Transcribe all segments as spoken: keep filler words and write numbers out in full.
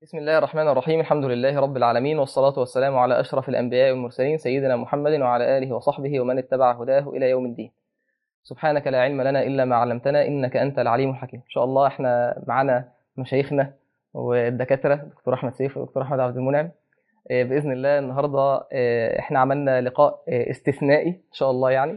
بسم الله الرحمن الرحيم. الحمد لله رب العالمين، والصلاة والسلام على أشرف الأنبياء والمرسلين سيدنا محمد وعلى آله وصحبه ومن اتبع هداه إلى يوم الدين. سبحانك لا علم لنا إلا ما علمتنا إنك أنت العليم الحكيم. إن شاء الله إحنا معنا مشايخنا والدكاترة دكتور أحمد سيف ودكتور أحمد عبد المنعم. بإذن الله النهاردة إحنا عملنا لقاء استثنائي إن شاء الله، يعني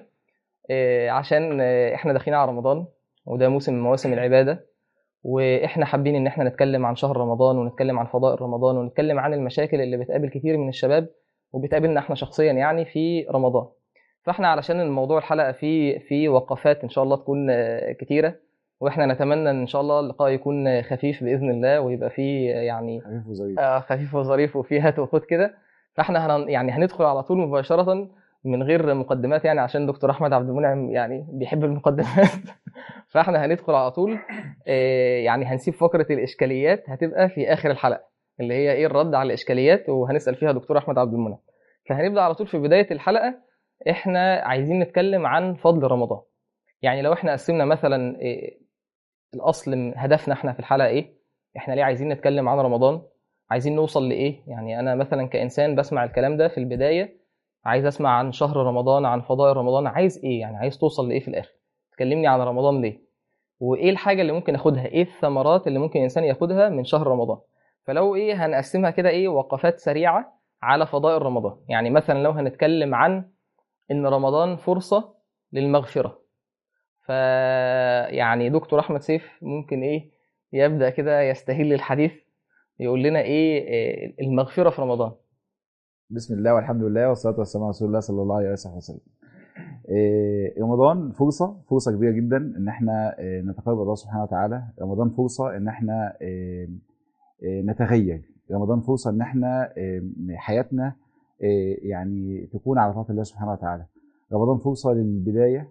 عشان إحنا داخلين على رمضان وده موسم من مواسم العبادة، واحنا حابين ان احنا نتكلم عن شهر رمضان ونتكلم عن فضائل رمضان ونتكلم عن المشاكل اللي بتقابل كتير من الشباب وبتقابلنا احنا شخصيا يعني في رمضان. فاحنا علشان الموضوع الحلقة فيه في وقفات ان شاء الله تكون كتيرة، واحنا نتمنى ان شاء الله اللقاء يكون خفيف باذن الله ويبقى فيه يعني خفيف وظريف آه خفيف وظريف وفيه هات وخد كده. فاحنا هن يعني هندخل على طول مباشرة من غير مقدمات، يعني عشان دكتور احمد عبد المنعم يعني بيحب المقدمات. فاحنا هندخل على طول. يعني هنسيب فقرة الإشكاليات هتبقى في آخر الحلقة، اللي هي إيه الرد على الإشكاليات، وهنسأل فيها دكتور أحمد عبد المنعم. فهنبدأ على طول في بداية الحلقة. إحنا عايزين نتكلم عن فضل رمضان. يعني لو إحنا قسمنا مثلا إيه الأصل من هدفنا إحنا في الحلقة إيه، إحنا ليه عايزين نتكلم عن رمضان، عايزين نوصل لإيه. يعني أنا مثلا كإنسان بسمع الكلام ده في البداية، عايز أسمع عن شهر رمضان، عن فضائل رمضان، عايز إيه، يعني عايز توصل لإيه في الآخر. تكلمني عن رمضان ليه، وايه الحاجه اللي ممكن اخدها، ايه الثمرات اللي ممكن الانسان ياخدها من شهر رمضان. فلو ايه هنقسمها كده ايه وقفات سريعه على فضائل رمضان. يعني مثلا لو هنتكلم عن ان رمضان فرصه للمغفره، ف يعني دكتور احمد سيف ممكن ايه يبدا كده يستهل الحديث، يقول لنا ايه إيه المغفره في رمضان. بسم الله والحمد لله والصلاة والسلام على رسول الله صلى الله عليه وسلم. إيه، رمضان فرصة فرصة كبيرة جدا ان احنا إيه، نتقرب الله سبحانه وتعالى. رمضان فرصة ان احنا إيه، إيه، نتغير. رمضان فرصة ان احنا إيه، حياتنا إيه، يعني تكون على طاعة الله سبحانه وتعالى. رمضان فرصة للبداية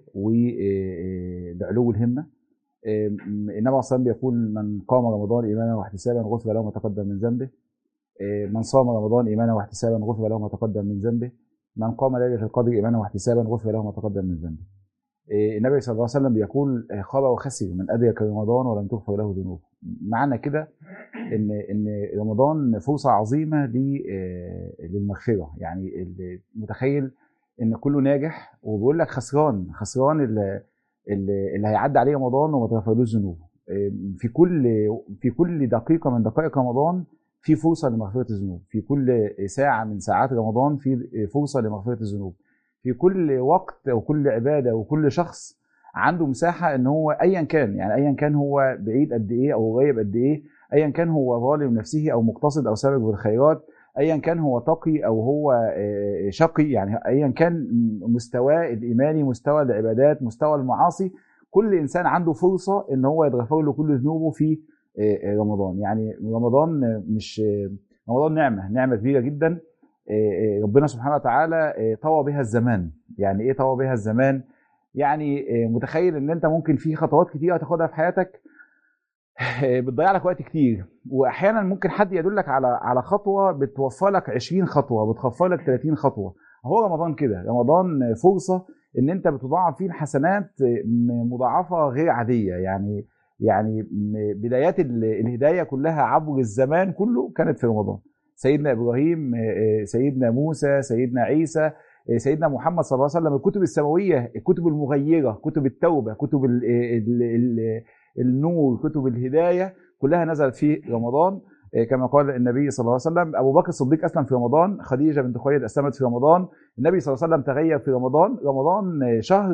ولعلو الهمة. إيه، النبي عليه الصلاة والسلام بيقول: من قام رمضان إيمانا واحتسابا غفر له ما تقدم من ذنبه. من صام رمضان ايمانا واحتسابا غفر له ما تقدم من ذنبه. من قام ليله القدر ايمانا واحتسابا غفر له ما تقدم من ذنبه. النبي صلى الله عليه وسلم بيقول: خاب وخسر من ادرك رمضان ولم تغفر له ذنوبه. معنى كده ان ان رمضان فرصه عظيمه للمغفره. يعني متخيل ان كله ناجح وبيقول لك خسران خسران اللي, اللي هيعدي عليه رمضان وما تغفرلوش ذنوبه. في كل في كل دقيقه من دقائق رمضان في فرصة لمغفرة الذنوب. في كل ساعة من ساعات رمضان في فرصة لمغفرة الذنوب. في كل وقت وكل عبادة وكل شخص عنده مساحة ان هو ايا كان، يعني ايا كان هو بعيد قد ايه او قريب قد ايه، ايا كان هو ظالم نفسه او مقتصد او سابق بالخيرات، ايا كان هو تقي او هو شقي، يعني ايا كان مستواه الايماني، مستوى العبادات، مستوى المعاصي، كل انسان عنده فرصة ان هو يتغفر له كل ذنوبه في رمضان. يعني رمضان مش رمضان نعمة نعمة كبيرة جدا. ربنا سبحانه وتعالى طوى بها الزمان. يعني ايه طوى بها الزمان؟ يعني متخيل ان انت ممكن في خطوات كتير هتاخدها في حياتك بتضيع لك وقت كتير، واحيانا ممكن حد يدلك على على خطوه بتوفر لك عشرين خطوه، بتخفر لك ثلاثين خطوه. هو رمضان كده، رمضان فرصه ان انت بتضاعف فيه الحسنات مضاعفه غير عاديه. يعني يعني بدايات الهدايه كلها عبر الزمان كله كانت في رمضان. سيدنا ابراهيم، سيدنا موسى، سيدنا عيسى، سيدنا محمد صلى الله عليه وسلم، الكتب السماويه، الكتب المغيره، كتب التوبه، كتب ال ال ال النور، كتب الهدايه، كلها نزلت في رمضان. كما قال النبي صلى الله عليه وسلم: ابو بكر الصديق اسلم في رمضان، خديجه بنت خويلد اسلمت في رمضان، النبي صلى الله عليه وسلم تغير في رمضان. رمضان شهر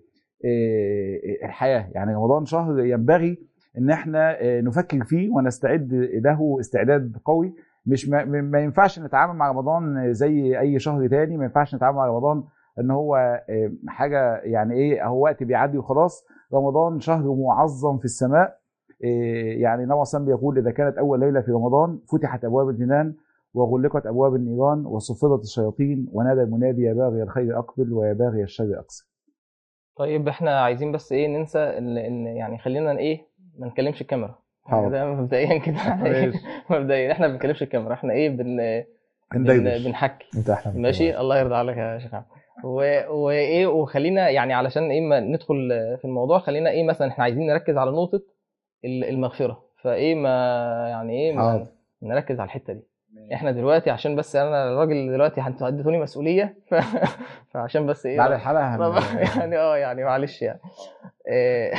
الحياه، يعني رمضان شهر ينبغي ان احنا نفكر فيه ونستعد له استعداد قوي. مش ما, ما ينفعش نتعامل مع رمضان زي اي شهر تاني. ما ينفعش نتعامل مع رمضان ان هو حاجه يعني ايه، هو وقت بيعدي وخلاص. رمضان شهر معظم في السماء. يعني النبي صلى الله عليه وسلم بيقول: اذا كانت اول ليله في رمضان فتحت ابواب الجنان وغلقت ابواب النيران وصفدت الشياطين ونادى المنادي: يا باغي الخير اقبل ويا باغي الشر اقصر. طيب احنا عايزين بس ايه ننسى ان ان يعني خلينا ايه ما نكلمش الكاميرا. يعني حاضر. ده مبدئيا كده احنا ايه ماشي. مبدئيا احنا ما بنكلمش الكاميرا، احنا ايه بن بن ندردش. بنحكي. انت احلى من ماشي، كده. الله يرضى عليك يا شيخ عبد. و- وايه وخلينا يعني علشان ايه ما ندخل في الموضوع، خلينا ايه مثلا احنا عايزين نركز على نقطة ال- المغفرة. فايه ما يعني ايه ما حاضر. نركز على الحته دي. احنا دلوقتي عشان بس انا الراجل دلوقتي انتوا اديتوني مسؤوليه ف... فعشان بس ايه بعد الحلقه طب هن... يعني اه يعني معلش يعني إيه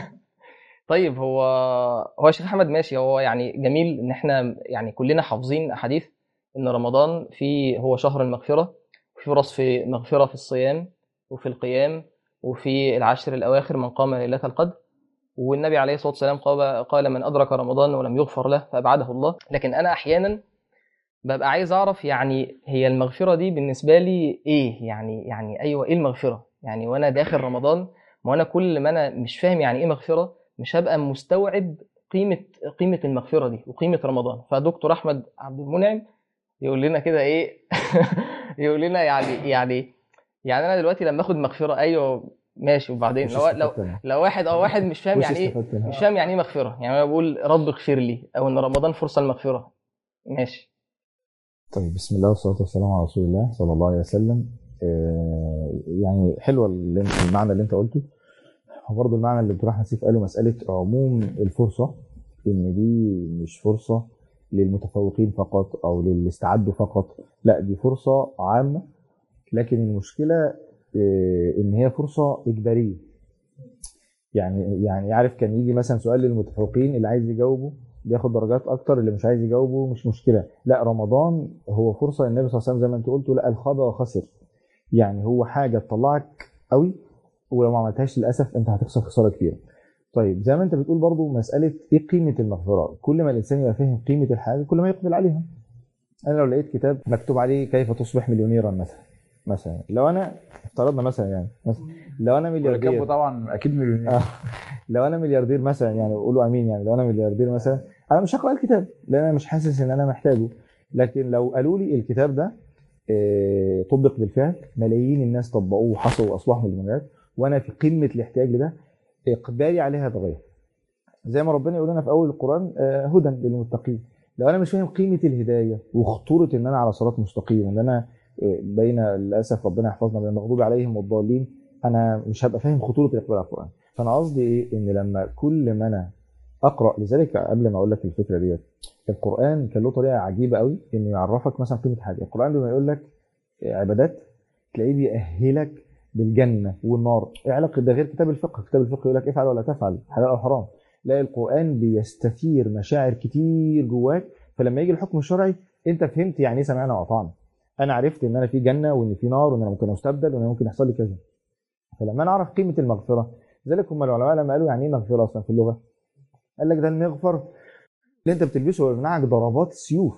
طيب هو هو شيخ احمد ماشي، هو يعني جميل ان احنا يعني كلنا حافظين احاديث ان رمضان فيه هو شهر المغفره، وفي فرص في مغفره في الصيام وفي القيام وفي العشر الاواخر من قام ليله القدر، والنبي عليه الصلاه والسلام قال قال من ادرك رمضان ولم يغفر له فابعده الله. لكن انا احيانا ببقى عايز اعرف يعني هي المغفره دي بالنسبه لي ايه، يعني يعني ايوه ايه المغفره يعني وانا داخل رمضان؟ ما انا كل ما انا مش فاهم يعني ايه مغفره مش هبقى مستوعب قيمه قيمه المغفره دي وقيمه رمضان. فدكتور احمد عبد المنعم يقول لنا كده ايه يقول لنا يعني يعني يعني انا دلوقتي لما اخد مغفره ايوه ماشي، وبعدين وش لو لو استفدت انا لو واحد او واحد مش فاهم وش يعني ايه، استفدت مش انا فاهم يعني ايه مغفره، يعني انا بقول رب اغفر لي او ان رمضان فرصه المغفره ماشي. طيب بسم الله والصلاة والسلام على رسول الله صلى الله عليه وسلم. آه، يعني حلوة اللي انت- المعنى اللي انت قلته، وبرضه المعنى اللي دكتور احمد سيف قاله مسألة عموم الفرصة، ان دي مش فرصة للمتفوقين فقط او للي استعدوا فقط، لا دي فرصة عامة. لكن المشكلة آه، ان هي فرصة إجبارية. يعني يعني عارف كان يجي مثلا سؤال للمتفوقين اللي عايز يجاوبه بياخد درجات اكتر، اللي مش عايز يجاوبه مش مشكله. لا، رمضان هو فرصه. النبي صلى الله عليه وسلم زي ما انت قلت لا الخاب وخسر، يعني هو حاجه تطلعك قوي ولو ما عملتهاش للاسف انت هتخسر خساره كبيره. طيب زي ما انت بتقول برضو مساله ايه قيمه المغفره، كل ما الانسان يبقى فاهم قيمه الحاجه كل ما يقبل عليها. انا لو لقيت كتاب مكتوب عليه كيف تصبح مليونيرا مثلا، مثلا لو انا افترضنا مثلا يعني مثلا لو انا واللي كاتبه ملياردير، طبعا اكيد مليونير. آه. لو انا ملياردير مثلا، يعني قولوا امين، يعني لو انا ملياردير مثلا انا مش هقرا الكتاب لان انا مش حاسس ان انا محتاجه. لكن لو قالوا لي الكتاب ده آه، طبق بالفعل، ملايين الناس طبقوه وحصلوا واصبحوا مليونيرات، وانا في قمه الاحتياج لده، اقبالي عليها اتغير. زي ما ربنا يقول لنا في اول القران آه، هدى للمتقين. لو انا مش فاهم قيمه الهدايه وخطوره ان انا على صراط مستقيم، وان انا آه، بين للاسف ربنا يحفظنا من المغضوب عليهم والضالين، انا مش هبقى فاهم خطوره الاقبال على القران. فانا قصدي ايه، ان لما كل ما انا اقرا، لذلك قبل ما اقول لك الفكره ديت، القران كان له طريقه عجيبه قوي انه يعرفك مثلا قيمه حاجه. القران لما يقول لك عبادات تلاقيه بيأهلك بالجنه والنار. ايه علاقه ده غير كتاب الفقه؟ كتاب الفقه يقول لك افعل ولا تفعل، حلال او حرام. لا، القران بيستثير مشاعر كتير جواك، فلما يجي الحكم الشرعي انت فهمت يعني ايه سمعنا واطعنا. انا عرفت ان انا في جنه وان في نار وان انا ممكن استبدل وان انا ممكن يحصل لي كذا. فلما انا اعرف قيمه المغفره، لذلك هم العلماء لما قالوا يعني ايه مغفره اصلا في اللغه، قال لك ده المغفر اللي انت بتلبسه ويمنعك ضربات السيوف.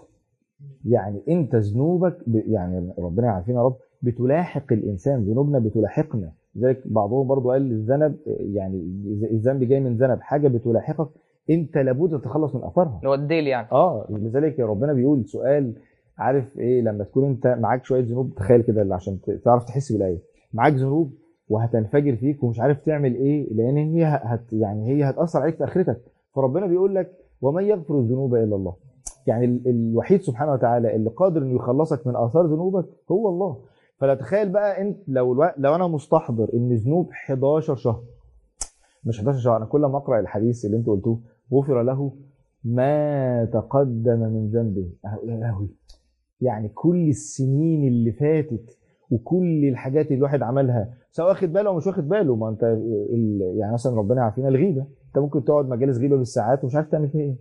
يعني انت ذنوبك ب... يعني ربنا يعافينا يا رب، بتلاحق الانسان، ذنوبنا بتلاحقنا. لذلك بعضهم برضو قال الذنب، يعني الذنب جاي من ذنب، حاجه بتلاحقك انت لابد تتخلص من اثرها. اللي هو الديل يعني. اه لذلك ربنا بيقول سؤال، عارف ايه لما تكون انت معاك شويه ذنوب، تخيل كده عشان تعرف تحس بالايه، معاك ذنوب وهتنفجر فيك ومش عارف تعمل ايه، لان هي هت يعني هي هتاثر عليك في اخرتك. فربنا بيقول لك ومن يغفر الذنوب الا الله. يعني ال- الوحيد سبحانه وتعالى اللي قادر انه يخلصك من اثار ذنوبك هو الله. فلا تخيل بقى انت لو الو... لو انا مستحضر ان ذنوب حداشر شهر، مش حداشر شهر، انا كل ما اقرا الحديث اللي انت قلتوه غفر له ما تقدم من ذنبه. يا لهوي، يعني كل السنين اللي فاتت وكل الحاجات اللي الواحد عملها سواء واخد باله او مش واخد باله. ما انت ال- يعني مثلا ربنا يعافينا الغيبه، انت ممكن تقعد مجالس غيبه بالساعات ومش عارف تعمل فيها ايه.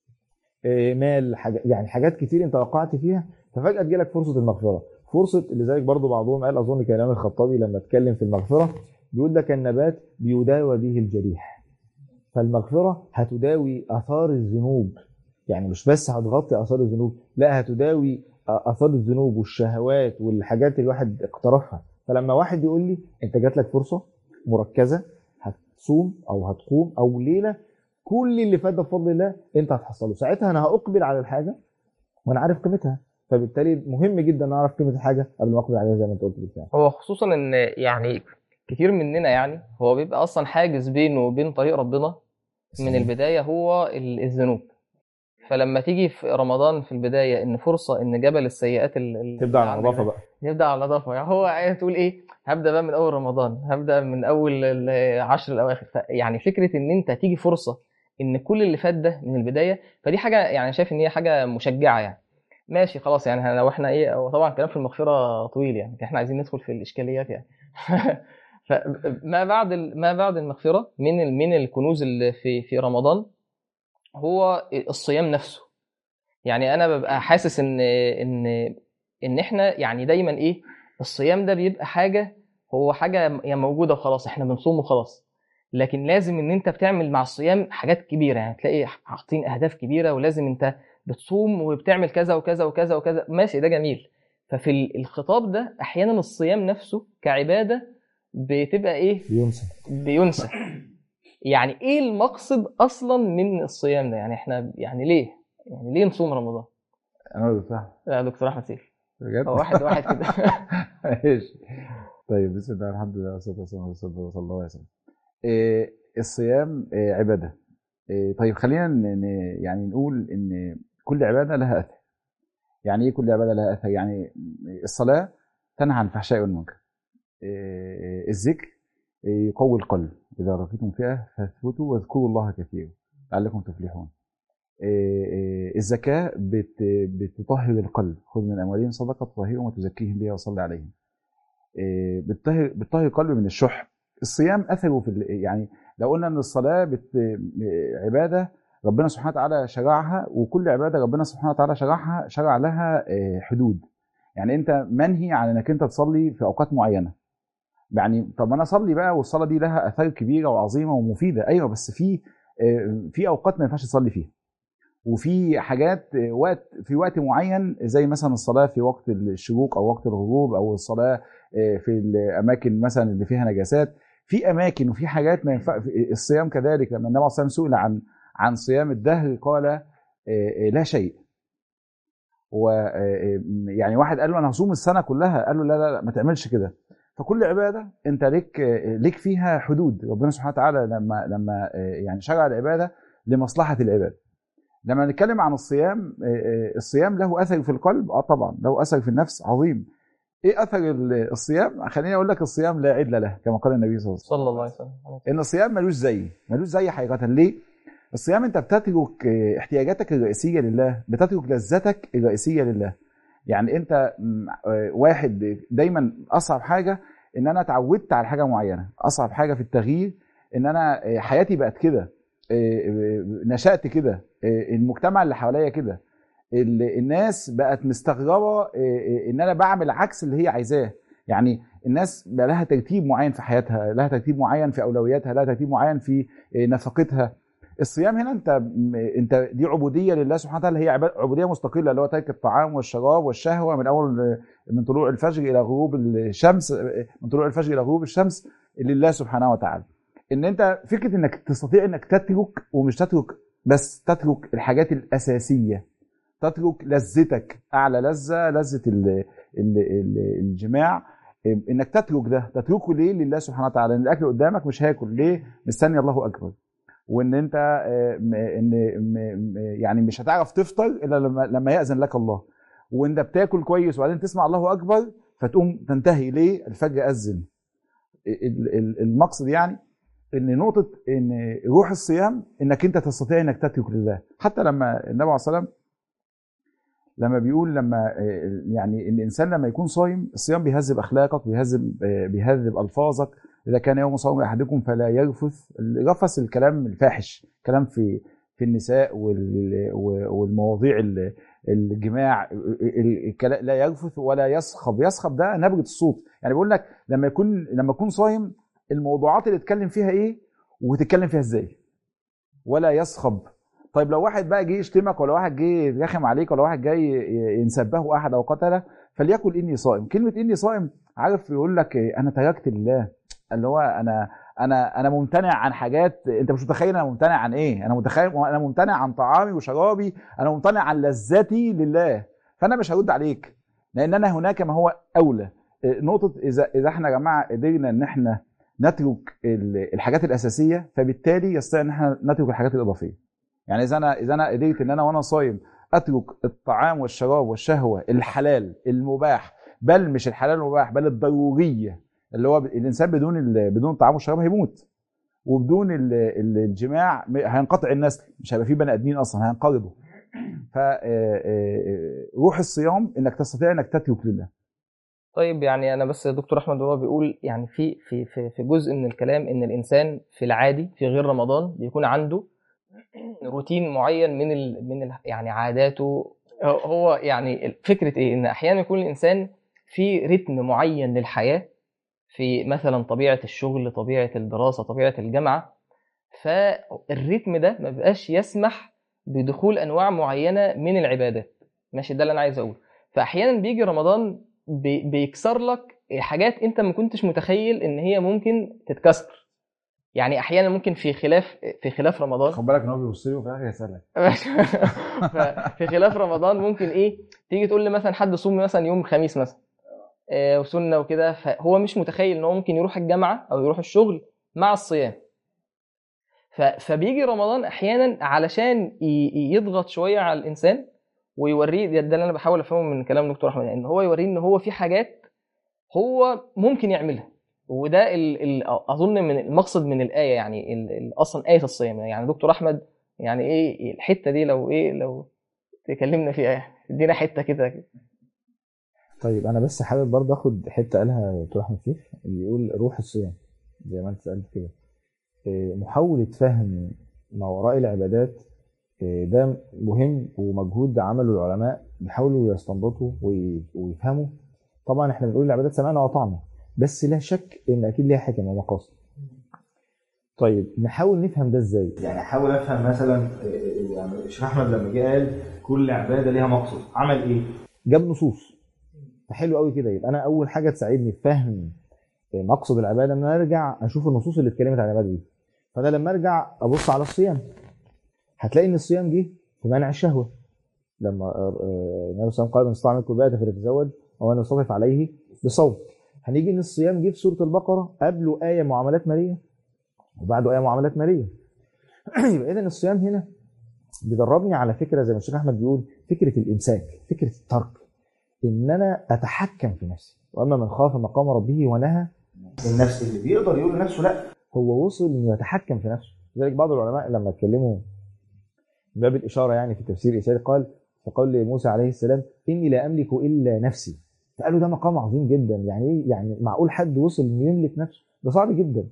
إيه مال حاجة، يعني حاجات كتير انت وقعت فيها، ففجاه تجيلك فرصه المغفره. فرصه، لذلك برضو بعضهم قال، اظن كلام الخطابي لما اتكلم في المغفره بيقول لك النبات بيداوى به الجريح. فالمغفره هتداوي اثار الذنوب، يعني مش بس هتغطي اثار الذنوب، لا هتداوي اثار الذنوب والشهوات والحاجات اللي الواحد اقترفها. فلما واحد يقول لي انت جات لك فرصه مركزه هتصوم او هتقوم او ليله كل اللي فات ده بفضل الله انت هتحصله، ساعتها انا هاقبل على الحاجه وانا عارف قيمتها. فبالتالي مهم جدا ان اعرف قيمه الحاجه قبل ما اقبل عليها زي ما انت قلت بالفعل. هو خصوصا ان يعني كتير مننا يعني هو بيبقى اصلا حاجز بينه وبين طريق ربنا من البدايه هو ال- الذنوب. فلما تيجي في رمضان في البدايه ان فرصه ان جبل السيئات ال- ال- تبدا اللي على عندك نظافه ده بقى. يبدا على نظافه. يعني هو عايز تقول ايه، هبدا بقى من اول رمضان، هبدا من اول العشر الاواخر. ف- يعني فكره ان انت تيجي فرصه ان كل اللي فات ده من البدايه. فدي حاجه يعني شايف ان هي حاجه مشجعه يعني. ماشي خلاص يعني لو احنا ايه، هو طبعا كلام في المغفره طويل يعني، احنا عايزين ندخل في الاشكاليات يعني. فما بعد ال- ما بعد المغفره من ال- من الكنوز اللي في في رمضان هو الصيام نفسه. يعني انا ببقى حاسس ان ان ان احنا يعني دايما ايه، الصيام ده بيبقى حاجه، هو حاجه هي موجوده وخلاص، احنا بنصوم وخلاص. لكن لازم ان انت بتعمل مع الصيام حاجات كبيره، يعني تلاقي حاطين اهداف كبيره، ولازم انت بتصوم وبتعمل كذا وكذا وكذا وكذا، ماشي ده جميل. ففي ال- الخطاب ده احيانا الصيام نفسه كعباده بتبقى ايه، ينسى. بينسى. يعني ايه المقصد اصلا من الصيام ده؟ يعني احنا يعني ليه، يعني ليه نصوم رمضان؟ انا ولا صح لا دكتور احمد سيف، بجد. هو واحد واحد كده. ماشي. طيب بسم الله الحمد لله والصلاه والسلام على رسول الله صلى الله عليه وسلم. إيه الصيام إيه عباده. إيه طيب خلينا ن- ن- يعني نقول ان كل عباده لها اثر. يعني ايه كل عباده لها اثر؟ يعني الصلاه تنهى عن الفحشاء والمنكر. إيه الذكر يقوي القلب، اذا رأيتم فئه فاثبتوا واذكروا الله كثيرا لعلكم تفلحون. إيه إيه الزكاه بت- بتطهر القلب، خذ من اموالهم صدقه تطهرهم وتزكيهم بها وصل عليهم. إيه بتطهر بتطهر القلب من الشح. الصيام اثره في ال- يعني لو قلنا ان الصلاه بت عباده ربنا سبحانه وتعالى شرعها، وكل عباده ربنا سبحانه وتعالى شرعها شرع لها إيه حدود. يعني انت منهي عن انك انت تصلي في اوقات معينه. يعني طب انا اصلي بقى، والصلاه دي لها اثار كبيره وعظيمه ومفيده، ايوه، بس في إيه في اوقات ما ينفعش تصلي فيها. وفي حاجات وقت في وقت معين، زي مثلا الصلاه في وقت الشروق او وقت الغروب، او الصلاه في الاماكن مثلا اللي فيها نجاسات. في اماكن وفي حاجات ما ينفع. الصيام كذلك، لما النبي صلى الله عليه وسلم سئل عن عن صيام الدهر قال لا شيء. ويعني واحد قال له انا هصوم السنه كلها، قال له لا لا لا ما تعملش كده. فكل عباده انت ليك ليك فيها حدود. ربنا سبحانه وتعالى لما لما يعني شرع العباده لمصلحه العباد. لما نتكلم عن الصيام، الصيام له اثر في القلب، اه طبعا له اثر في النفس عظيم. ايه اثر الصيام؟ خليني اقول لك، الصيام لا عدل له كما قال النبي صلى الله عليه وسلم. صلى الله عليه وسلم. ان الصيام ملوش زي ملوش زي حقيقه. ليه؟ الصيام انت بتترك احتياجاتك الرئيسيه لله، بتترك لذتك الرئيسيه لله. يعني انت واحد دايما اصعب حاجه ان انا اتعودت على حاجه معينه، اصعب حاجه في التغيير ان انا حياتي بقت كده، نشأت كده، المجتمع اللي حواليا كده، الناس بقت مستغربه ان انا بعمل عكس اللي هي عايزاه. يعني الناس بقى لها ترتيب معين في حياتها، لها ترتيب معين في اولوياتها، لها ترتيب معين في نفقتها. الصيام هنا انت انت دي عبوديه لله سبحانه وتعالى، هي عبوديه مستقله، اللي هو ترك الطعام والشراب والشهوه من اول من طلوع الفجر الى غروب الشمس، من طلوع الفجر الى غروب الشمس لله سبحانه وتعالى. ان انت فكره انك تستطيع انك تترك، ومش تترك بس، تترك الحاجات الاساسيه، تترك لذتك، اعلى لذه لذه ال ال ال الجماع، انك تترك ده. تتركه ليه؟ لله سبحانه وتعالى. ان الاكل قدامك مش هاكل ليه؟ مستني الله اكبر. وان انت ان يعني مش هتعرف تفطر الا لما لما ياذن لك الله. وانت بتاكل كويس وبعدين تسمع الله اكبر فتقوم تنتهي ليه؟ الفجر اذن. المقصد يعني ان نقطه ان روح الصيام انك انت تستطيع انك تترك لله. حتى لما النبي عليه الصلاه والسلام لما بيقول لما يعني الانسان لما يكون صايم، الصيام بيهذب اخلاقك، بيهذب بيهذب الفاظك. اذا كان يوم صوم احدكم فلا يرفث. الرفث الكلام الفاحش، كلام في في النساء والمواضيع الجماع، لا يرفث ولا يصخب. يصخب ده نبره الصوت. يعني بيقول لك لما يكون لما يكون صايم، الموضوعات اللي تتكلم فيها ايه وتتكلم فيها ازاي. ولا يصخب. طيب لو واحد بقى جه يشتمك، ولا واحد جه يرخم عليك، ولا واحد جاي ينسبه احد او قتله، فليقل اني صائم. كلمه اني صائم، عارف يقول لك انا تركت لله، اللي هو انا انا انا ممتنع عن حاجات انت مش متخيل انا ممتنع عن ايه. انا متخيل انا ممتنع عن طعامي وشرابي، انا ممتنع عن لذتي لله. فانا مش هرد عليك، لان انا هناك ما هو اولى. نقطه اذا اذا احنا يا جماعه قدرنا ان احنا نترك الحاجات الاساسيه، فبالتالي يستطيع ان احنا نترك الحاجات الاضافيه. يعني اذا انا اذا انا قدرت ان انا وانا صايم اترك الطعام والشراب والشهوه الحلال المباح، بل مش الحلال المباح بل الضروريه، اللي هو الانسان بدون بدون الطعام والشراب هيموت. وبدون ال- ال- الجماع م- هينقطع النسل، مش هيبقى فيه بني ادمين اصلا، هينقرضوا. فروح الصيام انك تستطيع انك تترك لله. طيب يعني انا بس دكتور احمد هو بيقول يعني في في في في جزء من الكلام ان الانسان في العادي في غير رمضان بيكون عنده روتين معين من ال من ال يعني عاداته. هو يعني فكره ايه ان احيانا يكون الانسان في رتم معين للحياه، في مثلا طبيعه الشغل، طبيعه الدراسه، طبيعه الجامعه، فالريتم ده ما بقاش يسمح بدخول انواع معينه من العبادات. ماشي، ده اللي انا عايز اقوله. فاحيانا بيجي رمضان بي- بيكسر لك حاجات انت ما كنتش متخيل ان هي ممكن تتكسر. يعني احيانا ممكن في خلاف في خلاف رمضان خد بالك ان هو بيبص لي وفي الاخر يسالك. في خلاف رمضان ممكن ايه تيجي تقول لي مثلا حد صوم مثلا يوم الخميس مثلا آه، وسنه وكده، فهو مش متخيل ان هو ممكن يروح الجامعه او يروح الشغل مع الصيام. ف- فبيجي رمضان احيانا علشان ي- يضغط شويه على الانسان ويوريه، ده ده اللي انا بحاول افهمه من كلام دكتور احمد، ان هو يوريه ان هو في حاجات هو ممكن يعملها. وده ال ال اظن من المقصد من الايه، يعني ال ال اصلا ايه الصيام. يعني دكتور احمد يعني ايه الحته دي، لو ايه لو تكلمنا فيها، ادينا حته كده. طيب انا بس حابب برضه اخد حته قالها دكتور احمد سيف، بيقول روح الصيام زي ما انت سالت كده. إيه، محاوله فهم ما وراء العبادات، إيه، ده مهم ومجهود عمله العلماء بيحاولوا يستنبطوا وي- ويفهموا. طبعا احنا بنقول العبادات سمعنا وأطعنا، بس لا شك ان اكيد ليها حكم ومقاصد. طيب نحاول نفهم ده ازاي؟ يعني احاول افهم مثلا إيه، يعني الشيخ احمد لما جه قال كل عباده ليها مقصد، عمل ايه؟ جاب نصوص. فحلو قوي كده، يبقى انا اول حاجه تساعدني في فهم مقصد العباده ان انا ارجع اشوف النصوص اللي اتكلمت عن العباده دي. فانا لما ارجع ابص على الصيام هتلاقي ان الصيام جه في منع الشهوه. لما آه، آه، النبي صلى الله عليه وسلم قال من استطاع منكم الباءة فليتزوج او ان يستطيف عليه بصوم. هنيجي ان الصيام جه في سوره البقره، قبله ايه معاملات ماليه وبعده ايه معاملات ماليه. يبقى اذا الصيام هنا بيدربني على فكره زي ما الشيخ احمد بيقول، فكره الامساك، فكره الترك، ان انا اتحكم في نفسي. واما من خاف مقام ربه ونهى النفس، اللي بيقدر يقول لنفسه لا، هو وصل انه يتحكم في نفسه. لذلك بعض العلماء لما اتكلموا باب الاشاره يعني في تفسير الاشاره قال فقال لموسى عليه السلام اني لا املك الا نفسي. فقالوا ده مقام عظيم جدا. يعني ايه؟ يعني معقول حد وصل انه يملك نفسه؟ ده صعب جدا.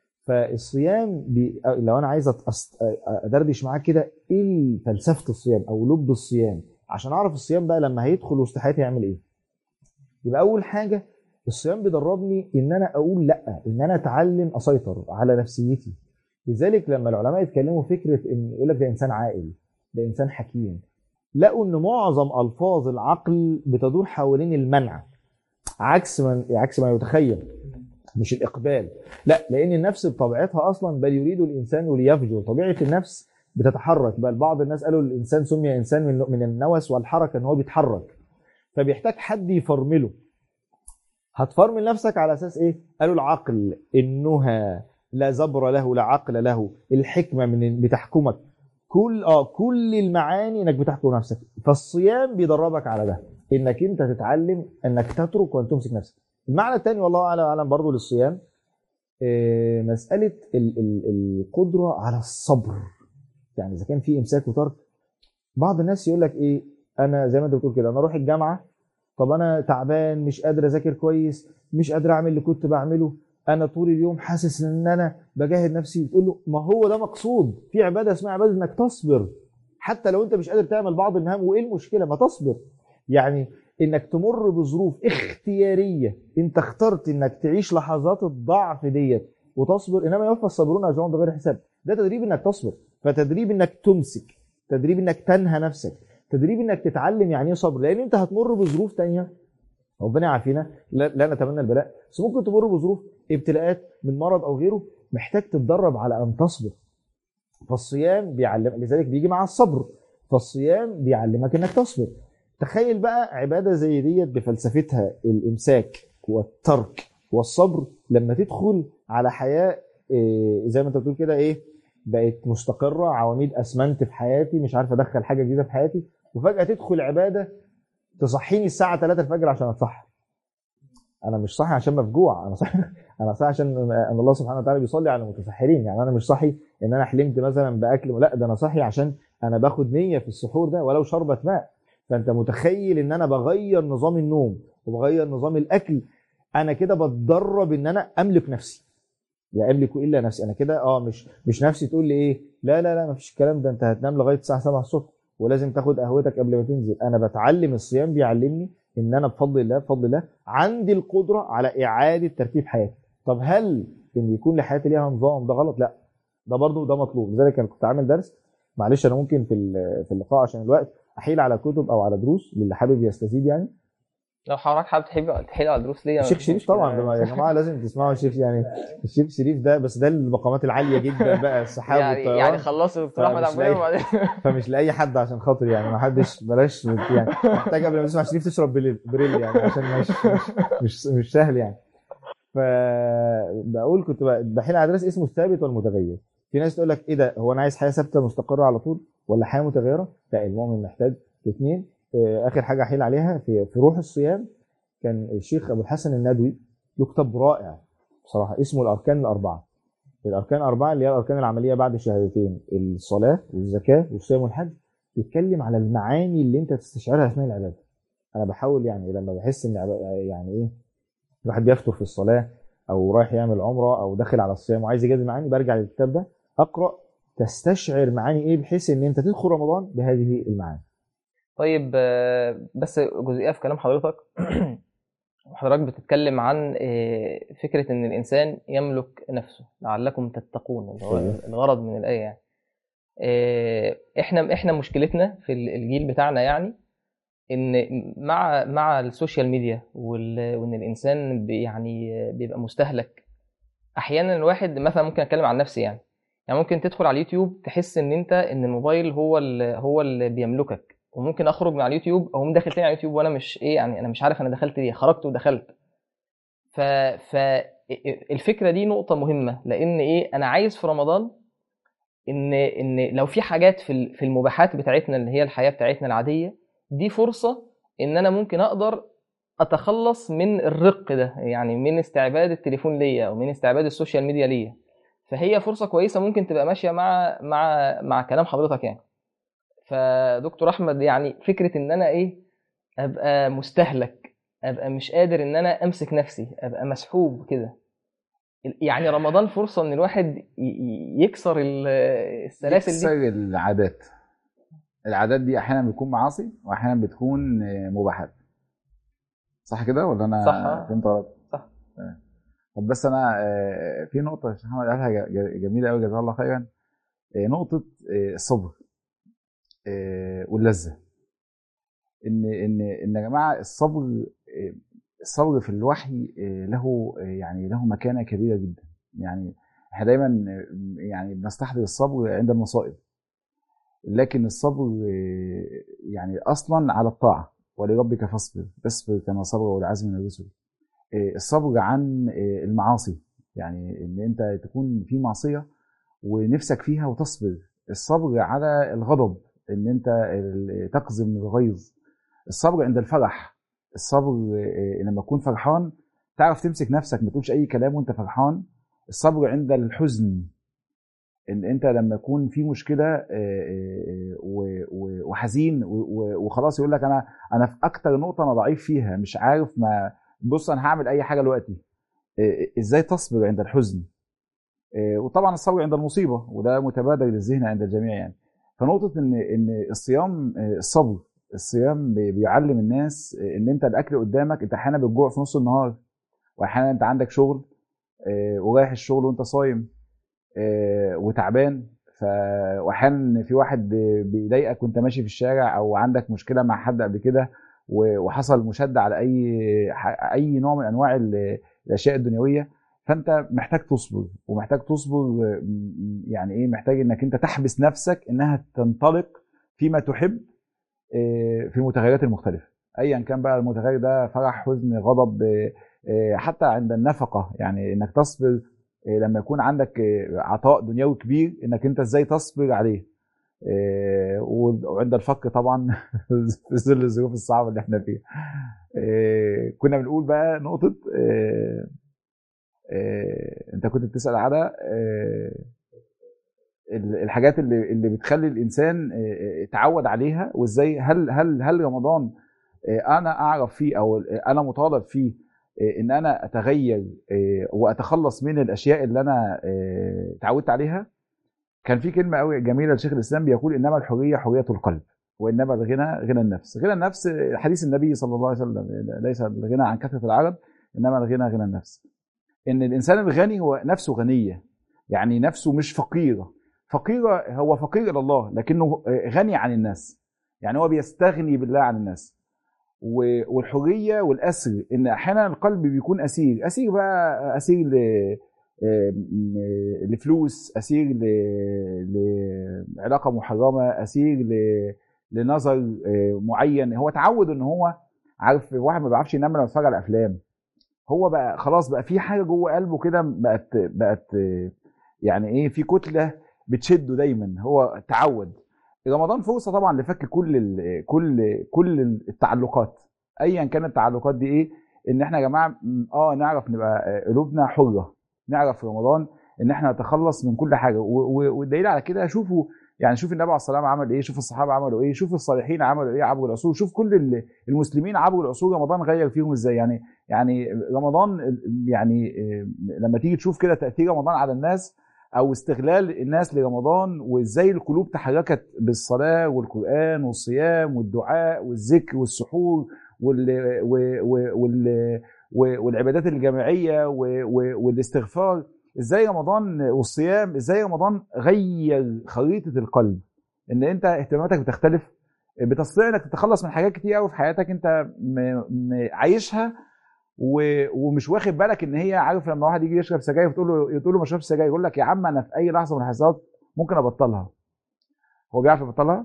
فالصيام بي... لو انا عايز أتأس... ادردش معاك كده ايه فلسفه الصيام او لب الصيام، عشان اعرف الصيام بقى لما هيدخل وسط حياتي يعمل ايه. يبقى اول حاجه الصيام بيدربني ان انا اقول لا، ان انا اتعلم اسيطر على نفسيتي. لذلك لما العلماء يتكلموا فكره ان يقول لك ده انسان عاقل، ده انسان حكيم، لقوا ان معظم الفاظ العقل بتدور حوالين المنع، عكس من عكس ما يتخيل، مش الاقبال. لا، لان النفس بطبيعتها اصلا بل يريد الانسان ليفجر. طبيعه النفس بتتحرك، بل بعض الناس قالوا الانسان سمي انسان من من النوس والحركه، ان هو بيتحرك، فبيحتاج حد يفرمله. هتفرمل نفسك على اساس ايه؟ قالوا العقل، النهى، لا زبر له لا عقل له، الحكمه من بتحكمك، كل اه كل المعاني انك بتحكم نفسك. فالصيام بيدربك على ده، انك انت تتعلم انك تترك وان تمسك نفسك. المعنى الثاني والله اعلم اعلم برضه للصيام إيه، مساله ال- ال- القدره على الصبر. يعني اذا كان في امساك وترك، بعض الناس يقول لك ايه، انا زي ما انت بتقول كده انا اروح الجامعه، طب انا تعبان مش قادر اذاكر كويس، مش قادر اعمل اللي كنت بعمله، انا طول اليوم حاسس ان انا بجاهد نفسي. بتقول له ما هو ده مقصود في عباده اسمها عباده انك تصبر، حتى لو انت مش قادر تعمل بعض المهام. وايه المشكله؟ ما تصبر. يعني انك تمر بظروف اختياريه، انت اخترت انك تعيش لحظات الضعف ديت وتصبر. انما يوفى الصابرون اجرهم بغير حساب. ده تدريب انك تصبر، فتدريب انك تمسك، تدريب انك تنهى نفسك، تدريب انك تتعلم يعني ايه صبر. لان انت هتمر بظروف تانية ربنا يعافينا، لا, لا نتمنى البلاء، بس ممكن تمر بظروف ابتلاءات من مرض او غيره، محتاج تتدرب على ان تصبر. فالصيام بيعلم، لذلك بيجي مع الصبر، فالصيام بيعلمك انك تصبر. تخيل بقى عباده زي ديت بفلسفتها الامساك والترك والصبر، لما تدخل على حياه إيه زي ما انت بتقول كده، ايه بقت مستقره، عواميد اسمنت في حياتي، مش عارف ادخل حاجه جديده في حياتي، وفجاه تدخل عباده تصحيني الساعه ثلاثة الفجر عشان اتصحى. انا مش صاحي عشان مفجوع، انا صاحي انا صاحي عشان ان الله سبحانه وتعالى بيصلي على المتسحرين. يعني انا مش صاحي ان انا حلمت مثلا باكل، لا ده انا صاحي عشان انا باخد نيه في السحور ده ولو شربة ماء. فانت متخيل ان انا بغير نظام النوم وبغير نظام الاكل، انا كده بتدرب ان انا املك نفسي. لا املك الا نفسي. انا كده اه مش مش نفسي تقول لي ايه، لا لا لا مفيش الكلام ده، انت هتنام لغايه الساعه سبعة الصبح ولازم تاخد قهوتك قبل ما تنزل. انا بتعلم، الصيام بيعلمني ان انا بفضل الله بفضل الله عندي القدره على اعاده ترتيب حياتي. طب هل ان يكون لحياتي ليها نظام ده غلط؟ لا، ده برضو ده مطلوب. لذلك انا كنت عامل درس، معلش انا ممكن في في اللقاء عشان الوقت احيل على كتب او على دروس للي حابب يستزيد يعني. لو حضرتك حابب تحب تحيل على دروس ليا الشيخ مفيش شريف طبعا مشكله. ده يا جماعه لازم تسمعوا الشيخ يعني. الشيخ شريف ده بس ده المقامات العاليه جدا بقى، السحاب يعني يعني والطيران. خلصوا دكتور احمد فمش عبد المنعم لاقي وبعدين فمش لاي حد عشان خاطر يعني، ما حدش بلاش يعني، محتاج قبل ما تسمع شريف تشرب بريل بريل يعني، عشان مش مش مش, مش سهل يعني. فبقول كنت بحيل على درس اسمه الثابت والمتغير. في ناس تقول لك ايه ده، هو انا عايز حياه ثابته مستقره على طول ولا حياه متغيره؟ لا، المؤمن محتاج الاثنين. اخر حاجه احيل عليها في في روح الصيام، كان الشيخ ابو الحسن الندوي له كتاب رائع بصراحه اسمه الاركان الاربعه. الاركان الاربعه اللي هي الاركان العمليه بعد الشهادتين، الصلاه والزكاه والصيام والحج، بيتكلم على المعاني اللي انت تستشعرها اثناء العباده. انا بحاول يعني لما بحس ان يعني ايه الواحد بيفتر في الصلاه او رايح يعمل عمره او داخل على الصيام وعايز يجد معاني، برجع للكتاب ده اقرا تستشعر معاني ايه، بحيث ان انت تدخل رمضان بهذه المعاني. طيب آه، بس جزئيه في كلام حضرتك حضرتك بتتكلم عن آه، فكره ان الانسان يملك نفسه لعلكم تتقون، اللي هو الغرض من الايه يعني. آه، احنا احنا مشكلتنا في الجيل بتاعنا يعني ان مع مع السوشيال ميديا وال- وان الانسان بي- يعني بيبقى مستهلك. احيانا الواحد مثلا ممكن اتكلم عن نفسي يعني يعني ممكن تدخل على اليوتيوب تحس ان انت ان الموبايل هو اللي هو اللي بيملكك، وممكن اخرج من على اليوتيوب اقوم داخل تاني على اليوتيوب وانا مش ايه يعني انا مش عارف انا دخلت ليه، خرجت ودخلت. ف ف الفكره دي نقطه مهمه، لان ايه انا عايز في رمضان ان ان لو في حاجات في ال- في المباحات بتاعتنا اللي هي الحياه بتاعتنا العاديه، دي فرصه ان انا ممكن اقدر اتخلص من الرق ده، يعني من استعباد التليفون ليا او من استعباد السوشيال ميديا ليا. فهي فرصه كويسه ممكن تبقى ماشيه مع مع مع كلام حضرتك يعني. فدكتور احمد يعني فكره ان انا ايه ابقى مستهلك، ابقى مش قادر ان انا امسك نفسي، ابقى مسحوب كده. يعني رمضان فرصه ان الواحد ي- ي- يكسر ال- السلاسل يكسر دي. العادات. العادات دي احيانا بتكون معاصي واحيانا بتكون آه، مباحات. صح كده ولا صح انا آه، فهمت غلط؟ صح. تمام. طب بس انا آه، في نقطه الشيخ محمد قالها ج- ج- جميله قوي جزاه الله خيرا. آه، نقطه آه، الصبر آه، واللذه. ان ان ان يا جماعه الصبر، آه، الصبر في الوحي آه، له آه، يعني له مكانه كبيره جدا. يعني احنا دايما آه، يعني بنستحضر الصبر عند المصائب، لكن الصبر آه، يعني اصلا على الطاعه. ولربك فاصبر اصبر كما صبر اولو العزم من الرسل. آه، الصبر عن آه، المعاصي، يعني ان انت تكون في معصيه ونفسك فيها وتصبر. الصبر على الغضب، ان انت ال- تقزم الغيظ. الصبر عند الفرح. الصبر آه، لما تكون فرحان تعرف تمسك نفسك ما تقولش اي كلام وانت فرحان. الصبر عند الحزن، ان انت لما يكون في مشكله آه، آه، و- و- وحزين و- و- وخلاص يقول لك انا انا في اكتر نقطه انا ضعيف فيها مش عارف، ما بص انا هعمل اي حاجه دلوقتي. آه، ازاي تصبر عند الحزن؟ آه، وطبعا الصبر عند المصيبه، وده متبادر للذهن عند الجميع يعني. فنقطه ان ان الصيام آه، الصبر. الصيام بي- بيعلم الناس آه، ان انت الاكل قدامك، انت احيانا بتجوع في نص النهار، واحيانا انت عندك شغل آه، ورايح الشغل وانت صايم آه، وتعبان. ف واحيانا في واحد بيضايقك وانت ماشي في الشارع، او عندك مشكله مع حد قبل كده و- وحصل مشاده على اي ح- اي نوع من انواع ال- الاشياء الدنيويه. فانت محتاج تصبر، ومحتاج تصبر آه، م- يعني ايه، محتاج انك انت تحبس نفسك انها تنطلق فيما تحب آه، في المتغيرات المختلفه، ايا كان بقى المتغير ده، فرح حزن غضب آه، آه، حتى عند النفقه، يعني انك تصبر آه، لما يكون عندك آه، عطاء دنيوي كبير، انك انت ازاي تصبر عليه. إيه، وعند الفقر طبعا في ظل الظروف الصعبه اللي احنا فيها. إيه، كنا بنقول بقى نقطه إيه، إيه، انت كنت بتسال على إيه، الحاجات اللي اللي بتخلي الانسان إيه، يتعود عليها، وازاي هل هل هل رمضان إيه، انا اعرف فيه او انا مطالب فيه إيه، ان انا اتغير إيه، واتخلص من الاشياء اللي انا إيه، اتعودت عليها. كان في كلمه قوي جميله لشيخ الاسلام بيقول انما الحريه حريه القلب، وانما الغنى غنى النفس. غنى النفس حديث النبي صلى الله عليه وسلم، ليس الغنى عن كثره العرب انما الغنى غنى النفس. ان الانسان الغني هو نفسه غنيه، يعني نفسه مش فقيره. فقيره هو فقير الى الله لكنه غني عن الناس، يعني هو بيستغني بالله عن الناس. والحريه والاسر، ان احيانا القلب بيكون اسير، اسير بقى اسير ل لفلوس، اسير لعلاقه محرمه، اسير لنظر معين. هو تعود ان هو عارف، واحد ما بيعرفش ينام لما يتفرج على افلام. هو بقى خلاص بقى في حاجه جوه قلبه كده، بقت بقت يعني ايه، في كتله بتشده دايما، هو تعود. رمضان فرصه طبعا لفك كل ال كل كل التعلقات، ايا كانت التعلقات دي ايه. ان احنا يا جماعه اه نعرف نبقى قلوبنا حره، نعرف في رمضان ان احنا نتخلص من كل حاجه. والدليل على كده شوفوا، يعني شوف النبي عليه الصلاه والسلام عمل ايه، شوف الصحابه عملوا ايه، شوف الصالحين عملوا ايه عبر العصور، شوف كل المسلمين عبر العصور رمضان غير فيهم ازاي. يعني يعني رمضان يعني لما تيجي تشوف كده تاثير رمضان على الناس، او استغلال الناس لرمضان، وازاي القلوب تحركت بالصلاه والقران والصيام والدعاء والذكر والسحور وال وال والعبادات الجماعيه والاستغفار. ازاي رمضان والصيام، ازاي رمضان غير خريطه القلب، ان انت اهتماماتك بتختلف، بتستطيع انك تتخلص من حاجات كتير قوي في حياتك انت عايشها ومش واخد بالك ان هي، عارف لما واحد يجي يشرب سجاير تقول له تقول له ما اشربش سجاير، يقول لك يا عم انا في اي لحظه من اللحظات ممكن ابطلها. هو بيعرف يبطلها؟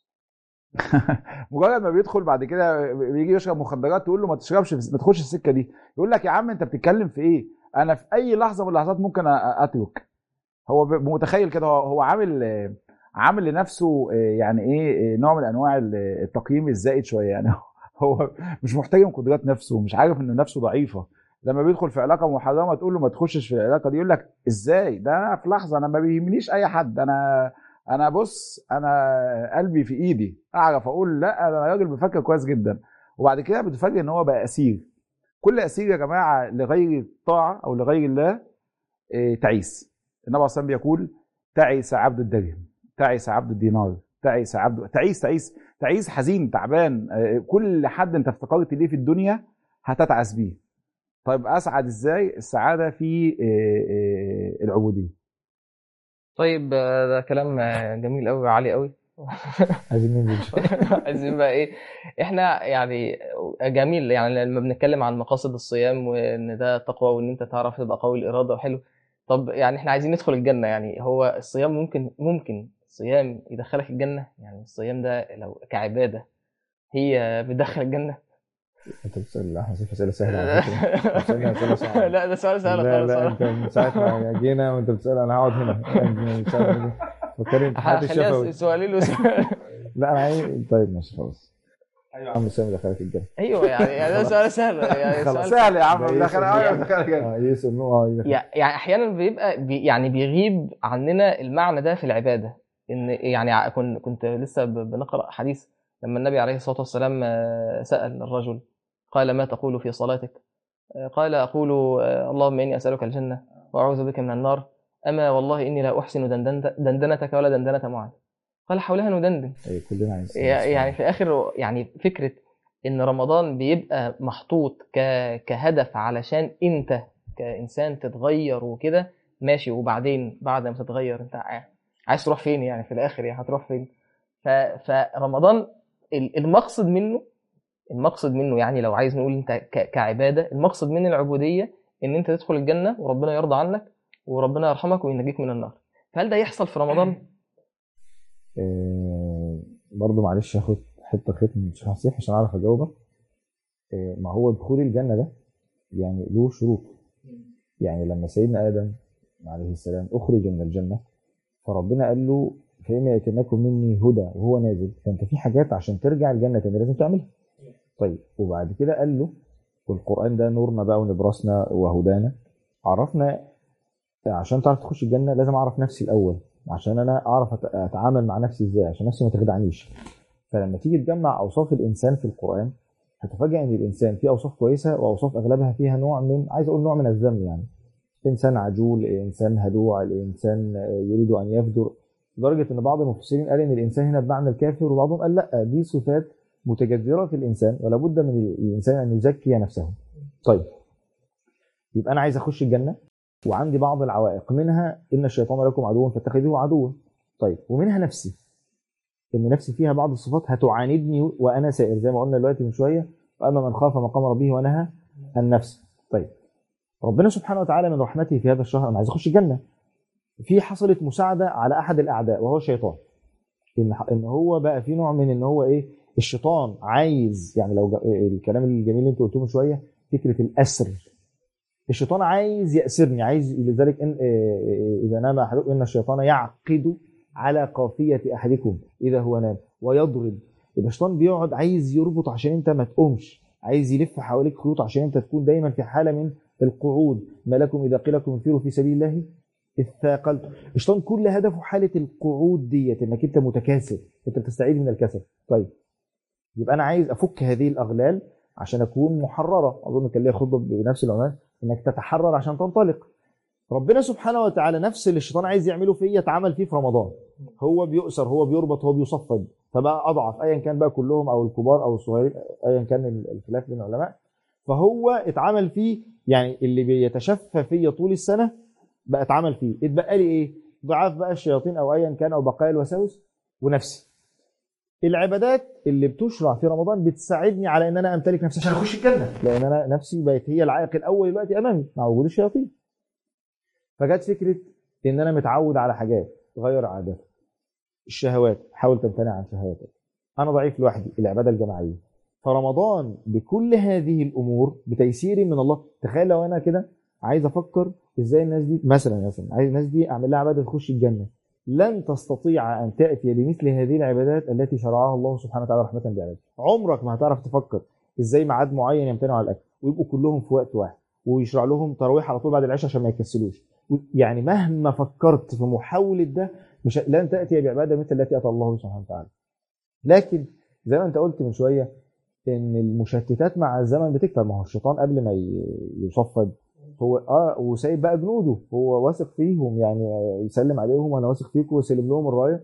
مجرد ما بيدخل بعد كده بيجي يشرب مخدرات تقول له ما تشربش، ما تخش السكه دي، يقول لك يا عم انت بتتكلم في ايه، انا في اي لحظه من اللحظات ممكن اترك. هو متخيل كده، هو عامل عامل لنفسه يعني ايه، نوع من انواع التقييم الزائد شويه. يعني هو مش محترم قدرات نفسه، مش عارف ان نفسه ضعيفه. لما بيدخل في علاقه محرمه تقول له ما تخشش في العلاقه دي، يقول لك ازاي ده، انا في لحظه انا ما بيهمنيش اي حد، انا انا بص انا قلبي في ايدي، اعرف اقول لا، انا راجل بفكر كويس جدا. وبعد كده بتفاجئ ان هو بقى اسير. كل اسير يا جماعه لغير الطاعه او لغير الله إيه تعيس. النبي عليه الصلاه بيقول تعيس عبد الدرهم، تعيس عبد الدينار، تعيس عبد تعيس تعيس تعيس حزين تعبان. كل حد انت افتكرت ليه في الدنيا هتتعس بيه. طيب اسعد ازاي؟ السعاده في العبوديه. طيب ده كلام جميل قوي وعالي قوي. عايزين ننزل عايزين بقى ايه، احنا يعني جميل يعني لما بنتكلم عن مقاصد الصيام وان ده تقوى وان انت تعرف تبقى قوي الاراده وحلو. طب يعني احنا عايزين ندخل الجنه، يعني هو الصيام ممكن ممكن الصيام يدخلك الجنه؟ يعني الصيام ده لو كعباده هي بتدخل الجنه؟ انت بتسال احنا في اسئله سهله على فكره، بتسالني اسئله صعبه. لا ده سؤال سهل لا خالص. لا انت من ساعه ما جينا وانت بتسال انا هقعد هنا، فكرني امتحانات الشفوي. سؤالين لا انا عايز، طيب ماشي خلاص. ايوه يا عم السامي دخلك الجنه. ايوه يعني يعني ده سؤال سهل، يعني سؤال سهل يا عم، دخل ايوه دخلك اه يس نو يعني احيانا بيبقى بي يعني بيغيب عننا المعنى ده في العباده. ان يعني كنت كنت لسه بنقرا حديث لما النبي عليه الصلاه والسلام سال الرجل قال ما تقول في صلاتك؟ قال اقول اللهم اني اسالك الجنه واعوذ بك من النار، اما والله اني لا احسن دندنتك ولا دندنه معاذ. قال حولها ندندن. اي كلنا عايزين يعني في اخر يعني فكره ان رمضان بيبقى محطوط كهدف علشان انت كانسان تتغير وكده ماشي، وبعدين بعد ما تتغير انت عايز تروح فين يعني في الاخر، يعني هتروح فين؟ فرمضان المقصد منه المقصد منه يعني لو عايز نقول انت كعباده، المقصد من العبوديه ان انت تدخل الجنه وربنا يرضى عنك وربنا يرحمك وينجيك من النار. فهل ده يحصل في رمضان؟ إيه برضه معلش هاخد حته خيط من الشيخ نصيح عشان اعرف اجاوبك. إيه ما هو دخول الجنه ده يعني له شروط. يعني لما سيدنا ادم عليه السلام اخرج من الجنه، فربنا قال له فإما يأتينكم مني هدى وهو نازل، فأنت في حاجات عشان ترجع الجنة تاني لازم تعملها. طيب وبعد كده قال له والقرآن ده نورنا بقى ونبرسنا وهدانا، عرفنا عشان تعرف تخش الجنة لازم أعرف نفسي الأول، عشان أنا أعرف أتعامل مع نفسي إزاي، عشان نفسي ما تخدعنيش. فلما تيجي تجمع أوصاف الإنسان في القرآن هتفاجئ إن الإنسان فيه أوصاف كويسة وأوصاف أغلبها فيها نوع من، عايز أقول نوع من الذم. يعني إنسان عجول، إنسان هلوع، الإنسان يريد أن يفجر، لدرجة إن بعض المفسرين قال إن الإنسان هنا بمعنى الكافر، وبعضهم قال لأ دي صفات متجذرة في الإنسان ولا بد من الإنسان أن يزكي نفسه. طيب يبقى أنا عايز أخش الجنة وعندي بعض العوائق، منها إن الشيطان لكم عدو فاتخذوه عدوا. طيب ومنها نفسي، إن نفسي فيها بعض الصفات هتعاندني وأنا سائر، زي ما قلنا دلوقتي من شوية، وأما من خاف مقام ربه ونهى النفس. طيب ربنا سبحانه وتعالى من رحمته في هذا الشهر أنا عايز أخش الجنة، في حصلت مساعدة على أحد الأعداء وهو الشيطان، إن إن هو بقى في نوع من إن هو إيه، الشيطان عايز، يعني لو الكلام الجميل اللي أنت قلته من شوية فكرة الأسر، الشيطان عايز يأسرني، عايز، لذلك إن إذا نام أحدكم إن الشيطان يعقد على قافية أحدكم إذا هو نام ويضرب. يبقى الشيطان بيقعد عايز يربط عشان أنت ما تقومش، عايز يلف حواليك خيوط عشان أنت تكون دايما في حالة من القعود. ما لكم إذا قيل لكم انفروا في سبيل الله اثاقلتم. الشيطان كل هدفه حالة القعود ديت، إنك أنت متكاسل، أنت بتستعيد من الكسل. طيب يبقى أنا عايز أفك هذه الأغلال عشان أكون محررة. أظن كان ليا خطبة بنفس العنوان، إنك تتحرر عشان تنطلق. ربنا سبحانه وتعالى نفس اللي الشيطان عايز يعمله فيا اتعمل فيه في رمضان، هو بيؤسر، هو بيربط، هو بيصفد، فبقى أضعف أيا كان بقى كلهم أو الكبار أو الصغيرين أيا كان الخلاف بين العلماء، فهو اتعمل فيه، يعني اللي بيتشفى فيا طول السنة بقى اتعمل فيه. اتبقى لي إيه؟ ضعاف بقى الشياطين أو أيا كان أو بقايا الوساوس ونفسي. العبادات اللي بتشرع في رمضان بتساعدني على ان انا امتلك نفسي عشان اخش الجنه، لان انا نفسي بقت هي العائق الاول دلوقتي امامي مع وجود الشياطين. فجت فكره ان انا متعود على حاجات، غير عاداتي. الشهوات، حاول تمتنع عن شهواتك. انا ضعيف لوحدي، العباده الجماعيه. فرمضان بكل هذه الامور بتيسير من الله. تخيل لو انا كده عايز افكر ازاي الناس دي مثلا مثلا عايز الناس دي اعمل لها عباده تخش الجنه، لن تستطيع أن تأتي بمثل هذه العبادات التي شرعها الله سبحانه وتعالى رحمة بعباده. عمرك ما هتعرف تفكر إزاي ميعاد معين يمتنعوا على الأكل ويبقوا كلهم في وقت واحد ويشرع لهم تراويح على طول بعد العشاء عشان ما يكسلوش. يعني مهما فكرت في محاولة ده مش لن تأتي بعبادة مثل التي أتى الله سبحانه وتعالى. لكن زي ما أنت قلت من شوية إن المشتتات مع الزمن بتكتر. ما هو الشيطان قبل ما يصفد هو اه وسايب بقى جنوده، هو واثق فيهم، يعني يسلم عليهم وانا واثق فيكم ويسلم لهم الرايه.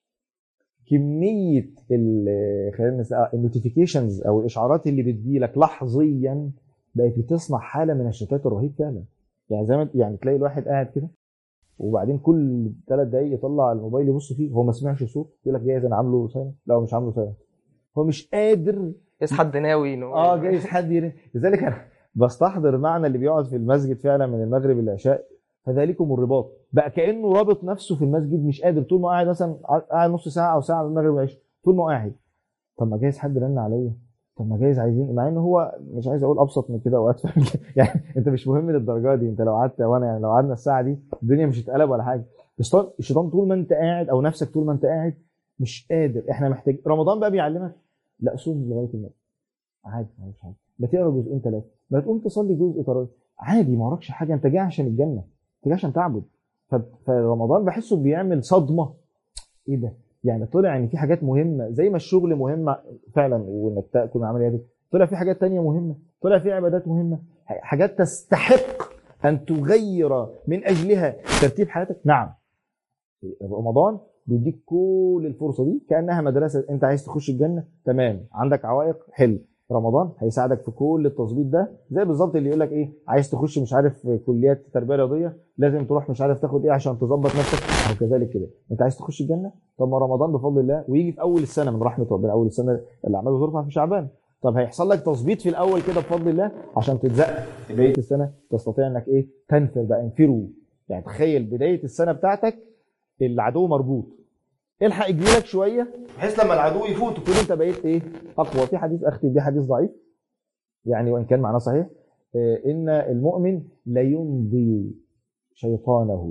كميه خلينا نسال النوتيفيكيشنز او الاشعارات اللي بتجيلك لحظيا بقت بتصنع حاله من الشتات الرهيب فعلا. يعني زي ما يعني تلاقي الواحد قاعد كده وبعدين كل ثلاث دقايق يطلع الموبايل يبص فيه، هو ما سمعش صوت يقول لك جايز انا عامله سايلنت، لا هو مش عامله سايلنت، هو مش قادر. جايز حد ناوي اه جايز حد يرن. لذلك انا بستحضر معنى اللي بيقعد في المسجد فعلا من المغرب للعشاء، فذلكم الرباط، بقى كانه رابط نفسه في المسجد مش قادر، طول ما قاعد مثلا قاعد نص ساعه او ساعه من المغرب والعشاء طول ما قاعد. طب ما جايز حد رن عليا، طب ما جايز عايزين، مع ان هو مش عايز اقول ابسط من كده اوقات يعني انت مش مهم للدرجه دي. انت لو قعدت وانا يعني لو قعدنا الساعه دي الدنيا مش هتقلب ولا حاجه. الشيطان الشيطان طول ما انت قاعد او نفسك طول ما انت قاعد مش قادر. احنا محتاج رمضان بقى بيعلمك لا صوم لغايه المغرب عادي، مش حاجه، ما تقرا جزئين ثلاثه، ما تقوم تصلي جزء تراويح عادي، ما وراكش حاجه، انت جاي عشان الجنه، انت جاي عشان تعبد. فرمضان بحسه بيعمل صدمه، ايه ده؟ يعني طلع ان في حاجات مهمه زي ما الشغل مهمه فعلا وانك تاكل عمليه، طلع في حاجات تانية مهمه، طلع في عبادات مهمه، حاجات تستحق ان تغير من اجلها ترتيب حياتك. نعم رمضان بيديك كل الفرصه دي كانها مدرسه. انت عايز تخش الجنه، تمام، عندك عوائق، حلو، رمضان هيساعدك في كل التظبيط ده. زي بالظبط اللي يقول لك ايه، عايز تخش مش عارف كليات تربيه رياضيه، لازم تروح مش عارف تاخد ايه عشان تظبط نفسك، او كذلك كده انت عايز تخش الجنه، طب ما رمضان بفضل الله ويجي في اول السنه من رحمه ربنا، اول السنه الاعمال ترفع في شعبان، طب هيحصل لك تظبيط في الاول كده بفضل الله عشان تتزق في بدايه السنه تستطيع انك ايه تنفر بقى، انفروا. يعني تخيل بدايه السنه بتاعتك العدو مربوط، الحق يجيلك شويه بحيث لما العدو يفوت تكون انت بقيت ايه اقوى. في حديث اختي بيه حديث ضعيف يعني وان كان معناه صحيح، ان المؤمن لا يمضي شيطانه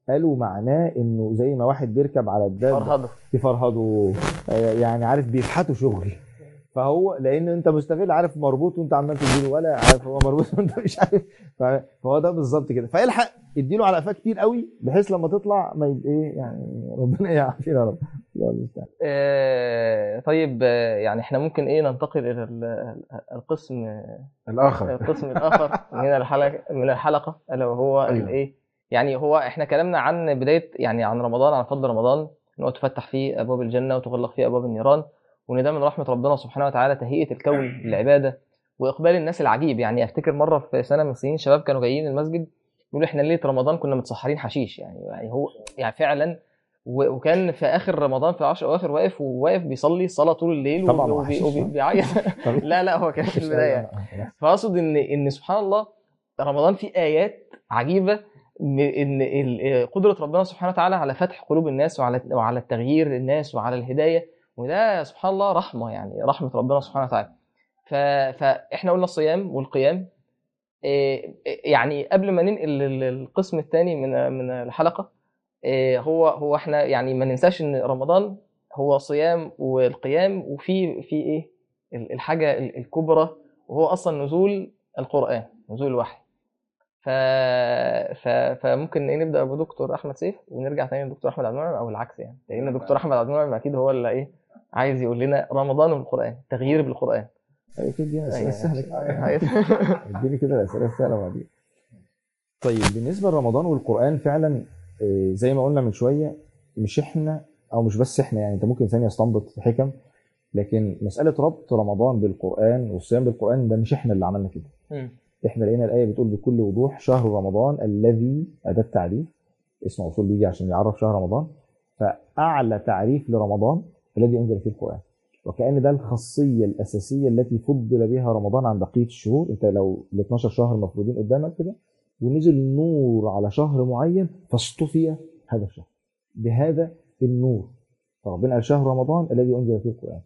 قالوا معناه انه زي ما واحد بيركب على الدابه فرهضه يفرهدوا، يعني عارف بيفحتوا شغل. فهو لان انت مستغل، عارف مربوط وانت عمال تديله، ولا عارف هو مربوط وانت مش عارف. فهو ده بالظبط كده، فالحق اديله على قفاه كتير قوي بحيث لما تطلع ما يبقى ايه يعني. ربنا يعافينا يا رب. آه طيب، آه يعني احنا ممكن ايه ننتقل الى ال- القسم الاخر القسم الاخر من الحلقه من الحلقه الا وهو أيوة. الايه يعني هو احنا كلامنا عن بدايه يعني عن رمضان، عن فضل رمضان، ان هو تفتح فيه ابواب الجنه وتغلق فيه ابواب النيران، وان ده من رحمه ربنا سبحانه وتعالى تهيئه الكون للعباده واقبال الناس العجيب. يعني افتكر مره في سنه من السنين شباب كانوا جايين المسجد يقولوا احنا ليله رمضان كنا متسحرين حشيش. يعني يعني هو يعني فعلا، و- وكان في اخر رمضان في العشر اواخر واقف وواقف بيصلي صلاه طول الليل طبعا وبيعيط. لا لا هو كان في البدايه. فاقصد ان ان سبحان الله رمضان فيه ايات عجيبه، ان ان ال- قدره ربنا سبحانه وتعالى على فتح قلوب الناس وعلى وعلى التغيير الناس وعلى الهدايه، وده سبحان الله رحمه، يعني رحمه ربنا سبحانه وتعالى. ف... فاحنا قلنا الصيام والقيام. إيه، يعني قبل ما ننقل لل- للقسم الثاني من من الحلقه، إيه، هو هو احنا يعني ما ننساش ان رمضان هو صيام والقيام، وفي في ايه ال- الحاجه ال- الكبرى، وهو اصلا نزول القران، نزول الوحي. ف... ف... فممكن إيه نبدا بدكتور احمد سيف ونرجع تاني لدكتور احمد عبد المنعم، او العكس يعني، لان دكتور احمد عبد المنعم اكيد هو اللي ايه عايز يقول لنا رمضان والقران، تغيير بالقران. اكيد دي اسئله سهله أيوة. اديني كده الاسئله السهله بعدين. طيب بالنسبه لرمضان والقران فعلا، آه، زي ما قلنا من شويه، مش احنا او مش بس احنا، يعني انت ممكن ثانيه يستنبط حكم، لكن مساله ربط رمضان بالقران والصيام بالقران ده مش احنا اللي عملنا كده. مم. احنا لقينا الايه بتقول بكل وضوح شهر رمضان الذي، اداه تعريف، اسم موصول بيجي عشان يعرف شهر رمضان، فاعلى تعريف لرمضان الذي انزل فيه القران. وكأن ده الخاصيه الاساسيه التي فضل بها رمضان عن بقيه الشهور. انت لو ال اتناشر شهر مفروضين قدامك كده، ونزل النور على شهر معين فاصطفي هذا الشهر بهذا النور، فربنا قال شهر رمضان الذي انزل فيه القران.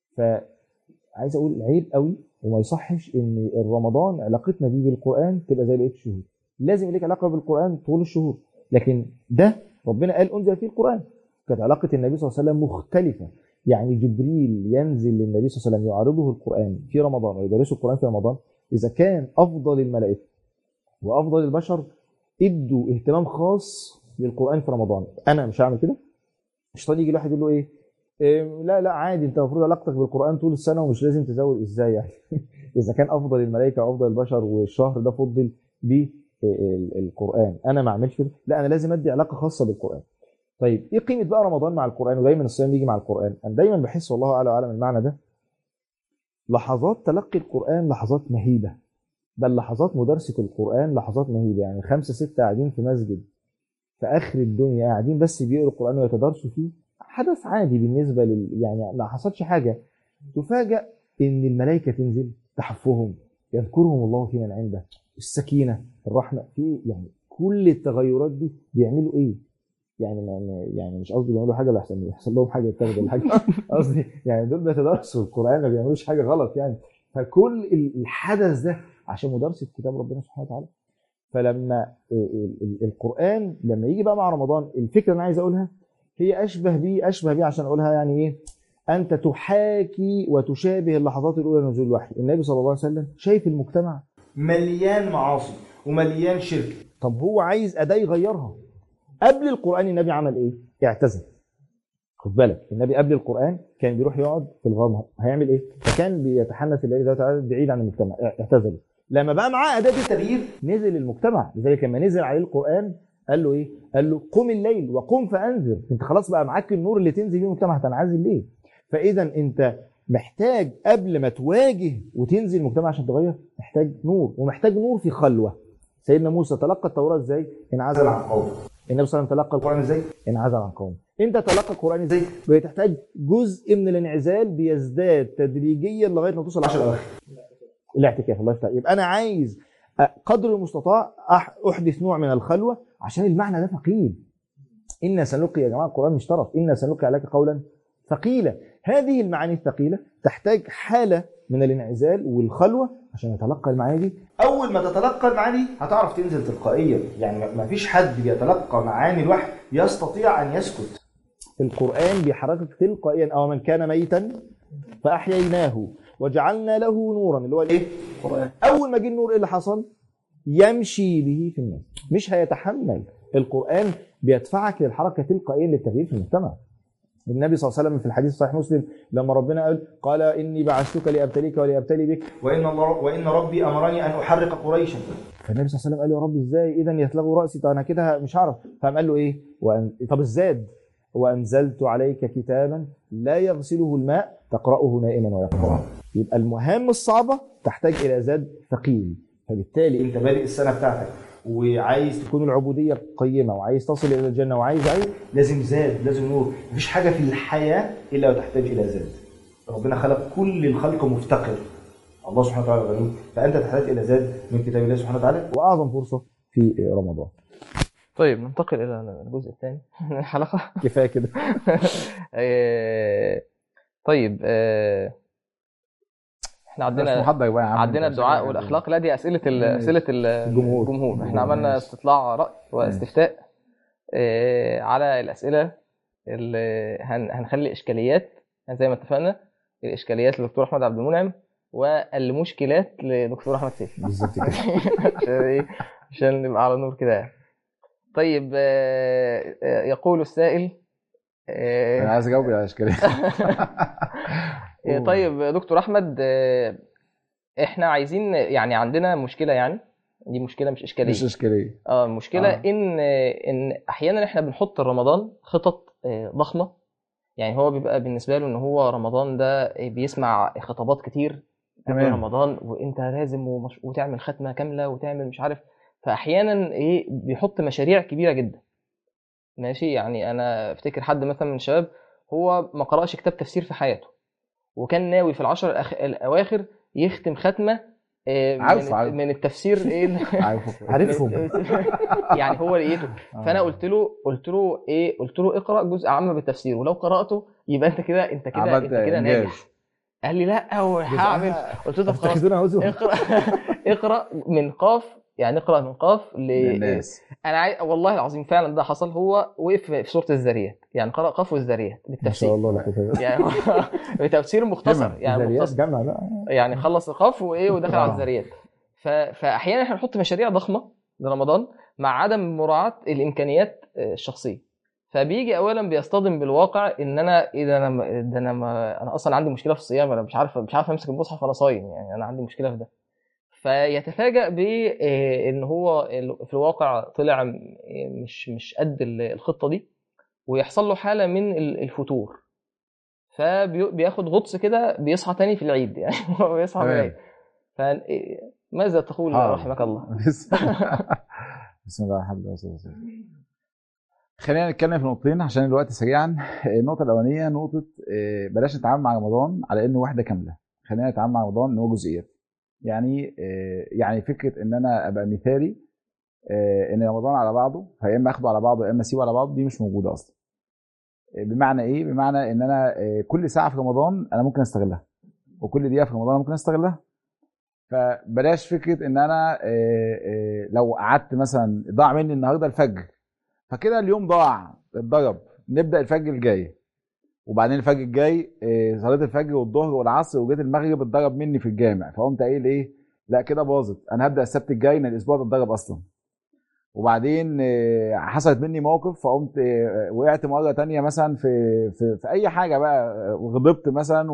فعايز اقول عيب قوي وما يصحش ان رمضان علاقتنا بيه بالقران تبقى زي بقيه الشهور. لازم يبقى لك علاقه بالقران طول الشهور، لكن ده ربنا قال انزل فيه القران. كانت علاقه النبي صلى الله عليه وسلم مختلفه، يعني جبريل ينزل للنبي صلى الله عليه وسلم يعرضه القران في رمضان ويدرسه القران في رمضان. اذا كان افضل الملائكه وافضل البشر ادوا اهتمام خاص للقران في رمضان، انا مش هعمل كده. مش طالع يجي الواحد يقول له ايه, إيه لا لا عادي، انت المفروض علاقتك بالقران طول السنه ومش لازم تزود. ازاي يعني؟ اذا كان افضل الملائكه وافضل البشر والشهر ده فضل بالقران، انا ما اعملش كده؟ لا، انا لازم ادي علاقه خاصه بالقران. طيب ايه قيمه بقى رمضان مع القران؟ ودايما الصيام يجي مع القران. انا دايما بحس والله اعلى واعلم المعنى ده، لحظات تلقي القران لحظات مهيبه، بل لحظات مدارسه القران لحظات مهيبه. يعني خمسه سته قاعدين في مسجد في اخر الدنيا قاعدين بس بيقروا القران ويتدارسوا فيه، حدث عادي بالنسبه لل يعني ما حصلش حاجه. تفاجأ ان الملائكه تنزل تحفهم، يذكرهم الله في من عنده، السكينه، الرحمه، في يعني كل التغيرات دي بيعملوا ايه؟ يعني ما يعني مش قصدي بيعملوا حاجه لحسن يحصل لهم حاجه يتاخدوا ولا حاجه، قصدي يعني دول بيتدرسوا القران ما بيعملوش حاجه غلط يعني. فكل الحدث ده عشان مدارسه كتاب ربنا سبحانه وتعالى. فلما القران لما يجي بقى مع رمضان، الفكره اللي انا عايز اقولها هي اشبه بيه اشبه بيه عشان اقولها يعني ايه؟ انت تحاكي وتشابه اللحظات الاولى لنزول الوحي. النبي صلى الله عليه وسلم شايف المجتمع مليان معاصي ومليان شرك، طب هو عايز اداه يغيرها. قبل القران النبي عمل ايه؟ اعتزل. خد بالك النبي قبل القران كان بيروح يقعد في الغار، هيعمل ايه؟ فكان بيتحنث الله تعالى بعيد عن المجتمع، اعتزل. لما بقى معاه اداه التغيير نزل المجتمع، لذلك لما نزل عليه القران قال له ايه؟ قال له قم الليل وقم فانذر. انت خلاص بقى معاك النور اللي تنزل بيه المجتمع، هتنعزل ليه؟ فاذا انت محتاج قبل ما تواجه وتنزل المجتمع عشان تغير، محتاج نور، ومحتاج نور في خلوه. سيدنا موسى تلقى التوراة ازاي؟ انعزل عن قومه. النبي صلى الله عليه وسلم تلقى القرآن ازاي؟ انعزل عن قومه. انت تلقى القرآن ازاي؟ بتحتاج جزء من الانعزال بيزداد تدريجيا لغايه ما توصل عشر اواخر. الاعتكاف. الله يفتح. يبقى انا عايز قدر المستطاع احدث نوع من الخلوه عشان المعنى ده ثقيل. إنا سنلقي، يا جماعه القرآن مش طرف، إنا سنلقي عليك قولا ثقيلا. هذه المعاني الثقيله تحتاج حاله من الانعزال والخلوه عشان يتلقى المعاني دي. اول ما تتلقى المعاني هتعرف تنزل تلقائيا، يعني ما فيش حد بيتلقى معاني الوحي يستطيع ان يسكت. القرآن بيحركك تلقائيا. او من كان ميتا فاحييناه وجعلنا له نورا، اللي هو الايه؟ القرآن. اول ما جه النور ايه اللي حصل؟ يمشي به في الناس، مش هيتحمل. القرآن بيدفعك للحركة تلقائيا للتغيير في المجتمع. النبي صلى الله عليه وسلم في الحديث صحيح مسلم لما ربنا قال قال إني بعثتك لأبتليك ولأبتلي بك وإن الله وإن ربي أمرني أن أحرق قريشا. فالنبي صلى الله عليه وسلم قال يا رب إزاي إذا يتلغوا رأسي؟ طب أنا كده مش هعرف. فقام قال له إيه؟ وأن... طب الزاد وأنزلت عليك كتابا لا يغسله الماء تقرأه نائما ويقظا. يبقى المهام الصعبة تحتاج إلى زاد ثقيل. فبالتالي أنت بادئ السنة بتاعتك وعايز تكون العبودية قيمة وعايز تصل إلى الجنة وعايز عايز لازم زاد، لازم نور. مفيش حاجة في الحياة إلا وتحتاج إلى زاد. ربنا خلق كل الخلق مفتقر، الله سبحانه وتعالى غني، فأنت تحتاج إلى زاد من كتاب الله سبحانه وتعالى، وأعظم فرصة في رمضان. طيب ننتقل إلى الجزء الثاني من الحلقة. كفاية كده. طيب احنا عندنا عندنا الدعاء والاخلاق. لا دي اسئله اسئله الجمهور. الجمهور احنا عملنا استطلاع راي واستفتاء اه على الاسئله اللي هنخلي اشكاليات زي ما اتفقنا، الاشكاليات للدكتور احمد عبد المنعم والمشكلات لدكتور احمد سيف. بالظبط كده. عشان ايه؟ عشان نبقى على نور كده. طيب اه يقول السائل اه انا عايز اجاوب على الاشكاليه. طيب دكتور احمد، احنا عايزين يعني عندنا مشكله، يعني دي مشكله مش اشكاليه. مش اشكاليه اه مشكله آه. ان ان احيانا احنا بنحط رمضان خطط ضخمه. يعني هو بيبقى بالنسبه له ان هو رمضان ده بيسمع خطابات كتير قبل رمضان، وانت لازم ومش... وتعمل ختمه كامله وتعمل مش عارف. فاحيانا ايه بيحط مشاريع كبيره جدا. ماشي، يعني انا افتكر حد مثلا من الشباب هو ما قرأش كتاب تفسير في حياته، وكان ناوي في العشر الأخ... الاواخر يختم ختمه من, عارف عارف. من التفسير ايه عارفهم. يعني هو لقيته. فانا قلت له قلت له ايه قلت له اقرا جزء عام بالتفسير، ولو قراته يبقى انت كده انت كده انت كده ناجح. قال لي لا هو هعمل. قلت له خلاص اقرا اقرا من قاف، يعني اقرا من قاف للناس. انا عاي... والله العظيم فعلا ده حصل. هو وقف في سوره الذاريات، يعني قرأ قاف والذاريات بالتفسير. ما شاء الله لك. يعني بتفسير مختصر، يعني مختصر جمع بقى، يعني خلص قاف وايه ودخل على الذاريات. ف... فاحيانا احنا نحط مشاريع ضخمه لرمضان مع عدم مراعاه الامكانيات الشخصيه. فبيجي اولا بيصطدم بالواقع ان انا اذا انا ده انا ما... انا اصلا عندي مشكله في الصيام، انا مش عارف مش عارف امسك المصحف وانا صايم، يعني انا عندي مشكله في ده. فيتفاجأ بان هو في الواقع طلع مش مش قد الخطه دي، ويحصل له حاله من الفتور. فبياخد غطس كده بيصحى تاني في العيد، يعني هو بيصحى في العيد. فماذا تقول رحمك الله؟ بسم الله الرحمن الرحيم. خلينا نتكلم في نقطتين عشان الوقت سريعا. النقطه الاولانيه نقطه بلاش نتعامل مع رمضان على انه وحده كامله، خلينا نتعامل مع رمضان ان هو جزئيات. يعني يعني فكره ان انا ابقى مثالي ان رمضان على بعضه، فيا اما اخده على بعضه يا اما اسيبه على بعضه، دي مش موجوده اصلا. بمعنى ايه؟ بمعنى ان انا كل ساعه في رمضان انا ممكن استغلها، وكل دقيقه في رمضان انا ممكن استغلها. فبلاش فكره ان انا لو قعدت مثلا ضاع مني النهارده الفجر، فكده اليوم ضاع اتضرب. نبدا الفجر الجاي، وبعدين الفجر الجاي صلاه الفجر والظهر والعصر وجيت المغرب اتضرب مني في الجامع، فقمت قايل ايه؟ لا كده باظت، انا هبدا السبت الجاي ان الاسبوع ده اتضرب اصلا. وبعدين حصلت مني موقف فقمت وقعت مره تانية مثلا في في, في اي حاجه بقى، وغضبت مثلا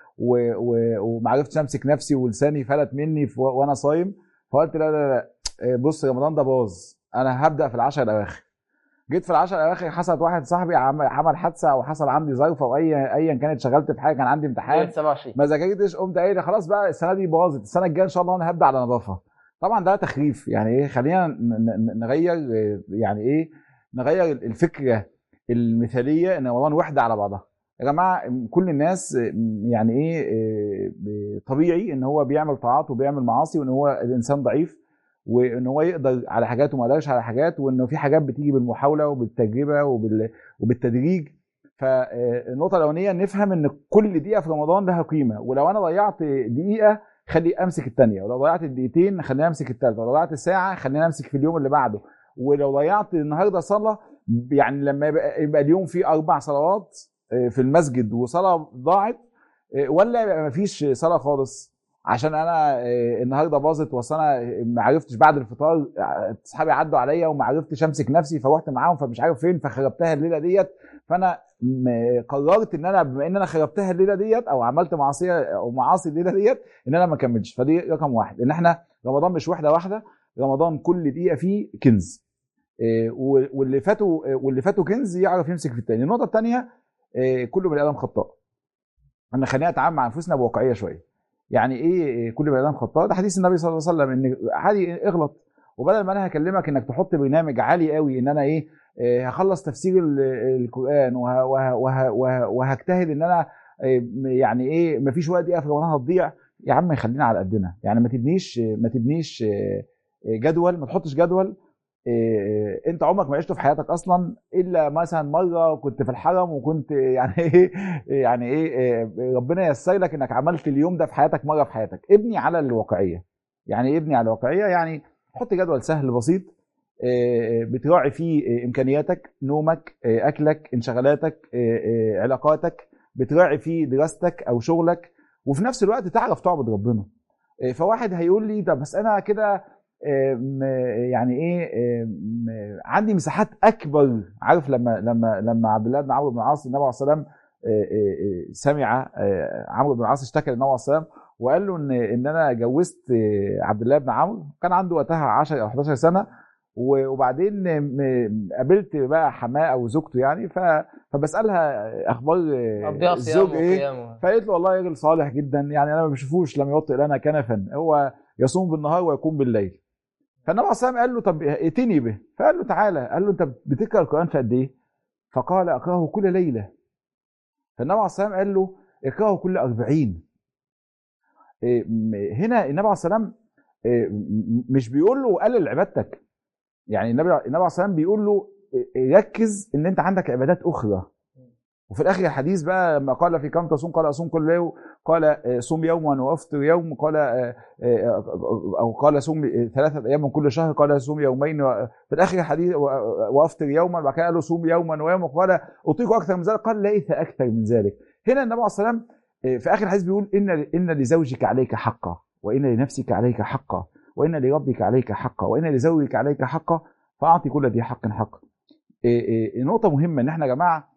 وما عرفتش امسك نفسي ولساني فلت مني وانا صايم، فقلت لا لا لا بص رمضان ده باظ، انا هبدا في العشر الاواخر. جيت في العشر الاواخر حصلت واحد صاحبي عمل حادثه او حصل عندي ظرف او اي ايا كانت، شغلت في حاجه، كان عندي امتحان ما ذاكرتش، قمت قايل خلاص بقى السنه دي باظت، السنه الجايه ان شاء الله انا هبدا على نظافه. طبعا ده تخريف. يعني ايه؟ خلينا نغير، يعني ايه نغير الفكره المثاليه ان رمضان وحده على بعضها. يا جماعه كل الناس يعني ايه طبيعي ان هو بيعمل طاعات وبيعمل معاصي، وان هو الانسان ضعيف، وان هو يقدر على حاجات وما يقدرش على حاجات، وانه في حاجات بتيجي بالمحاوله وبالتجربه وبالتدريج. فالنقطه الاولانيه نفهم ان كل دقيقه في رمضان لها قيمه، ولو انا ضيعت دقيقه خلي امسك الثانيه، ولو ضيعت الدقيقتين خليني امسك الثالثه، ولو ضيعت الساعه خليني امسك في اليوم اللي بعده، ولو ضيعت النهارده صلاه يعني لما يبقى, يبقى اليوم فيه اربع صلوات في المسجد وصلاه ضاعت، ولا يبقى ما فيش صلاه خالص عشان انا النهارده باظت، واصل انا ما عرفتش بعد الفطار اصحابي عدوا عليا وما عرفتش امسك نفسي فروحت معاهم فمش عارف فين فخربتها الليله ديت، فانا قررت ان انا بما ان انا خربتها الليله ديت او عملت معصيه او معاصي الليله ديت ان انا ما اكملش. فدي رقم واحد، ان احنا رمضان مش واحده واحده، رمضان كل دقيقه فيه كنز، واللي فاتوا واللي فاتوا كنز يعرف يمسك في الثاني. النقطه الثانيه كل بني ادم خطاء، انا خلينا نتعامل مع انفسنا بواقعيه شويه. يعني ايه كل بني ادم خطاء؟ ده حديث النبي صلى الله عليه وسلم ان عادي اغلط، وبدل ما انا هكلمك انك تحط برنامج عالي قوي ان انا ايه هخلص تفسير القران وهجتهد ان انا يعني ايه مفيش وقت دقيقه في رمضان هتضيع، يا عم خلينا على قدنا. يعني ما تبنيش ما تبنيش جدول، ما تحطش جدول انت عمرك ما عشته في حياتك اصلا الا مثلا مره كنت في الحرم وكنت يعني ايه يعني ايه ربنا ييسر لك انك عملت اليوم ده في حياتك مره في حياتك. ابني على الواقعيه. يعني ابني على الواقعيه، يعني حط جدول سهل بسيط بتراعي فيه امكانياتك، نومك، اكلك، انشغالاتك، علاقاتك، بتراعي فيه دراستك او شغلك، وفي نفس الوقت تعرف تعبد ربنا. فواحد هيقول لي ده بس انا كده يعني ايه عندي مساحات اكبر. عارف لما لما لما عبد الله بن عمرو بن العاص النبي عليه الصلاه والسلام سمع عمرو بن العاص اشتكى للنبي عليه الصلاه والسلام وقال له ان ان انا جوزت عبد الله بن عمرو، كان عنده وقتها عشرة او حداشر سنه، وبعدين قابلت بقى حماه او زوجته يعني فبسالها اخبار الزوج ايه، فقالت له والله راجل صالح جدا، يعني انا ما بشوفوش لم يوطئ لنا كنفا، هو يصوم بالنهار ويقوم بالليل. فالنبي عليه الصلاه والسلام قال له طب ائتني به، فقال له تعالى، قال له انت بتقرا القران في قد ايه؟ فقال اقراه كل ليله. فالنبي عليه الصلاه والسلام قال له اقراه كل أربعين. هنا النبي عليه الصلاه والسلام مش بيقول له قلل عبادتك، يعني النبي النبي عليه الصلاه والسلام بيقول له ركز ان انت عندك عبادات اخرى. وفي الاخر الحديث بقى لما قال في كم تصوم قال اصوم كل يوم، قال صوم يوما وافطر يوم، قال او قال صوم ثلاثه ايام من كل شهر، قال صوم يومين في الاخر الحديث وافطر يوما، وبعد كده قال له صوم يوما ويوم، قال اطيق اكثر من ذلك، قال ليس اكثر من ذلك. هنا النبي عليه الصلاه والسلام في اخر الحديث بيقول ان ان لزوجك عليك حقا، وان لنفسك عليك حقا، وان لربك عليك حقا، وان لزوجك عليك حقا، فاعطي كل ذي حق حقا. نقطه مهمه ان احنا يا جماعه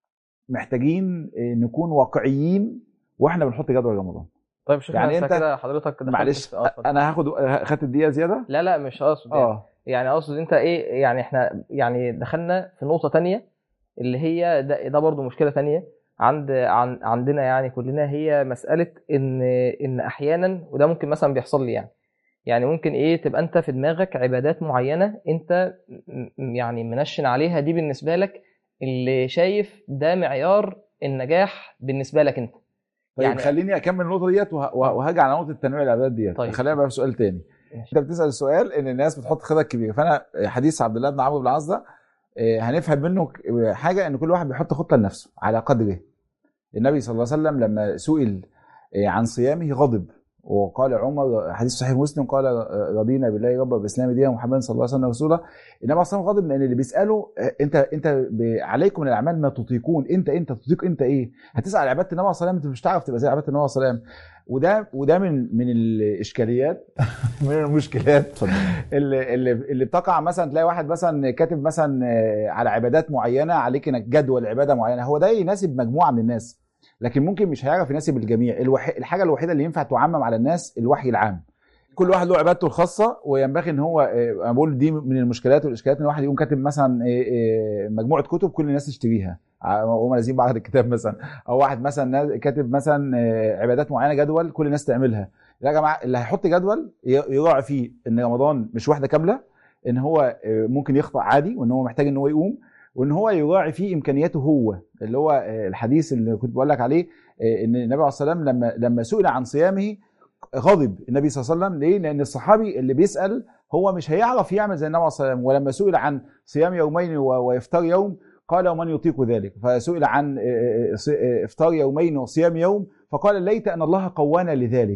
محتاجين نكون واقعيين واحنا بنحط جدول رمضان. طيب شوف يعني انت كده حضرتك معلش انا هاخد خدت الدقيقه زياده. لا لا مش قاصد يعني. اه يعني اقصد انت ايه، يعني احنا يعني دخلنا في نقطه تانية اللي هي ده, ده برضو مشكله تانية عند عن عندنا يعني كلنا، هي مساله ان ان احيانا، وده ممكن مثلا بيحصل لي يعني يعني ممكن ايه تبقى انت في دماغك عبادات معينه انت يعني منشن عليها، دي بالنسبه لك اللي شايف ده معيار النجاح بالنسبه لك انت. طيب يعني خليني اكمل النقطه ديت وهاجي على نقطه التنويع العبادات ديت. طيب خلينا بقى في سؤال تاني. انت بتسال السؤال ان الناس بتحط خطط كبيره، فانا حديث عبد الله بن عمرو بن العاص ده هنفهم منه حاجه، ان كل واحد بيحط خطه لنفسه على قدره. النبي صلى الله عليه وسلم لما سئل عن صيامه غضب، وقال عمر حديث صحيح مسلم قال رضينا بالله ربا بالاسلام دينا ومحمد صلى الله عليه وسلم رسولا. النبي صلى الله عليه وسلم غضب لان اللي بيساله انت انت عليكم من الاعمال ما تطيقون، انت انت تطيق انت ايه؟ هتسال عباده النبي صلى الله عليه وسلم انت مش هتعرف تبقى زي عباده النبي صلى الله عليه وسلم. وده وده من من الاشكاليات من المشكلات اللي اللي اللي بتقع. مثلا تلاقي واحد مثلا كاتب مثلا على عبادات معينه، عليك انك جدول عباده معينه، هو ده يناسب مجموعه من الناس لكن ممكن مش هيعرف يناسب الجميع. الوحي... الحاجه الوحيده اللي ينفع تعمم على الناس الوحي العام، كل واحد له عبادته الخاصه، وينبغي ان هو انا بقول دي من المشكلات والاشكالات ان الواحد يقوم كاتب مثلا مجموعه كتب كل الناس تشتريها وهم لازم بعد الكتاب مثلا، او واحد مثلا كاتب مثلا عبادات معينه جدول كل الناس تعملها. يا جماعه اللي هيحط جدول يراعي فيه ان رمضان مش واحده كامله، ان هو ممكن يخطأ عادي، وان هو محتاج ان هو يقوم، وان هو يراعي فيه امكانياته هو، اللي هو الحديث اللي كنت بقول لك عليه ان النبي عليه الصلاه والسلام لما لما سئل عن صيامه غضب النبي صلى الله عليه وسلم. ليه؟ لان الصحابي اللي بيسال هو مش هيعرف يعمل زي النبي عليه الصلاه والسلام. ولما سئل عن صيام يومين وافطار يوم قال ومن يطيق ذلك، فسئل عن افطار يومين وصيام يوم فقال ليت ان الله قوانا لذلك.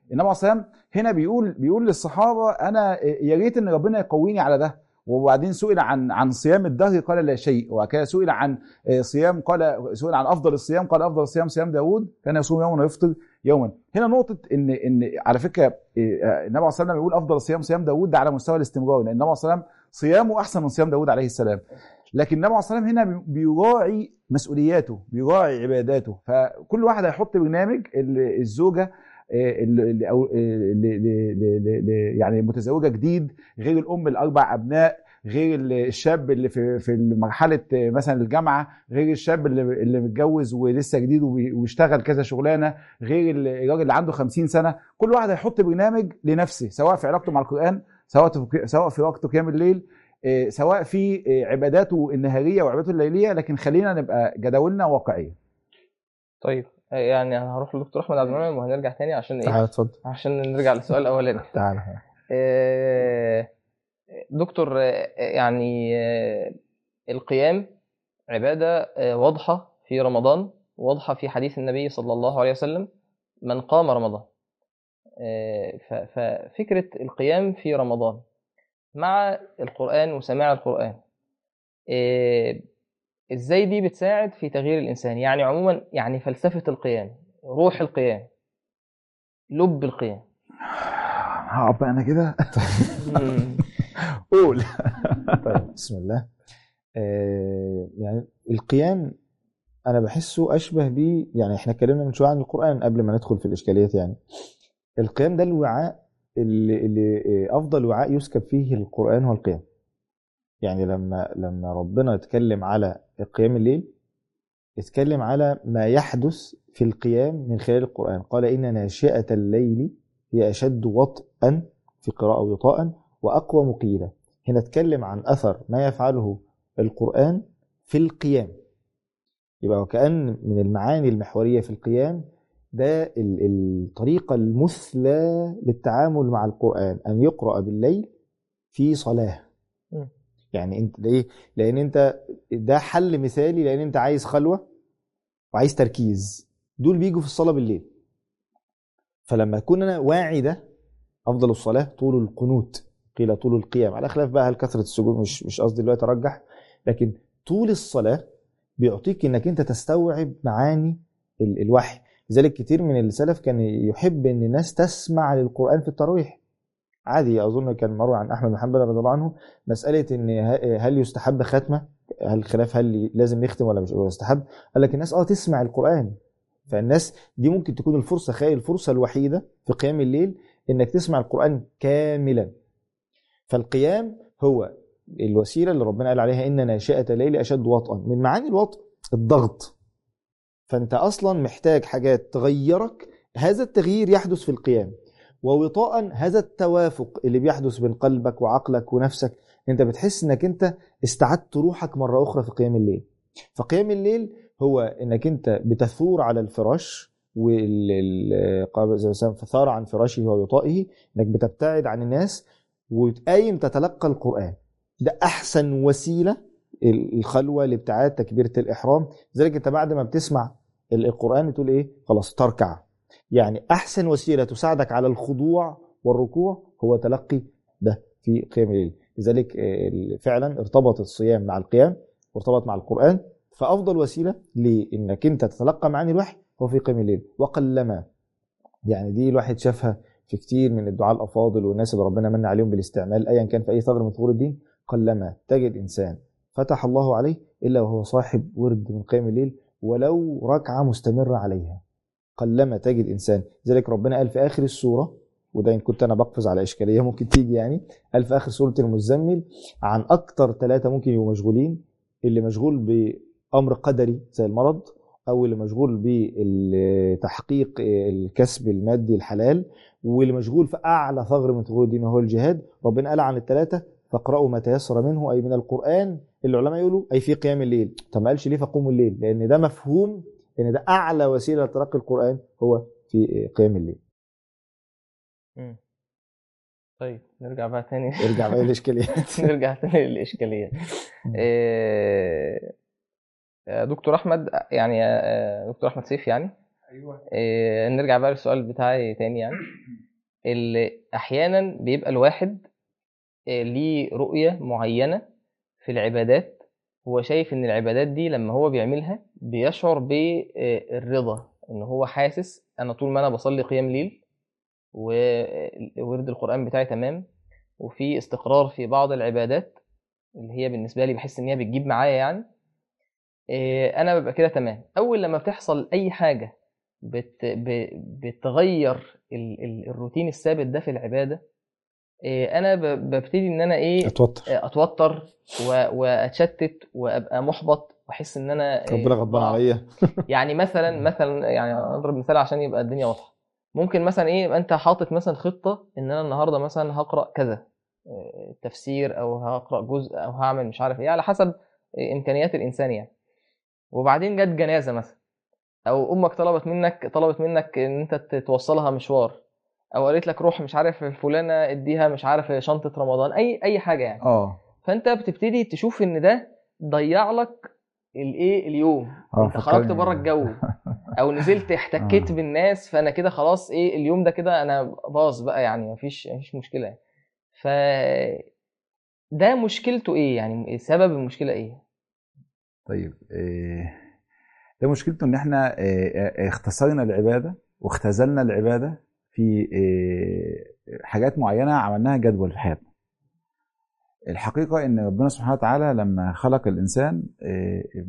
النبي عليه الصلاه والسلام هنا بيقول بيقول للصحابه انا يا ريت ان ربنا يقويني على ده. وبعدين سئل عن عن صيام الدهر قال لا شيء، وكان سئل عن صيام قال سئل عن افضل الصيام قال افضل الصيام صيام داوود كان يصوم يوما ويفطر يوما. هنا نقطه ان ان على فكره النبي عليه الصلاه والسلام يقول افضل الصيام صيام داوود ده على مستوى الاستمرار، لان النبي عليه الصلاه والسلام صيامه احسن من صيام داوود عليه السلام. لكن النبي عليه الصلاه والسلام هنا بيراعي مسؤولياته، بيراعي عباداته. فكل واحد هيحط برنامج. الزوجه اللي أو اللي اللي يعني متزوجه جديد، غير الام الاربع ابناء، غير الشاب اللي في في مرحله مثلا الجامعه، غير الشاب اللي اللي متجوز ولسه جديد وبيشتغل كذا شغلانه، غير الراجل اللي عنده خمسين سنه. كل واحد هيحط برنامج لنفسه، سواء في علاقته مع القران، سواء سواء في وقت قيام الليل، سواء في عباداته النهاريه وعباداته الليليه. لكن خلينا نبقى جداولنا واقعيه. طيب يعني انا هروح للدكتور احمد عبد المنعم وهنرجع تاني عشان ايه؟ تعال اتفضل. عشان نرجع للسؤال الاولاني. تعال. دكتور، يعني القيام عبادة واضحة في رمضان، واضحة في حديث النبي صلى الله عليه وسلم من قام رمضان. ففكرة القيام في رمضان مع القرآن وسماع القرآن ازاي دي بتساعد في تغيير الإنسان؟ يعني عموما يعني فلسفة القيام، روح القيام، لب القيام. هقف انا كده. قول. طيب بسم الله. آه يعني القيام انا بحسه اشبه بيه، يعني احنا اتكلمنا من شويه عن القرآن قبل ما ندخل في الاشكاليات. يعني القيام ده الوعاء اللي, اللي افضل وعاء يسكب فيه القرآن هو القيام. يعني لما لما ربنا اتكلم على قيام الليل اتكلم على ما يحدث في القيام من خلال القرآن. قال إن ناشئة الليل هي أشد وطئا في قراءة وطاء وأقوى مقيلة. هنا اتكلم عن أثر ما يفعله القرآن في القيام. يبقى وكأن من المعاني المحورية في القيام ده الطريقة المثلى للتعامل مع القرآن، أن يقرأ بالليل في صلاة. يعني انت ليه؟ لان انت ده حل مثالي، لان انت عايز خلوة وعايز تركيز، دول بيجوا في الصلاة بالليل. فلما اكون انا واعي ده افضل الصلاة طول القنوت، قيل طول القيام، على خلاف بقى هل كثرة السجود، مش مش قصدي دلوقتي ارجح، لكن طول الصلاة بيعطيك انك انت تستوعب معاني ال الوحي. لذلك كتير من السلف كان يحب ان الناس تسمع للقرآن في التراويح. عادي، أظن كان مروي عن أحمد بن حنبل رضي الله عنه مسألة إن هل يستحب ختمة، هل خلاف هل لازم نختم ولا مش يستحب. قال لك الناس آه تسمع القرآن. فالناس دي ممكن تكون الفرصة، خير الفرصة الوحيدة في قيام الليل إنك تسمع القرآن كاملا. فالقيام هو الوسيلة اللي ربنا قال عليها إن ناشئة الليل أشد وطئا. من معاني الوطء الضغط. فأنت أصلا محتاج حاجات تغيرك، هذا التغيير يحدث في القيام. ووطاء هذا التوافق اللي بيحدث بين قلبك وعقلك ونفسك، انت بتحس انك انت استعدت روحك مرة اخرى في قيام الليل. فقيام الليل هو انك انت بتثور على الفراش، فثار عن فراشه ووطائه، انك بتبتعد عن الناس وتقايم تتلقى القرآن. ده احسن وسيلة، الخلوة، الابتعاد، تكبيرة الاحرام. لذلك انت بعد ما بتسمع القرآن بتقول ايه؟ خلاص تركع. يعني أحسن وسيلة تساعدك على الخضوع والركوع هو تلقي ده في قيام الليل. لذلك فعلا ارتبط الصيام مع القيام وارتبط مع القرآن. فأفضل وسيلة لأنك أنت تتلقى معاني الوحي هو في قيام الليل. وقلما، يعني دي الواحد شافها في كتير من الدعاء الأفاضل والناس اللي ربنا من عليهم بالاستعمال أيا كان في أي ثغر من ثغور الدين. قلما تجد إنسان فتح الله عليه إلا وهو صاحب ورد من قيام الليل ولو ركعة مستمرة عليها. قلما تجد إنسان. ذلك ربنا قال في آخر السورة، وده إن كنت أنا بقفز على إشكالية ممكن تيجي، يعني قال في آخر سورة المزمل عن أكتر ثلاثة ممكن يبقوا مشغولين: اللي مشغول بأمر قدري زي المرض، أو اللي مشغول بتحقيق الكسب المادي الحلال، واللي مشغول في أعلى ثغر من ثغور الدين وهو الجهاد. ربنا قال عن الثلاثة فاقرأوا ما تيسر منه، أي من القرآن. العلماء يقولوا أي في قيام الليل. طب ما قالش ليه فقوموا الليل؟ لأن ده مفهوم ان ده اعلى وسيله لتلقي القران هو في قيام الليل. امم طيب نرجع بقى تاني نرجع بقى للاشكاليات نرجع تاني للاشكاليات. إيه... دكتور احمد، يعني دكتور احمد سيف، يعني ايوه إيه نرجع بقى للسؤال بتاعي تاني. يعني اللي احيانا بيبقى الواحد إيه ليه رؤية معينة في العبادات، هو شايف ان العبادات دي لما هو بيعملها بيشعر بالرضا، ان هو حاسس انا طول ما انا بصلي قيام ليل وورد القرآن بتاعي تمام، وفي استقرار في بعض العبادات اللي هي بالنسبة لي بحس ان هي بتجيب معايا، يعني إيه انا ببقى كده تمام. اول لما بتحصل اي حاجة بت ب- بتغير ال- ال- الروتين الثابت ده في العبادة، إيه انا ب- ببتدي ان انا ايه اتوتر. إيه، اتوتر و- واتشتت وابقى محبط واحس ان انا ربنا إيه، غضبان ضعف. عليا. يعني مثلا مثلا يعني اضرب مثال عشان يبقى الدنيا واضحه. ممكن مثلا ايه يبقى انت حاطط مثلا خطه ان انا النهارده مثلا هقرا كذا إيه، تفسير، او هقرا جزء، او هعمل مش عارف ايه على حسب إيه، امكانيات الانسان يعني. وبعدين جت جنازه مثلا، او امك طلبت منك طلبت منك ان انت توصلها مشوار، او قالت لك روح مش عارف فلانه اديها مش عارف شنطه رمضان، اي اي حاجه يعني. اه فانت بتبتدي تشوف ان ده ضيع لك الايه اليوم، اه انت خرجت فكرني بره الجو، او نزلت احتكيت اه بالناس، فانا كده خلاص ايه اليوم ده كده انا باظ بقى، يعني مفيش مفيش مشكله. ف ده مشكلته ايه؟ يعني سبب المشكله ايه؟ طيب إيه ده مشكلته ان احنا إيه اختصرنا العباده واختزلنا العباده في إيه حاجات معينه عملناها جدول في حياتنا. الحقيقه ان ربنا سبحانه وتعالى لما خلق الانسان إيه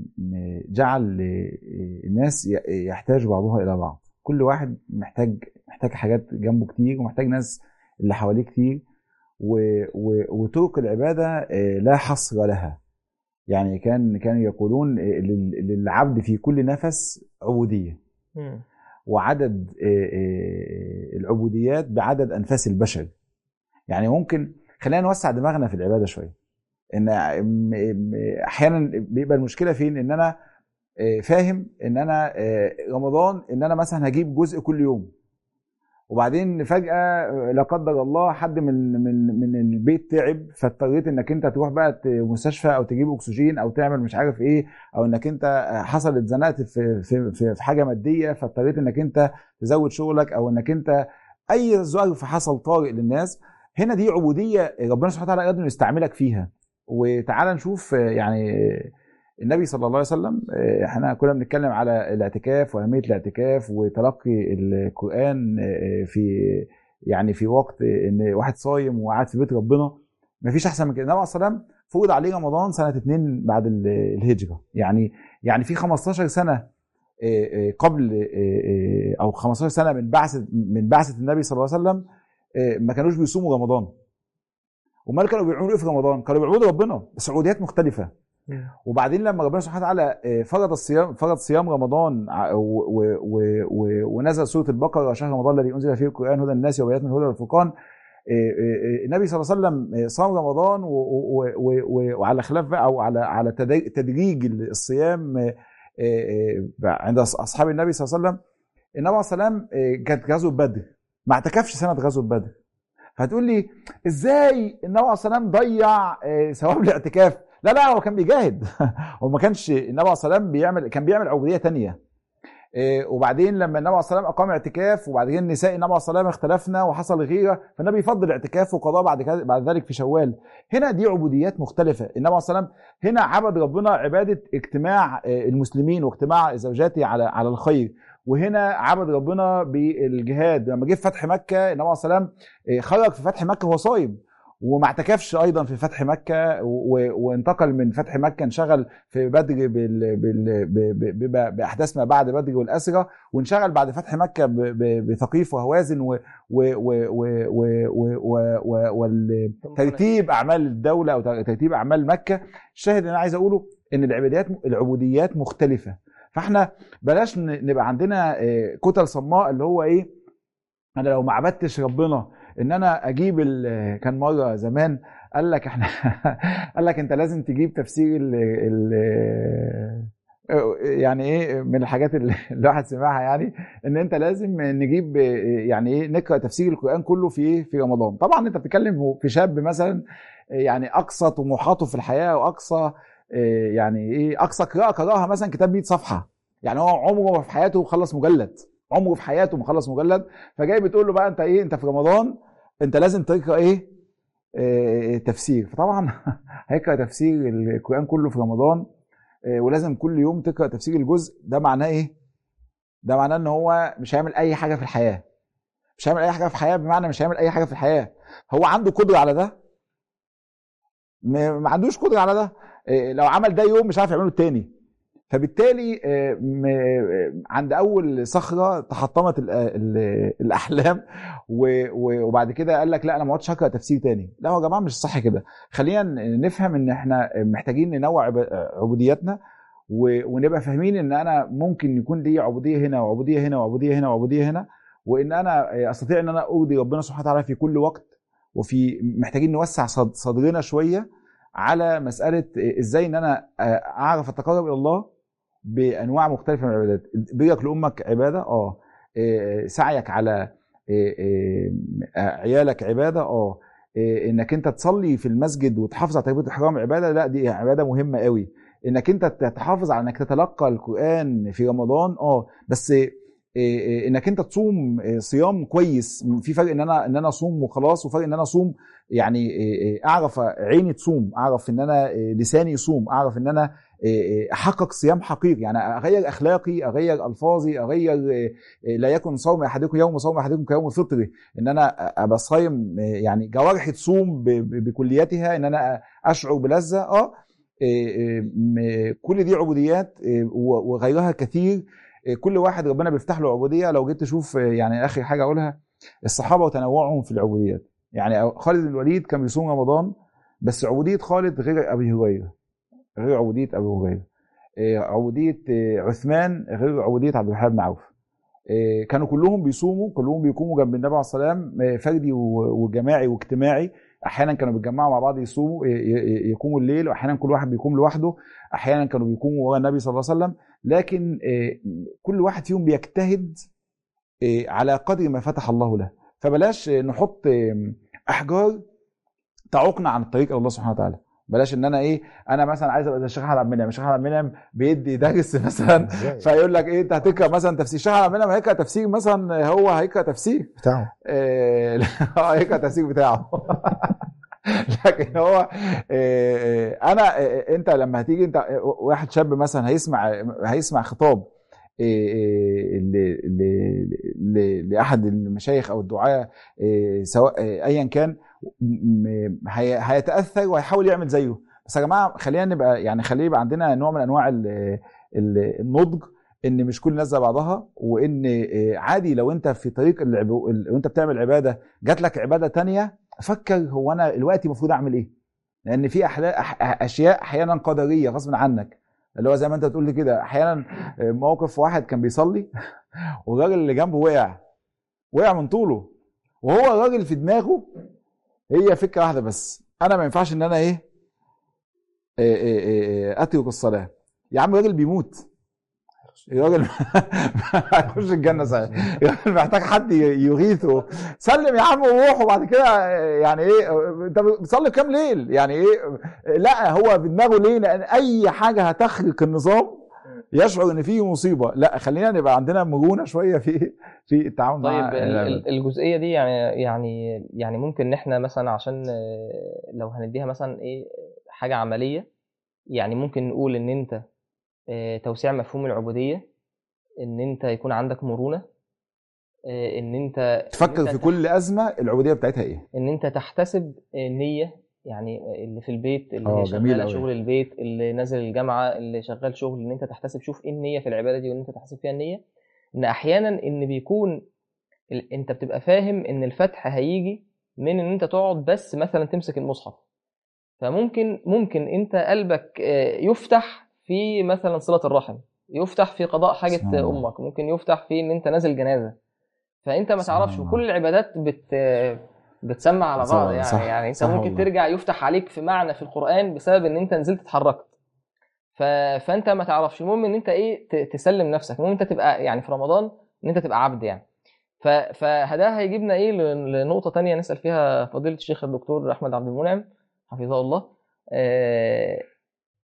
جعل إيه الناس ي- يحتاج بعضها الى بعض، كل واحد محتاج محتاج حاجات جنبه كتير، ومحتاج ناس اللي حواليه كتير، و- و- وطرق العباده إيه لا حصر لها. يعني كان كانوا يقولون لل- للعبد في كل نفس عبودية، مم. وعدد آه، آه، العبوديات بعدد أنفاس البشر. يعني ممكن خلينا نوسع دماغنا في العبادة شوية. إن م- م- أحيانا بيبقى المشكلة فين؟ إن أنا آه، فاهم إن أنا آه، رمضان إن أنا مثلا هجيب جزء كل يوم، وبعدين فجأة لا قدر الله حد من من من البيت تعب، فاضطريت انك انت تروح بقى ت- مستشفى او تجيب اكسجين او تعمل مش عارف ايه، او انك انت حصلت اتزنقت في في في في حاجه ماديه فاضطريت انك انت تزود شغلك، او انك انت اي ظرف حصل طارئ للناس. هنا دي عبوديه ربنا سبحانه وتعالى قادر يستعملك فيها. وتعالى نشوف يعني النبي صلى الله عليه وسلم. آه، احنا كنا بنتكلم على الاعتكاف واهميه الاعتكاف وتلقي القران آه، في يعني في وقت ان واحد صايم وقاعد في بيت ربنا. مفيش احسن من كده. النبي صلى الله عليه وسلم فرض عليه رمضان سنه اتنين بعد ال- الهجره، يعني يعني في خمستاشر سنه آه، آه، قبل آه، آه، او خمستاشر سنه من بعثه من بعثه النبي صلى الله عليه وسلم آه، ما كانوش بيصوموا رمضان. امال كانوا بيعملوا ايه في رمضان؟ كانوا بيعبدوا ربنا بس عبوديات مختلفه. مم. وبعدين لما ربنا سبحانه وتعالى آه، فرض الصيام فرض صيام رمضان ع- و- و- و- و- ونزل سوره البقره شهر رمضان الذي انزل فيه القران هدى للناس وبينات من الهدى والفرقان. آه، آه، آه، النبي صلى الله عليه وسلم آه، صام رمضان و- و- و- و- وعلى خلاف بقى او على على تدريج تدريج الصيام آه، آه، آه، عند أص- اصحاب النبي صلى الله عليه وسلم. النبي عليه الصلاه والسلام آه، كانت غزوه بدر، ما اعتكفش سنه غزوه بدر. هتقول لي ازاي النبي عليه الصلاه والسلام ضيع آه، ثواب الاعتكاف؟ لا لا هو كان بيجاهد. هو ما كانش النبي عليه الصلاه والسلام بيعمل، كان بيعمل عبوديه تانية. آه، وبعدين لما النبي عليه الصلاه والسلام اقام اعتكاف، وبعدين نساء النبي عليه الصلاه والسلام اختلفنا وحصل غيره، فالنبي يفضل الاعتكاف وقضاء بعد كده بعد ذلك في شوال. هنا دي عبوديات مختلفه. النبي عليه الصلاه والسلام هنا عبد ربنا عباده اجتماع آه، المسلمين واجتماع زوجاته على على الخير. وهنا عبد ربنا بالجهاد. لما جه في فتح مكه النبي عليه الصلاه والسلام آه، خرج في فتح مكه وهو صايم، وما اعتكفش ايضا في فتح مكه، و- وانتقل من فتح مكه انشغل في بدر بال... بال... ب... ب... ب... باحداث ما بعد بدر والاسرى، وانشغل بعد فتح مكه ب... ب... بثقيف وهوازن و... و... و... و... و... و... و... وترتيب اعمال الدوله او ترتيب اعمال مكه. الشاهد اللي انا عايز اقوله ان العبادات العبوديات مختلفه. فاحنا بلاش ن- نبقى عندنا آه، كتل صماء اللي هو ايه، انا لو ما عبدتش ربنا ان انا اجيب ال- كان مره زمان قال لك احنا قال لك انت لازم تجيب تفسير ال ال يعني ايه من الحاجات اللي الواحد سمعها، يعني ان انت لازم نجيب يعني ايه نقرا تفسير القران كله في ايه في رمضان. طبعا انت بتتكلم في شاب مثلا يعني اقصى طموحاته في الحياه واقصى يعني ايه اقصى قراءه قراها مثلا كتاب مية صفحه يعني هو عمره في حياته خلص مجلد، عمره في حياته ما خلص مجلد. فجاي بتقول له بقى انت ايه، انت في رمضان انت لازم تقرا ايه، اه تفسير. فطبعا هيقرا تفسير القران كله في رمضان، اه ولازم كل يوم تقرا تفسير الجزء ده. معناه ايه؟ ده معناه ان هو مش هيعمل اي حاجه في الحياه، مش هيعمل اي حاجه في الحياه بمعنى مش هيعمل اي حاجه في الحياه. هو عنده قدره على ده؟ ما عندوش قدره على ده. اه لو عمل ده يوم مش عارف يعمله التاني. فبالتالي عند اول صخره تحطمت الاحلام، وبعد كده قال لك لا انا ما عدتش هقرا تفسير تاني. لا يا جماعه مش صح كده. خلينا نفهم ان احنا محتاجين ننوع عبودياتنا، ونبقى فاهمين ان انا ممكن يكون لي عبوديه هنا وعبوديه هنا وعبوديه هنا وعبوديه هنا، وان انا استطيع ان انا ارضي ربنا سبحانه وتعالى في كل وقت. وفي محتاجين نوسع صدرنا شويه على مساله ازاي ان انا اعرف اتقرب الى الله بانواع مختلفه من العبادات. برك لامك عباده، اه سعيك على عيالك عباده، اه انك انت تصلي في المسجد وتحافظ على تكبيره الاحرام عباده، لا دي عباده مهمه قوي. انك انت تحافظ على انك تتلقى القران في رمضان، اه بس انك انت تصوم صيام كويس. في فرق ان انا ان انا اصوم وخلاص، وفرق ان انا اصوم يعني اعرف عيني تصوم، اعرف ان انا لساني يصوم، اعرف ان انا احقق صيام حقيقي، يعني اغير اخلاقي، اغير الفاظي، اغير لا يكن صوم احدكم يوم صوم احدكم كيوم فطري، ان انا ابقى صايم يعني جوارحي تصوم بكليتها، ان انا اشعر بلذه. اه كل دي عبوديات وغيرها كثير. كل واحد ربنا بيفتح له عبوديه. لو جيت تشوف يعني اخر حاجه اقولها، الصحابه وتنوعهم في العبوديات. يعني خالد بن الوليد كان بيصوم رمضان، بس عبوديه خالد غير ابي هريره، غير عبوديه ابي هريره. عبوديه عثمان غير عبوديه عبد الرحمن بن عوف. كانوا كلهم بيصوموا، كلهم بيقوموا جنب النبي عليه الصلاه والسلام، فردي وجماعي واجتماعي. احيانا كانوا بيتجمعوا مع بعض يصوموا يقوموا الليل، واحيانا كل واحد بيقوم لوحده، احيانا كانوا بيقوموا ورا النبي صلى الله عليه وسلم. لكن كل واحد فيهم بيجتهد على قدر ما فتح الله له. فبلاش نحط احجار تعوقنا عن الطريق الى الله سبحانه وتعالى. بلاش ان انا ايه، انا مثلا عايز ابقى زي الشيخ احمد عبد المنعم. الشيخ احمد عبد المنعم بيدي درس مثلا، فيقول لك ايه انت هتقرا مثلا تفسير. الشيخ احمد عبد المنعم هيقرا تفسير مثلا، هو هيقرا تفسير بتاعه اه هيقرا تفسير بتاعه لكن هو انا انت لما هتيجي انت واحد شاب مثلا هيسمع هيسمع خطاب لاحد المشايخ او الدعاة سواء ايا كان، هيتاثر وهيحاول يعمل زيه. بس يا جماعه خلينا نبقى يعني خليه يبقى عندنا نوع من انواع النضج، ان مش كل الناس زي بعضها، وان عادي لو انت في طريق العبو... وانت بتعمل عباده جات لك عباده تانية، فكر هو انا دلوقتي المفروض اعمل ايه. لان في أحلا... اشياء احيانا قدريه غصب عنك، اللي هو زي ما انت بتقول لي كده. احيانا موقف واحد كان بيصلي والراجل اللي جنبه وقع وقع من طوله، وهو الراجل في دماغه هي فكره واحده بس، انا ما ينفعش ان انا ايه, إيه, إيه, إيه اترك الصلاه. يا عم الراجل بيموت، الراجل هيخش الجنه صحيح، الراجل محتاج حد يغيثه. سلم يا عم وروح، وبعد كده يعني ايه انت بتصلي كام ليل يعني ايه. لا هو في دماغه ليه؟ لان اي حاجه هتخرق النظام يشعر ان فيه مصيبه. لا خلينا نبقى عندنا مرونه شويه في في التعامل طيب مع ال- الجزئيه دي يعني يعني يعني ممكن ان احنا مثلا عشان لو هنديها مثلا ايه حاجه عمليه، يعني ممكن نقول ان انت توسيع مفهوم العبوديه، ان انت يكون عندك مرونه، ان انت تفكر إن انت في تح... كل ازمه العبوديه بتاعتها ايه، ان انت تحتسب نيه. يعني اللي في البيت، اللي اه هي جميل شغاله قوي. شغل البيت، اللي نازل الجامعه، اللي شغال شغل، ان انت تحتسب شوف ايه النيه في العباده دي، وان انت تحتسب فيها النيه. ان احيانا ان بيكون ال... انت بتبقى فاهم ان الفتح هيجي من ان انت تقعد بس مثلا تمسك المصحف. فممكن ممكن انت قلبك يفتح في مثلا صله الرحم، يفتح في قضاء حاجه امك، ممكن يفتح في ان انت نازل جنازه. فانت ما تعرفش، وكل العبادات بت بتسمع على بعض يعني صح يعني انت صح ممكن والله. ترجع يفتح عليك في معنى في القرآن بسبب ان انت نزلت اتحركت. ف... فانت ما تعرفش. المهم ان انت ايه ت... تسلم نفسك. المهم انت تبقى يعني في رمضان ان انت تبقى عبد يعني. ف... فده هيجيبنا ايه ل... لنقطة تانية نسأل فيها فضيلة الشيخ الدكتور احمد عبد المنعم حفظه الله. آه...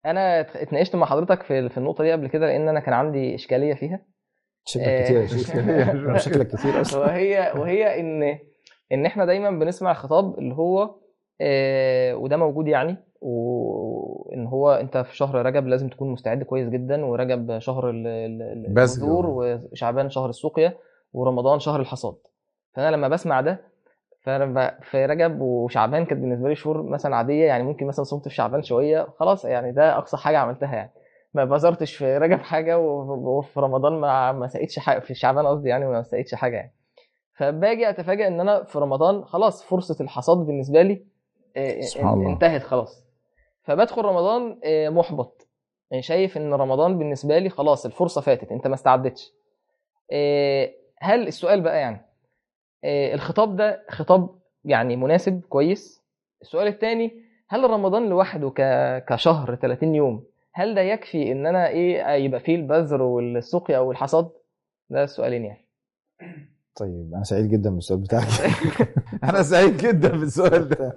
انا ات- اتناقشت مع حضرتك في في النقطه دي قبل كده، لان انا كان عندي اشكاليه فيها. شكلك آه، كتير يا شيخ شكلك كتير اصلا. وهي وهي ان ان احنا دايما بنسمع الخطاب اللي هو آه، وده موجود يعني، وان هو انت في شهر رجب لازم تكون مستعد كويس جدا، ورجب شهر ال- ال- ال- بذل. البذور، وشعبان شهر السقيا، ورمضان شهر الحصاد. فانا لما بسمع ده، فانا ب- في رجب وشعبان كانت بالنسبه لي شهور مثلا عاديه، يعني ممكن مثلا صمت في شعبان شويه خلاص، يعني ده اقصى حاجه عملتها يعني. ما بذرتش في رجب حاجه، و- وفي رمضان ما ما سقيتش حاجه، في شعبان قصدي يعني ما سقيتش حاجه يعني. فباجي اتفاجئ ان انا في رمضان خلاص فرصه الحصاد بالنسبه لي آه، سبحان ان- الله. انتهت خلاص. فبدخل رمضان آه، محبط، يعني شايف ان رمضان بالنسبه لي خلاص الفرصه فاتت، انت ما استعدتش. آه، هل السؤال بقى يعني آه، الخطاب ده خطاب يعني مناسب كويس؟ السؤال الثاني، هل رمضان لوحده ك- كشهر ثلاثين يوم هل ده يكفي ان انا ايه يبقى فيه البذر والسقيا او الحصاد؟ ده السؤالين يعني. طيب انا سعيد جدا بالسؤال بتاعك. انا سعيد جدا بالسؤال ده.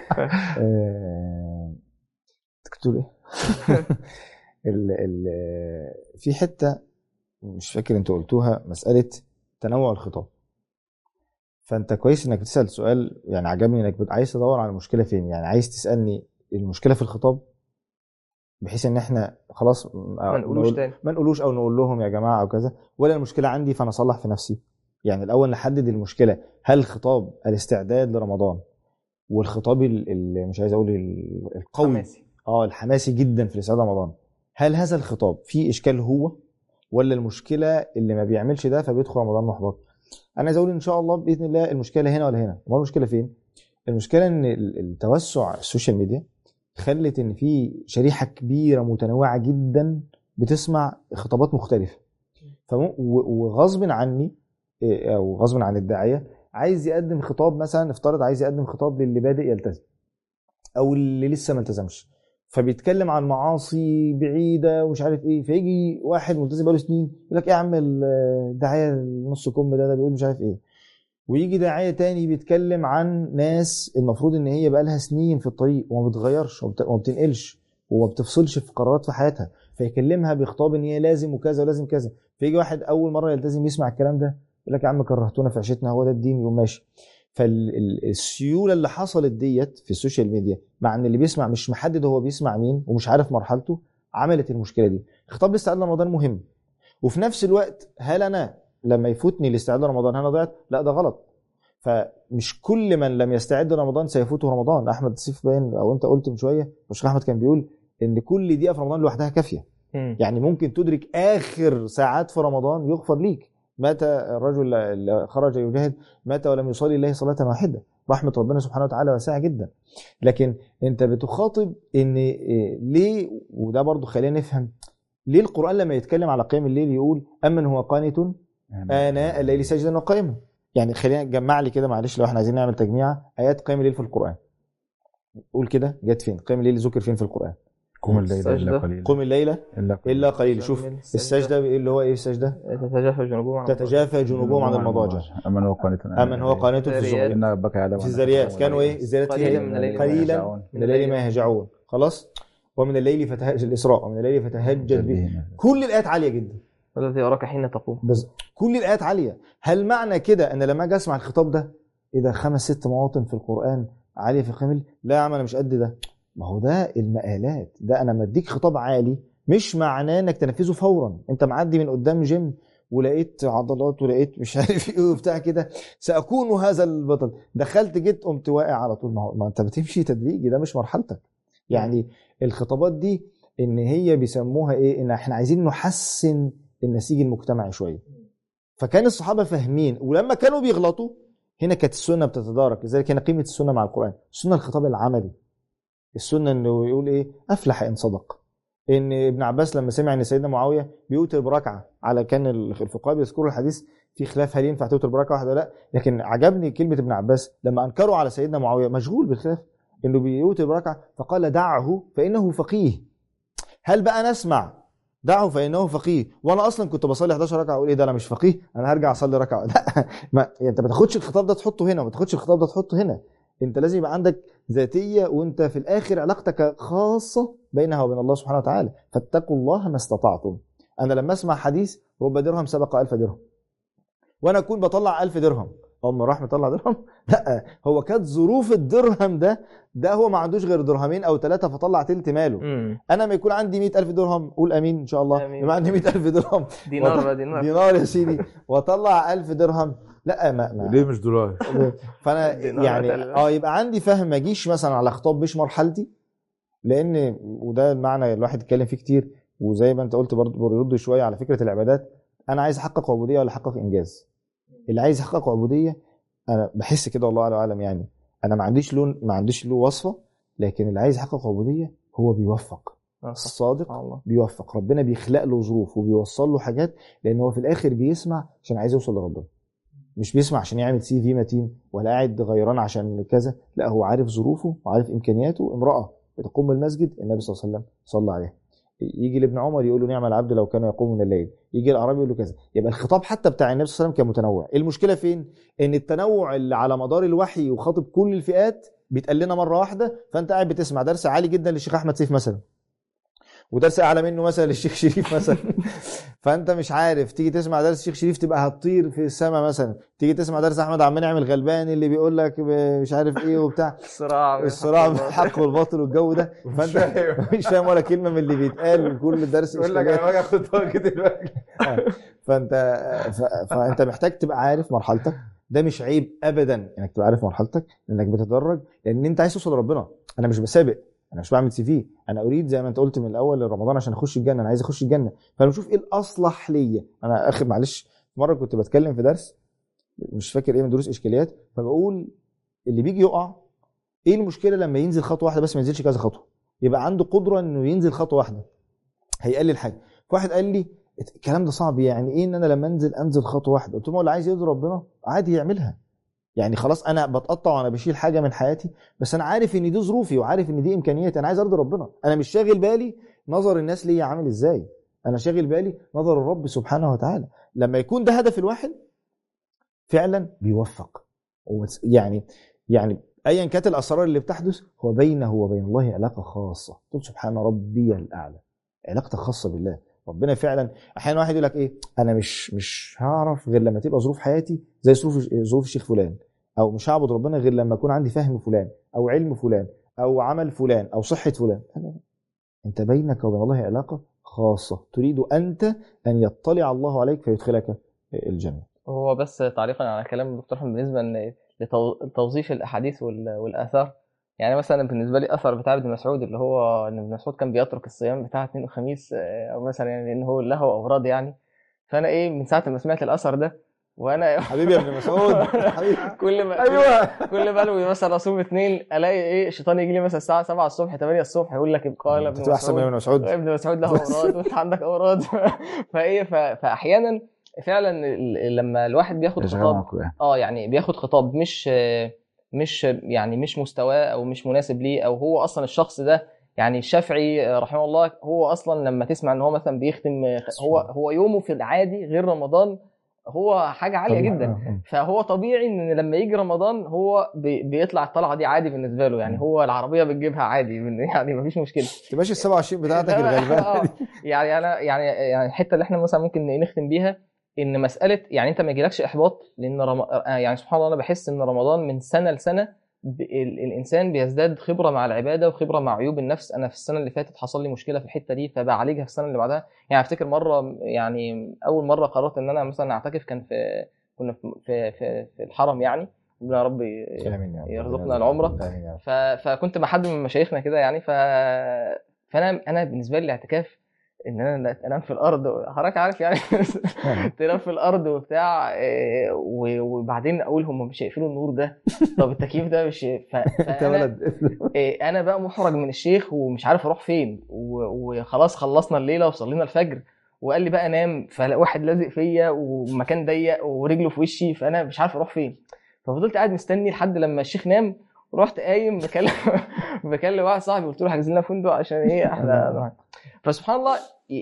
آه، انت كنت بتقول ايه؟ ال ال في حته مش فاكر انت قلتوها، مساله تنوع الخطاب. فانت كويس انك بتسال سؤال، يعني عجبني انك بت- عايز تدور على المشكله فين، يعني عايز تسالني المشكله في الخطاب، بحيث ان احنا خلاص ما نقولوش تاني. ما نقولوش او نقول لهم يا جماعه او كذا، ولا المشكله عندي فانا اصلح في نفسي. يعني الاول نحدد المشكله، هل خطاب الاستعداد لرمضان والخطاب ال- ال- مش عايز اقول ال- القوي حماسي. اه الحماسي جدا في الاستعداد لرمضان، هل هذا الخطاب فيه اشكال هو، ولا المشكله اللي ما بيعملش ده فبيدخل رمضان محبط؟ انا عايز اقول ان شاء الله باذن الله المشكله هنا ولا هنا. ما المشكله فين؟ المشكله ان ال- التوسع السوشيال ميديا خلت ان في شريحه كبيره متنوعه جدا بتسمع خطابات مختلفه، فم- و- وغصب عني إيه، او غصب عن الداعيه عايز يقدم خطاب، مثلا افترض عايز يقدم خطاب للي بادئ يلتزم او اللي لسه ما التزمش، فبيتكلم عن معاصي بعيده ومش عارف ايه، فيجي واحد ملتزم بقاله سنين يقول لك ايه يا عم الداعيه نص كم ده ده بيقول مش عارف ايه، ويجي داعيه تاني بيتكلم عن ناس المفروض ان هي بقى لها سنين في الطريق وما بتغيرش وما بت- وما بتنقلش وما بتفصلش في قرارات في حياتها، فيكلمها بخطاب ان هي لازم وكذا ولازم كذا، فيجي واحد اول مره يلتزم يسمع الكلام ده يقول لك يا عم كرهتونا في عيشتنا، هو ده الدين، يقوم ماشي. فالسيوله اللي حصلت ديت في السوشيال ميديا، مع ان اللي بيسمع مش محدد هو بيسمع مين ومش عارف مرحلته، عملت المشكله دي. خطاب الاستعداد لرمضان مهم، وفي نفس الوقت هل انا لما يفوتني الاستعداد لرمضان انا ضيعت؟ لا، ده غلط. فمش كل من لم يستعد لرمضان سيفوته رمضان. احمد السيف باين او انت قلت من شويه، مش احمد كان بيقول ان كل دقيقه في رمضان لوحدها كافيه. مم. يعني ممكن تدرك اخر ساعات في رمضان يغفر ليك. مات الرجل اللي خرج يجاهد مات ولم يصلي الله صلاه واحده، رحمه ربنا سبحانه وتعالى واسعه جدا. لكن انت بتخاطب ان إيه، ليه، وده برضو خلينا نفهم ليه القران لما يتكلم على قيام الليل يقول امن هو قانت آناء الليل ساجدا وقائما. يعني خلينا نجمع لي كده معلش، لو احنا عايزين نعمل تجميعة ايات قيام الليل في القرآن، قول كده جت فين قيام الليل؟ ذكر فين في القرآن؟ قم الليل الا السجدة. قليلا قم الليلة الا قليلا. الا قليل. شوف السجدة اللي هو ايه السجدة؟ تتجافى جنوبهم عن تتجافى جنوبهم عن المضاجع. امن هو قانت امن هو قانت في الزمر. ان ربك يعلم في الذريات كانوا ايه الذريات فيها قليلا إيه؟ من الليل قليلا من الليل ما يهجعون. خلاص. ومن الليل فتهجد الاسراء ومن الليل فتهجد به. كل الايات عاليه جدا. والذي يراك حين تقوم. بس كل الايات عاليه. هل معنى كده ان لما اجي اسمع الخطاب ده ايه ده خمس ست مواطن في القران عاليه في القيام؟ لا يا عم انا مش قد ده. ما هو ده المقالات. ده انا مديك خطاب عالي مش معناه انك تنفذه فورا. انت معدي من قدام جيم ولقيت عضلات ولقيت مش عارف ايه وبتاع كده، ساكون هذا البطل، دخلت جيت قمت واقع على طول. ما هو ما انت بتمشي تدريجي، ده مش مرحلتك. يعني الخطابات دي ان هي بيسموها ايه، ان احنا عايزين نحسن النسيج المجتمعي شويه. فكان الصحابه فاهمين، ولما كانوا بيغلطوا هنا كانت السنه بتتدارك. لذلك هنا قيمه السنه مع القران. السنه الخطاب العملي. السنه انه يقول ايه افلح ان صدق. ان ابن عباس لما سمع ان سيدنا معاويه بيوتر بركعه، على كان الفقهاء بيذكروا الحديث في خلاف هل ينفع توتر بركعه واحده ولا لا، لكن عجبني كلمه ابن عباس لما انكروا على سيدنا معاويه تشغول بالخلاف انه بيوتر بركعه، فقال دعه فانه فقيه. هل بقى نسمع دعه فانه فقيه وانا اصلا كنت بصلي احداشر ركعه اقول ايه ده انا مش فقيه انا هرجع اصلي ركعه؟ لا، ما يعني انت ما تاخدش الخطاب ده تحطه هنا وما تاخدش الخطاب ده تحطه هنا. انت لازم يبقى عندك ذاتيه، وانت في الاخر علاقتك خاصه بينها وبين الله سبحانه وتعالى. فاتقوا الله ما استطعتم. انا لما اسمع حديث رب درهم سبق ألف درهم، وانا اكون بطلع ألف درهم، ام راح مطلع درهم؟ لا، هو كانت ظروف الدرهم ده ده هو ما عندوش غير درهمين او ثلاثه فطلع تلت ماله. مم. انا ما يكون عندي مئة ألف درهم، قول امين ان شاء الله، آمين. يبقى عندي مئة ألف درهم دينار وط- بقى دينار. دينار يا سيدي، واطلع ألف درهم، لا ما, ما ليه مش دولار؟ فانا دينار يعني قتل. اه يبقى عندي فهم، ما اجيش مثلا على خطاب مش مرحلتي، لان وده المعنى الواحد اتكلم فيه كتير، وزي ما انت قلت برضه بيرد شويه على فكره العبادات. انا عايز احقق عبوديه ولا احقق انجاز؟ اللي عايز يحقق عبوديه انا بحس كده والله اعلم، يعني انا ما عنديش لون ما عنديش له وصفه، لكن اللي عايز يحقق عبوديه هو بيوفق. آه، صح. الصادق الله. بيوفق، ربنا بيخلق له ظروف وبيوصل له حاجات، لان هو في الاخر بيسمع عشان عايز يوصل لربنا، مش بيسمع عشان يعمل سي في متين ولا قاعد غيران عشان كذا، لا هو عارف ظروفه وعارف امكانياته. امراه بتقوم المسجد النبي صلى الله عليه وسلم صلى عليها، يجي لابن عمر يقول له نعم العبد لو كان يقوم من الليل، يجي الاعرابي يقول له كذا. يبقى الخطاب حتى بتاع النبي صلى الله عليه وسلم كان متنوع. المشكله فين؟ ان التنوع اللي على مدار الوحي وخاطب كل الفئات بيتقال لنا مره واحده، فانت قاعد بتسمع درس عالي جدا للشيخ احمد سيف مثلا، ودرس اعلى منه مثلا للشيخ شريف مثلا فانت مش عارف تيجي تسمع درس الشيخ شريف تبقى هتطير في السماء مثلا، تيجي تسمع درس احمد عبد المنعم الغلباني اللي بيقول لك مش عارف ايه وبتاع الصراع بين الصراع الحق بين الحق والباطل والجو ده، فانت مش فاهم ولا كلمه من اللي بيتقال، وكل الدرس يقول لك انا باجي اخد طاقه دلوقتي. فانت ف... فانت محتاج تبقى عارف مرحلتك. ده مش عيب ابدا انك تبقى عارف مرحلتك، انك بتتدرج، لان انت عايز توصل لربنا. انا مش بسابق، انا مش بعمل سي في، انا اريد زي ما انت قلت من الاول لرمضان عشان اخش الجنه، انا عايز اخش الجنه، فانا بشوف ايه الاصلح ليا. انا اخر معلش مره كنت بتكلم في درس مش فاكر ايه من دروس اشكاليات، فبقول اللي بيجي يقع ايه المشكله لما ينزل خطوه واحده بس ما ينزلش كذا خطوه، يبقى عنده قدره انه ينزل خطوه واحده هيقلل حاجه. فواحد قال لي الكلام ده صعب، يعني ايه ان انا لما انزل انزل خطوه واحده؟ قلت له اللي عايز يرضي ربنا عادي يعملها، يعني خلاص انا بتقطع وانا بشيل حاجه من حياتي، بس انا عارف ان دي ظروفي وعارف ان دي امكانياتي، انا عايز ارضي ربنا، انا مش شاغل بالي نظر الناس ليا عامل ازاي، انا شاغل بالي نظر الرب سبحانه وتعالى. لما يكون ده هدف الواحد فعلا بيوفق. يعني يعني ايا كانت الاسرار اللي بتحدث هو بينه وبين الله علاقه خاصه. تقول سبحان ربي الاعلى، علاقتك خاصه بالله. ربنا فعلا احيانا واحد يقول لك ايه انا مش مش هعرف غير لما تبقى ظروف حياتي زي ظروف ظروف الشيخ فلان، او مش هعبد ربنا غير لما يكون عندي فهم فلان او علم فلان او عمل فلان او صحه فلان. انت بينك وبين الله علاقه خاصه، تريد انت ان يطلع الله عليك فيدخلك الجنه. هو بس تعليقا على كلام الدكتور احمد بالنسبه ان لتوظيف الاحاديث والاثار، يعني مثلا بالنسبه لي اثر بتاع ابن مسعود اللي هو ان ابن مسعود كان بيترك الصيام بتاع اثنين وخميس او مثلا يعني لان هو له اوراد يعني. فانا ايه من ساعه ما سمعت الاثر ده وانا حبيبي يا ابن مسعود حبيبي كل ما ايوه كل ما قالوا مثلا اصوم اثنين الاقي ايه الشيطان يجي لي مثلا الساعه سبعة الصبح ثمانية الصبح يقول لك قال ابن مسعود احسن من ابن مسعود، ابن مسعود له اوراد وانت عندك اوراد فايه فاحيانا فعلا لما الواحد بياخد خطاب اه يعني بياخد خطاب مش مش يعني مش مستواه او مش مناسب ليه، او هو اصلا الشخص ده يعني الشافعي رحمه الله هو اصلا لما تسمع ان هو مثلا بيختم هو هو يومه في العادي غير رمضان هو حاجه عاليه طبيعي. جدا فهو طبيعي ان لما يجي رمضان هو بيطلع الطلعه دي عادي بالنسبه له، يعني هو العربيه بتجيبها عادي يعني مفيش مشكله تبقاش ال سبعة وعشرين بتاعتك الغلبان يعني انا يعني يعني الحته اللي احنا مثلا ممكن نختم بيها ان مساله يعني انت ما يجيلكش احباط، لان رم... يعني سبحان الله انا بحس ان رمضان من سنه لسنه ب... الانسان بيزداد خبره مع العباده وخبره مع عيوب النفس. انا في السنه اللي فاتت حصل لي مشكله في الحته دي فبعالجها في السنه اللي بعدها. يعني افتكر مره يعني اول مره قررت ان انا مثلا اعتكف كان في كنا في في في الحرم، يعني ربنا يا رب يرزقنا العمره. ف... فكنت مع حد من مشايخنا كده يعني ف فانا انا بالنسبه لي الاعتكاف ان انا انام في الارض، حضرتك عارف يعني تنام في الارض وبتاع، وبعدين اقول هم مش هيقفلوا النور ده، طب التكييف ده مش فانا انا بقى محرج من الشيخ ومش عارف اروح فين، وخلاص خلصنا الليله وصلينا الفجر وقال لي بقى نام، فواحد لازق فيا ومكان ضيق ورجله في وشي فانا مش عارف اروح فين، ففضلت قاعد مستني لحد لما الشيخ نام ورحت قايم بكلم بكلم واحد صاحبي قلت له حجز لنا فندق عشان ايه احنا فسبحان الله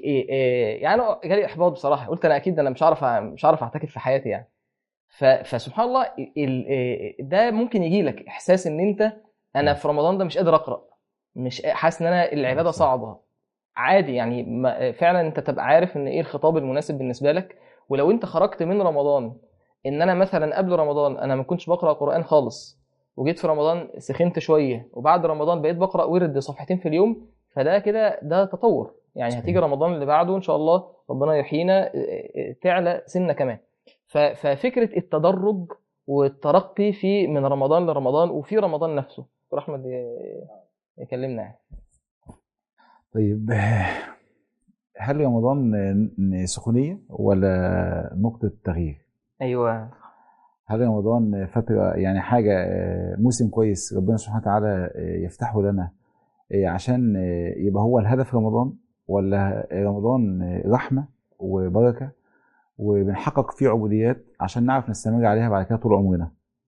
يعني جالي احباط بصراحه، قلت انا اكيد انا مش عارف مش عارف اعتكف في حياتي يعني. فسبحان الله ده ممكن يجي لك احساس ان انت انا في رمضان ده مش قادر اقرا، مش حاسس ان انا العباده صعبه، عادي يعني. ما- فعلا انت تبقى عارف ان ايه الخطاب المناسب بالنسبه لك. ولو انت خرجت من رمضان ان انا مثلا قبل رمضان انا ما كنتش بقرا قران خالص، وجيت في رمضان سخنت شويه، وبعد رمضان بقيت بقرا ورد صفحتين في اليوم، فده كده ده تطور يعني. صحيح. هتيجي رمضان اللي بعده ان شاء الله ربنا يحيينا تعلى سنه كمان. ف- ففكره التدرج والترقي في من رمضان لرمضان وفي رمضان نفسه. دكتور احمد ي- يكلمنا يعني. طيب، هل رمضان سخونية ولا نقطة تغيير؟ ايوه. هل رمضان فترة يعني حاجة موسم كويس ربنا سبحانه وتعالى يفتحه لنا عشان يبقى هو الهدف رمضان، ولا رمضان رحمة وبركة وبنحقق فيه عبوديات عشان نعرف نستمر عليها بعد كده طول عمرنا؟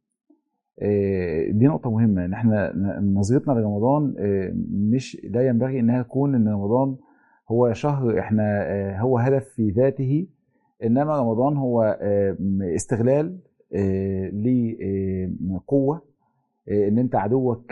دي نقطة مهمة، ان احنا نظرتنا لرمضان مش لا ينبغي انها تكون ان رمضان هو شهر احنا هو هدف في ذاته، انما رمضان هو استغلال لقوة، ان انت عدوك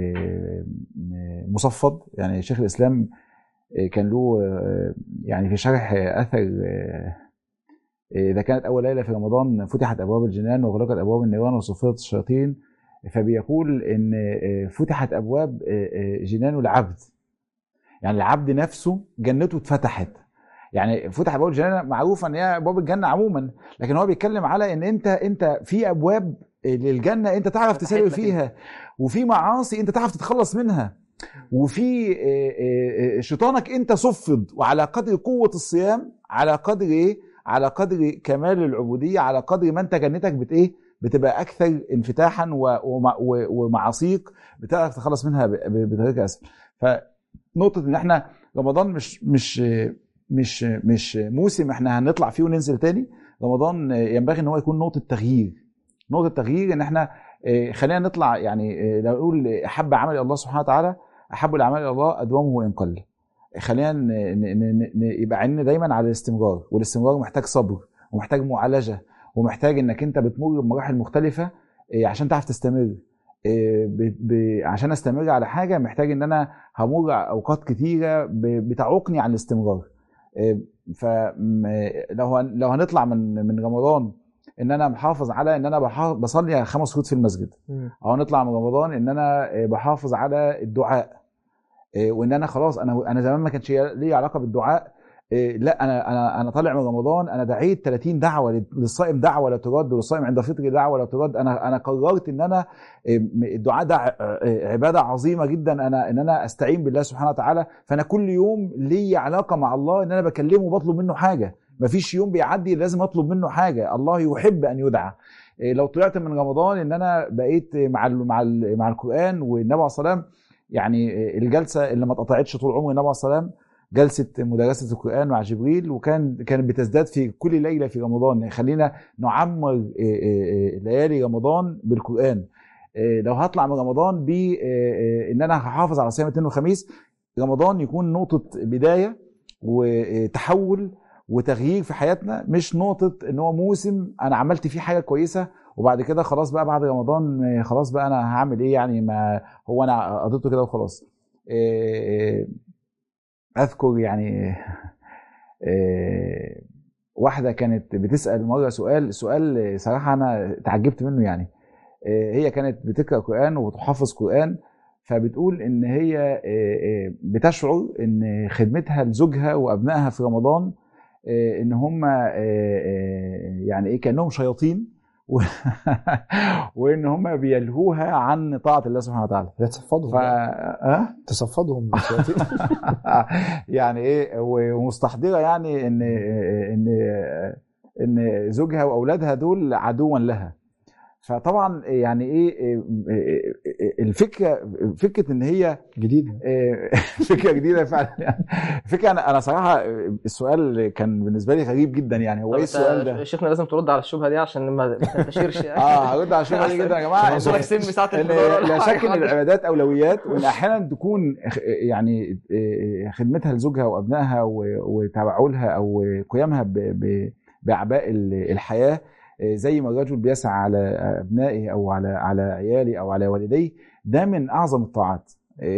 مصفد. يعني شيخ الاسلام كان له يعني في شرح اثر اذا كانت اول ليله في رمضان فتحت ابواب الجنان وغلقت ابواب النيران وصفدت الشياطين، فبيقول ان فتحت ابواب جنان العبد، يعني العبد نفسه جنته اتفتحت. يعني فتح ابواب الجنه معروفه ان هي ابواب الجنه عموما، لكن هو بيتكلم على ان انت انت في ابواب للجنه انت تعرف تسير فيها، وفي معاصي انت تعرف تتخلص منها، وفي شيطانك انت صفد. وعلى قدر قوه الصيام، على قدر ايه؟ على قدر كمال العبوديه، على قدر ما انت جنتك بت ايه؟ بتبقى اكثر انفتاحا، ومعاصيك بتعرف تخلص منها بطريقه اسهل. فنقطه ان احنا رمضان مش مش مش مش موسم احنا هنطلع فيه وننزل تاني. رمضان ينبغي ان هو يكون نقطه تغيير، نقطه تغيير ان احنا خلينا نطلع. يعني لو نقول احب عمل الله سبحانه وتعالى، احب الاعمال الى الله ادومه وان قل. خلينا يبقى عيننا دايما على الاستمرار، والاستمرار محتاج صبر ومحتاج معالجه ومحتاج انك انت بتمر بمراحل مختلفه عشان تعرف تستمر. عشان استمر على حاجه محتاج ان انا همر اوقات كتيره بتعوقني عن الاستمرار. فلو لو هنطلع من من رمضان ان انا محافظ على ان انا بصلي خمس فروض في المسجد، او نطلع من رمضان ان انا بحافظ على الدعاء، وان انا خلاص انا انا زمان ما كانش لي علاقه بالدعاء، لا انا انا انا طالع من رمضان انا دعيت ثلاثين دعوه للصائم، دعوه لا ترد، والصائم عند فطر دعوه لا ترد. انا انا قررت ان انا الدعاء ده عباده عظيمه جدا، انا ان انا استعين بالله سبحانه وتعالى. فانا كل يوم لي علاقه مع الله ان انا بكلمه وبطلب منه حاجه، مفيش يوم بيعدي لازم اطلب منه حاجه. الله يحب ان يدعى. لو طلعت من رمضان ان انا بقيت مع ال مع ال مع القران والنبي عليه الصلاه والسلام، يعني الجلسه اللي ما اتقطعتش طول عمري النبي عليه الصلاه والسلام، جلسه مدرسه القران مع جبريل، وكان كانت بتزداد في كل ليله في رمضان. خلينا نعمر ليالي رمضان بالقران. لو هطلع من رمضان بان انا هحافظ على صيام الاثنين والخميس، رمضان يكون نقطه بدايه وتحول وتغيير في حياتنا، مش نقطه ان هو موسم انا عملت فيه حاجه كويسه وبعد كده خلاص بقى بعد رمضان خلاص بقى انا هعمل ايه يعني، ما هو انا قضيته كده وخلاص. اذكر يعني واحده كانت بتسال مره سؤال سؤال صراحه انا تعجبت منه. يعني هي كانت بتقرا قران وبتحفظ قران، فبتقول ان هي بتشعر ان خدمتها لزوجها وابنائها في رمضان ان هم يعني ايه كانهم شياطين وان هم بيلهوها عن طاعه الله سبحانه وتعالى. تصفدهم ف... أه؟ تصفدهم يعني ايه ومستحضره يعني ان ان ان زوجها واولادها دول عدوا لها. فطبعا يعني ايه الفكره فكره ان هي جديده فكره جديده فعلا. يعني فكره انا انا صراحه السؤال كان بالنسبه لي غريب جدا. يعني هو ايه السؤال ده؟ شيخنا لازم ترد على الشبهه دي عشان ما تنتشرش. اه هرد على الشبهه دي جدا يا جماعه. لك سم ساعه لا شك ان العبادات اولويات، وان احيانا تكون يعني خدمتها لزوجها وابنائها وتبعولها او قيامها باعباء الحياه زي ما الرجل بيسعى على ابنائه او على على عياله او على والديه، ده من اعظم الطاعات.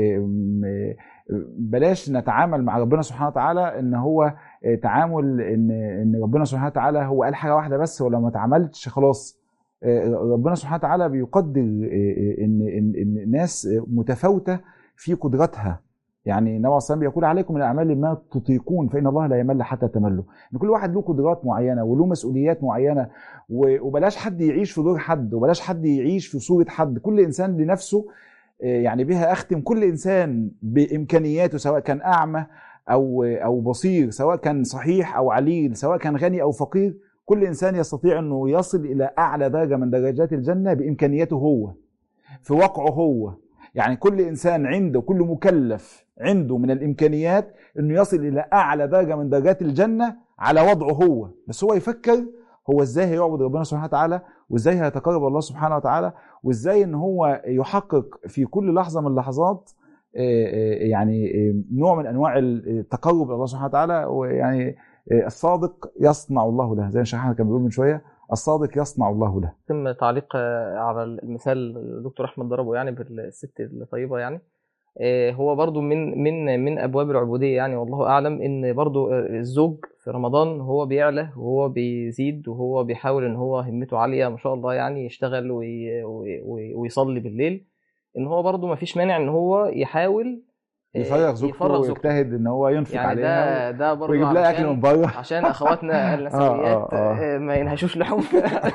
بلاش نتعامل مع ربنا سبحانه وتعالى ان هو تعامل ان ان ربنا سبحانه وتعالى هو قال حاجه واحده بس، ولو ما اتعملتش خلاص. ربنا سبحانه وتعالى بيقدر ان ان ان الناس متفاوته في قدراتها. يعني النبي صلى الله عليه وسلم بيقول عليكم من الاعمال ما تطيقون فان الله لا يمل حتى تملوا. ان كل واحد له قدرات معينه وله مسؤوليات معينه، وبلاش حد يعيش في دور حد، وبلاش حد يعيش في صوره حد. كل انسان لنفسه. يعني بها اختم، كل انسان بامكانياته، سواء كان اعمى او او بصير، سواء كان صحيح او عليل، سواء كان غني او فقير، كل انسان يستطيع انه يصل الى اعلى درجه من درجات الجنه بامكانياته هو، في واقعه هو. يعني كل انسان عنده، كل مكلف عنده من الامكانيات انه يصل الى اعلى درجه من درجات الجنه على وضعه هو، بس هو يفكر هو ازاي هيعبد ربنا سبحانه وتعالى، وازاي هيتقرب الله سبحانه وتعالى، وازاي ان هو يحقق في كل لحظه من اللحظات يعني نوع من انواع التقرب الى الله سبحانه وتعالى. ويعني الصادق يصنع الله له، زي ما شيخنا كان بيقول من شويه، الصادق يصنع الله له. ثم تعليق على المثال الدكتور احمد ضربه يعني بالست الطيبه، يعني هو برضو من من من ابواب العبوديه يعني، والله اعلم ان برضو الزوج في رمضان هو بيعلى وهو بيزيد وهو بيحاول ان هو همته عاليه ما شاء الله، يعني يشتغل ويصلي بالليل، ان هو برضو ما فيش مانع ان هو يحاول يفرغ زوجته ويجتهد ان هو ينفق يعني عليها ده ده برضو ويجيب لها اكل من بره عشان اخواتنا النسويات ما ينهشوش لحوم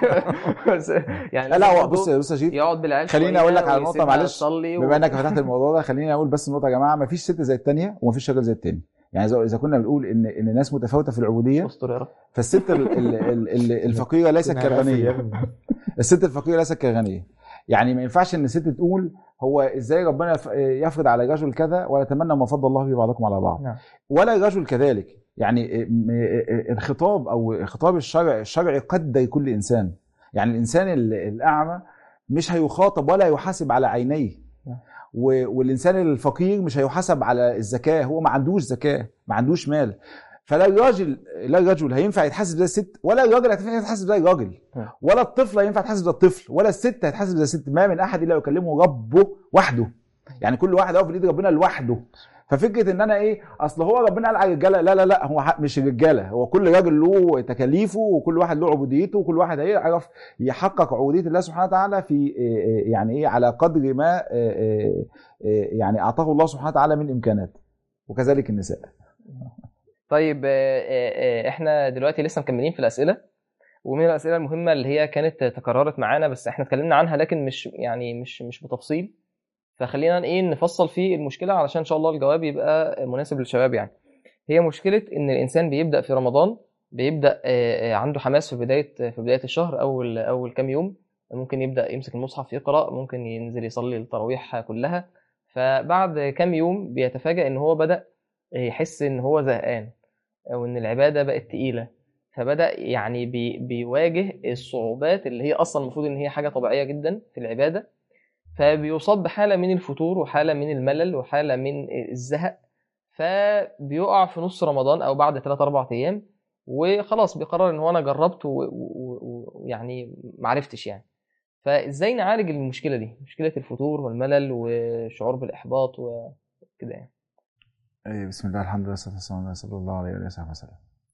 يعني. لا بص بص يا جيت، يقعد بالعيال، خليني اقول لك على نقطه معلش بما انك فتحت الموضوع ده، خليني اقول بس النقطه يا جماعه، ما فيش ست زي الثانيه وما فيش راجل زي الثاني. يعني اذا كنا بنقول ان ان الناس متفاوته في العبوديه، فالست الفقيره ليست كالغنيه. الست الفقيره ليست كالغنيه. يعني ما ينفعش ان الست تقول هو ازاي ربنا يفرض على رجل كذا ولا تمنى ما فضل الله به بعضكم على بعض، ولا الرجل كذلك. يعني الخطاب او خطاب الشرع الشرعي قدر كل انسان. يعني الانسان الاعمى مش هيخاطب ولا يحاسب على عينيه، والانسان الفقير مش هيحاسب على الزكاه، هو ما عندوش زكاه، ما عندوش مال. فلا الراجل لا الرجل هينفع يتحاسب زي الست، ولا الراجل هينفع يتحاسب زي الراجل، ولا الطفل هينفع يتحاسب زي الطفل، ولا الست هيتحاسب زي الست. ما من احد الا يكلمه ربه وحده. يعني كل واحد هو في ايد ربنا لوحده. ففكره ان انا ايه اصل هو ربنا قال على الرجاله، لا لا لا، هو مش الرجاله، هو كل راجل له تكاليفه، وكل واحد له عبوديته، وكل واحد هيعرف يحقق عبوديه الله سبحانه وتعالى في يعني ايه على قدر ما يعني اعطاه الله سبحانه وتعالى من امكانات، وكذلك النساء. طيب احنا دلوقتي لسه مكملين في الاسئله، ومن الاسئله المهمه اللي هي كانت تكررت معانا بس احنا اتكلمنا عنها لكن مش يعني مش مش بتفصيل، فخلينا ايه نفصل في المشكله علشان ان شاء الله الجواب يبقى مناسب للشباب. يعني هي مشكله ان الانسان بيبدا في رمضان، بيبدا عنده حماس في بدايه في بدايه الشهر، اول اول كام يوم ممكن يبدا يمسك المصحف يقرا، ممكن ينزل يصلي التراويح كلها، فبعد كام يوم بيتفاجأ ان هو بدا يحس ان هو زهقان او ان العباده بقت تقيله، فبدا يعني بي بيواجه الصعوبات اللي هي اصلا المفروض ان هي حاجه طبيعيه جدا في العباده، فبيصاب بحاله من الفتور وحاله من الملل وحاله من الزهق، فبيقع في نص رمضان او بعد ثلاثة أربعة ايام وخلاص بيقرر ان هو انا جربت ويعني معرفتش يعني. فازاي نعالج المشكله دي، مشكله الفتور والملل والشعور بالاحباط وكده يعني؟ ايه بسم الله الحمد لله والصلاه والسلام على رسول الله عليه وصحبه وسلم.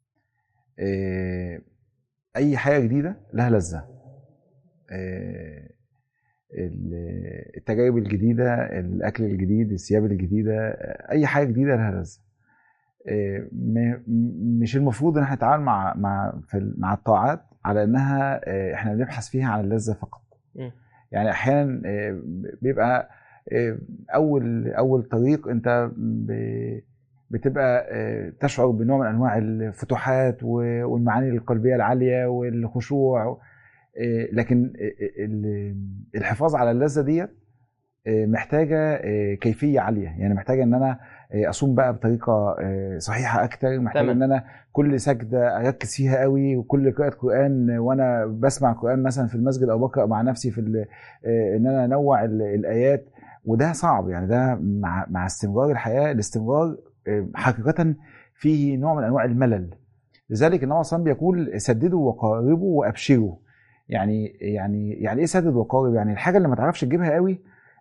إيه اي حاجه جديده لها لذه، إيه التجارب الجديده، الاكل الجديد، الثياب الجديده، اي حاجه جديده لها لذه. إيه مش المفروض ان احنا نتعامل مع مع مع الطاعات على انها إيه احنا بنبحث فيها عن اللذه فقط. م. يعني احيانا إيه بيبقى اول اول طريق انت بتبقى تشعر بنوع من انواع الفتوحات والمعاني القلبيه العاليه والخشوع، لكن الحفاظ على اللذه دي محتاجه كيفيه عاليه. يعني محتاجه ان انا اصوم بقى بطريقه صحيحه اكتر، محتاجه ان انا كل سجده اركز فيها قوي، وكل قراءه قران وانا بسمع قران مثلا في المسجد او بقرا مع نفسي في ان انا انوع الايات، وده صعب. يعني ده مع مع استمرار الحياه، الاستمرار حقيقه فيه نوع من انواع الملل. لذلك النبي صلى الله عليه وسلم بيقول سددوا وقاربوا وابشروا. يعني يعني يعني ايه سدد وقارب؟ يعني الحاجه اللي ما تعرفش تجيبها قوي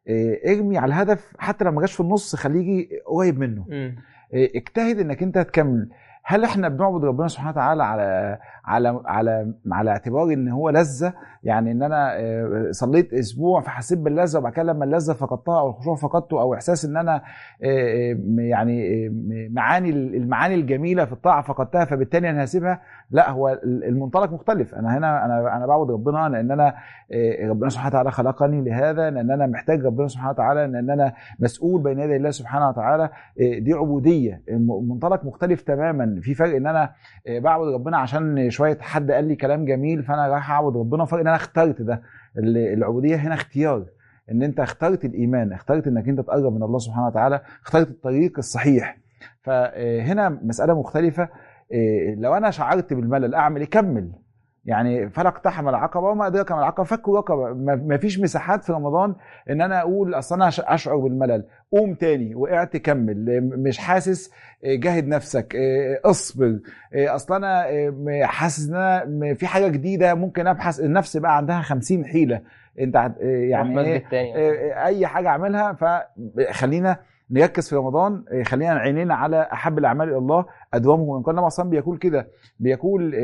إيه، ارمي على الهدف حتى لو ما جاش في النص، خليه يجي قريب منه. مم. إيه، اجتهد انك انت تكمل. هل احنا بنعبد ربنا سبحانه وتعالى على على على على اعتبار ان هو لذه؟ يعني ان انا آه، صليت اسبوع فحسيت باللذه وبعد كده لما اللذه فقدتها او الخشوع فقدته او احساس ان انا آه، آه، يعني آه، معاني المعاني الجميله في الطاعه فقدتها فبالتالي انا هسيبها؟ لا، هو المنطلق مختلف. انا هنا انا انا بعبد ربنا لان انا آه، ربنا سبحانه وتعالى خلقني لهذا، لان انا محتاج ربنا سبحانه وتعالى، لان انا مسؤول بين يدي الله سبحانه وتعالى. آه، دي عبوديه، المنطلق مختلف تماما. في فرق ان انا بعبد ربنا عشان شويه حد قال لي كلام جميل فانا رايح اعبد ربنا، وفرق ان انا اخترت ده. العبوديه هنا اختيار، ان انت اخترت الايمان، اخترت انك انت تقرب من الله سبحانه وتعالى، اخترت الطريق الصحيح. فهنا مساله مختلفه. لو انا شعرت بالملل اعمل ايه؟ كمل. يعني فلا اقتحم العقبه وما ادراك ما العقبه، فك رقبه. ما فيش مساحات في رمضان ان انا اقول اصل انا اشعر بالملل قوم تاني، وقعت كمل، مش حاسس جاهد نفسك، اصبر، اصل انا حاسس ان انا في حاجه جديده ممكن ابحث. النفس بقى عندها خمسين حيله، انت يعني اي حاجه اعملها. فخلينا نركز في رمضان، خلينا عينينا على احب الاعمال الى الله ادومه. وان كان النبي صلى الله عليه وسلم بيقول كده، بيقول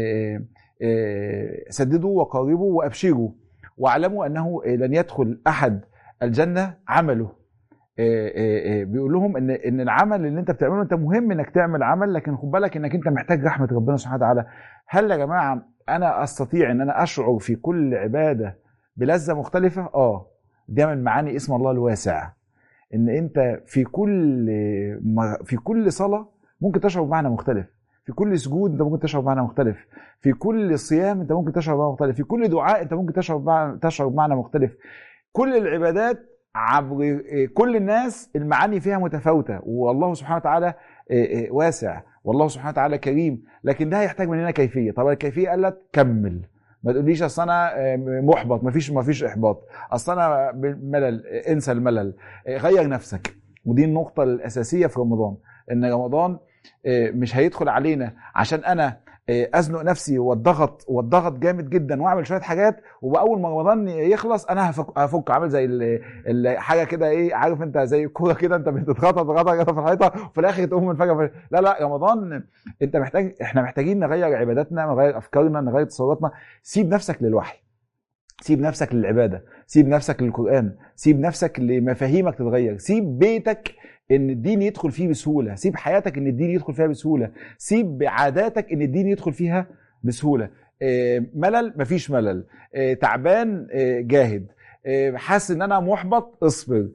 سددوا وقاربوا وابشروا واعلموا انه لن يدخل احد الجنه عمله. بيقول لهم ان ان العمل اللي انت بتعمله، انت مهم انك تعمل عمل، لكن خد بالك انك انت محتاج رحمه ربنا سبحانه وتعالى. هل يا جماعه انا استطيع ان انا اشعر في كل عباده بلذه مختلفه؟ اه، دي من معاني اسم الله الواسع، ان انت في كل في كل صلاه ممكن تشعر بمعنى مختلف، في كل سجود انت ممكن تشعر بمعنى مختلف، في كل صيام انت ممكن تشعر بمعنى مختلف، في كل دعاء انت ممكن تشعر تشعر بمعنى مختلف. كل العبادات عبر كل الناس المعاني فيها متفاوته، والله سبحانه وتعالى واسع، والله سبحانه وتعالى كريم، لكن ده هيحتاج مننا كيفيه. طب الكيفيه قالت كمل، ما تقوليش اصل انا محبط، مفيش مفيش احباط، اصل انا ملل، انسى الملل، غير نفسك. ودي النقطه الاساسيه في رمضان، ان رمضان مش هيدخل علينا عشان انا ازنق نفسي والضغط والضغط جامد جدا واعمل شويه حاجات، واول ما رمضان يخلص انا هفك, هفك عامل زي الحاجه كده، ايه عارف انت، زي الكوره كده، انت بتتخطط تغطى كده في الحيطه وفي الاخر تقوم من فجاه. لا لا، رمضان انت محتاج، احنا محتاجين نغير عباداتنا، نغير افكارنا، نغير تصوراتنا. سيب نفسك للوحي، سيب نفسك للعباده، سيب نفسك للقران، سيب نفسك لمفاهيمك تتغير، سيب بيتك ان الدين يدخل فيه بسهوله، سيب حياتك ان الدين يدخل فيها بسهوله، سيب عاداتك ان الدين يدخل فيها بسهوله. ملل مفيش ملل، تعبان جاهد، حاسس ان انا محبط اصبر،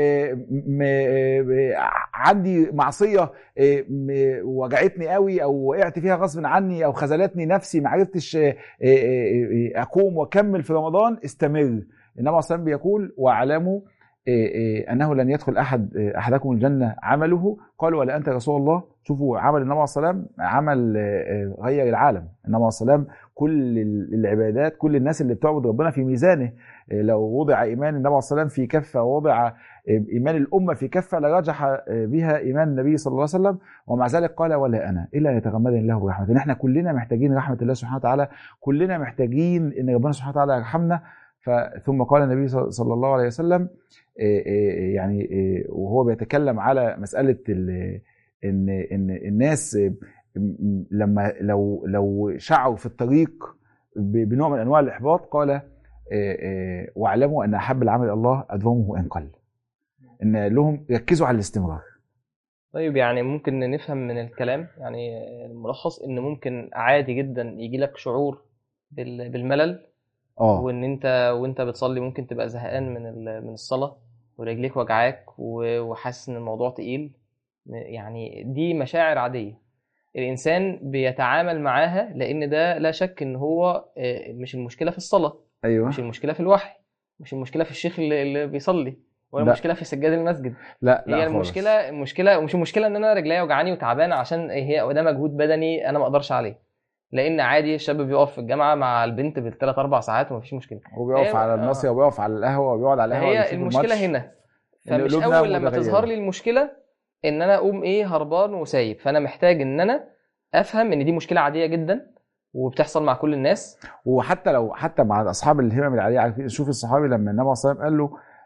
عندي معصيه وجعتني قوي او وقعت فيها غصب عني او خذلتني نفسي ما عرفتش اقوم واكمل في رمضان، استمر. النبي صلى الله عليه وسلم بيقول واعلموا انه لن يدخل احد احدكم الجنه عمله. قالوا ولا انت يا رسول الله؟ شوفوا عمل النبي صلى الله عليه وسلم، عمل غير العالم. النبي صلى الله عليه وسلم كل العبادات، كل الناس اللي بتعبد ربنا في ميزانه. لو وضع ايمان النبي صلى الله عليه وسلم في كفه ووضع ايمان الامه في كفه لرجح بها ايمان النبي صلى الله عليه وسلم، ومع ذلك قال ولا انا الا ان يتغمدني الله برحمته. احنا كلنا محتاجين رحمه الله سبحانه وتعالى، كلنا محتاجين ان ربنا سبحانه وتعالى يرحمنا. ثم قال النبي صلى الله عليه وسلم يعني وهو بيتكلم على مساله ان ان الناس لما لو لو شعروا في الطريق بنوع من انواع الاحباط، قال واعلموا ان احب العمل الى الله ادومه ان قل. ان لهم ركزوا على الاستمرار. طيب يعني ممكن نفهم من الكلام يعني الملخص ان ممكن عادي جدا يجي لك شعور بالملل، اه وان انت وانت بتصلي ممكن تبقى زهقان من من الصلاه ورجليك وجعاك وحاسس ان الموضوع تقيل. يعني دي مشاعر عاديه الانسان بيتعامل معاها، لان ده لا شك ان هو مش المشكله في الصلاه، ايوه، مش المشكله في الوحي، مش المشكله في الشيخ اللي بيصلي، ولا المشكله في سجاد المسجد. لا لا هي المشكله المشكله مش المشكله ان انا رجليا وجعاني وتعبان عشان هي ده مجهود بدني انا ما اقدرش عليه، لان عادي الشاب بيقف في الجامعه مع البنت بالثلاث اربع ساعات ومفيش مشكله، وبيقف على الناصيه وبيقف على القهوه وبيقعد على القهوه. هي المشكله هنا. فمش اول لما تظهر لي المشكله ان انا اقوم ايه هربان وسايب. فانا محتاج ان انا افهم ان دي مشكله عاديه جدا وبتحصل مع كل الناس، وحتى لو حتى مع اصحاب الهمم العاليه. عارفين، شوف الصحابي لما النبي صلى الله عليه وسلم قال له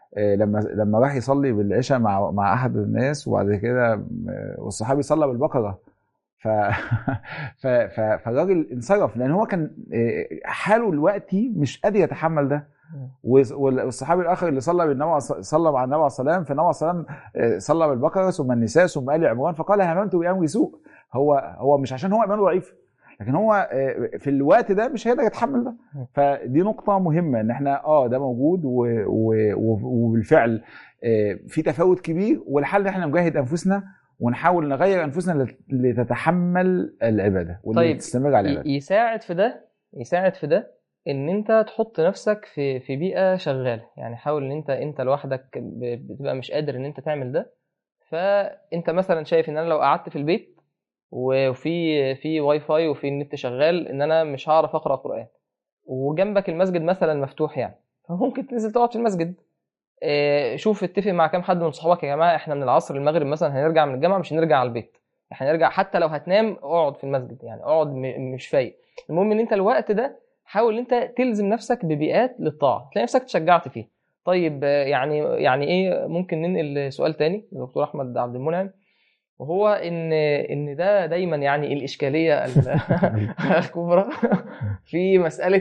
لما لما راح يصلي بالعشاء مع مع احد الناس، وبعد كده والصحابي صلى بالبقره، ف... ف... ف... فالراجل انصرف لان هو كان حاله دلوقتي مش قادر يتحمل ده. والصحابي الاخر اللي صلى بالنبي صلى مع النبي عليه السلام، فالنبي عليه السلام صلى بالبقره ثم النساء ثم ال عمران، فقال هممت بامر سوء. هو هو مش عشان هو ايمانه ضعيف، لكن هو في الوقت ده مش هيقدر يتحمل ده. فدي نقطه مهمه ان احنا اه ده موجود و... و... وبالفعل في تفاوت كبير، والحل ان احنا نجاهد انفسنا ونحاول نغير انفسنا لتتحمل العباده واللي طيب تستمر على العباده. يساعد في ده يساعد في ده ان انت تحط نفسك في في بيئه شغاله. يعني حاول ان انت انت لوحدك بتبقى مش قادر ان انت تعمل ده، فانت مثلا شايف ان انا لو قعدت في البيت وفي في واي فاي وفي النت شغال ان انا مش هعرف اقرا قران، وجنبك المسجد مثلا مفتوح، يعني فممكن تنزل تقعد في المسجد. شوف اتفق مع كام حد من صحابك، يا جماعه احنا من العصر المغرب مثلا هنرجع من الجامعه، مش هنرجع على البيت، احنا هنرجع حتى لو هتنام اقعد في المسجد، يعني اقعد مش فايق. المهم ان انت الوقت ده حاول انت تلزم نفسك ببيئات للطاعه تلاقي نفسك تشجعت فيه. طيب يعني يعني ايه، ممكن ننقل سؤال تاني للدكتور احمد عبد المنعم، وهو ان ان ده دايما يعني الاشكاليه الكبرى في مساله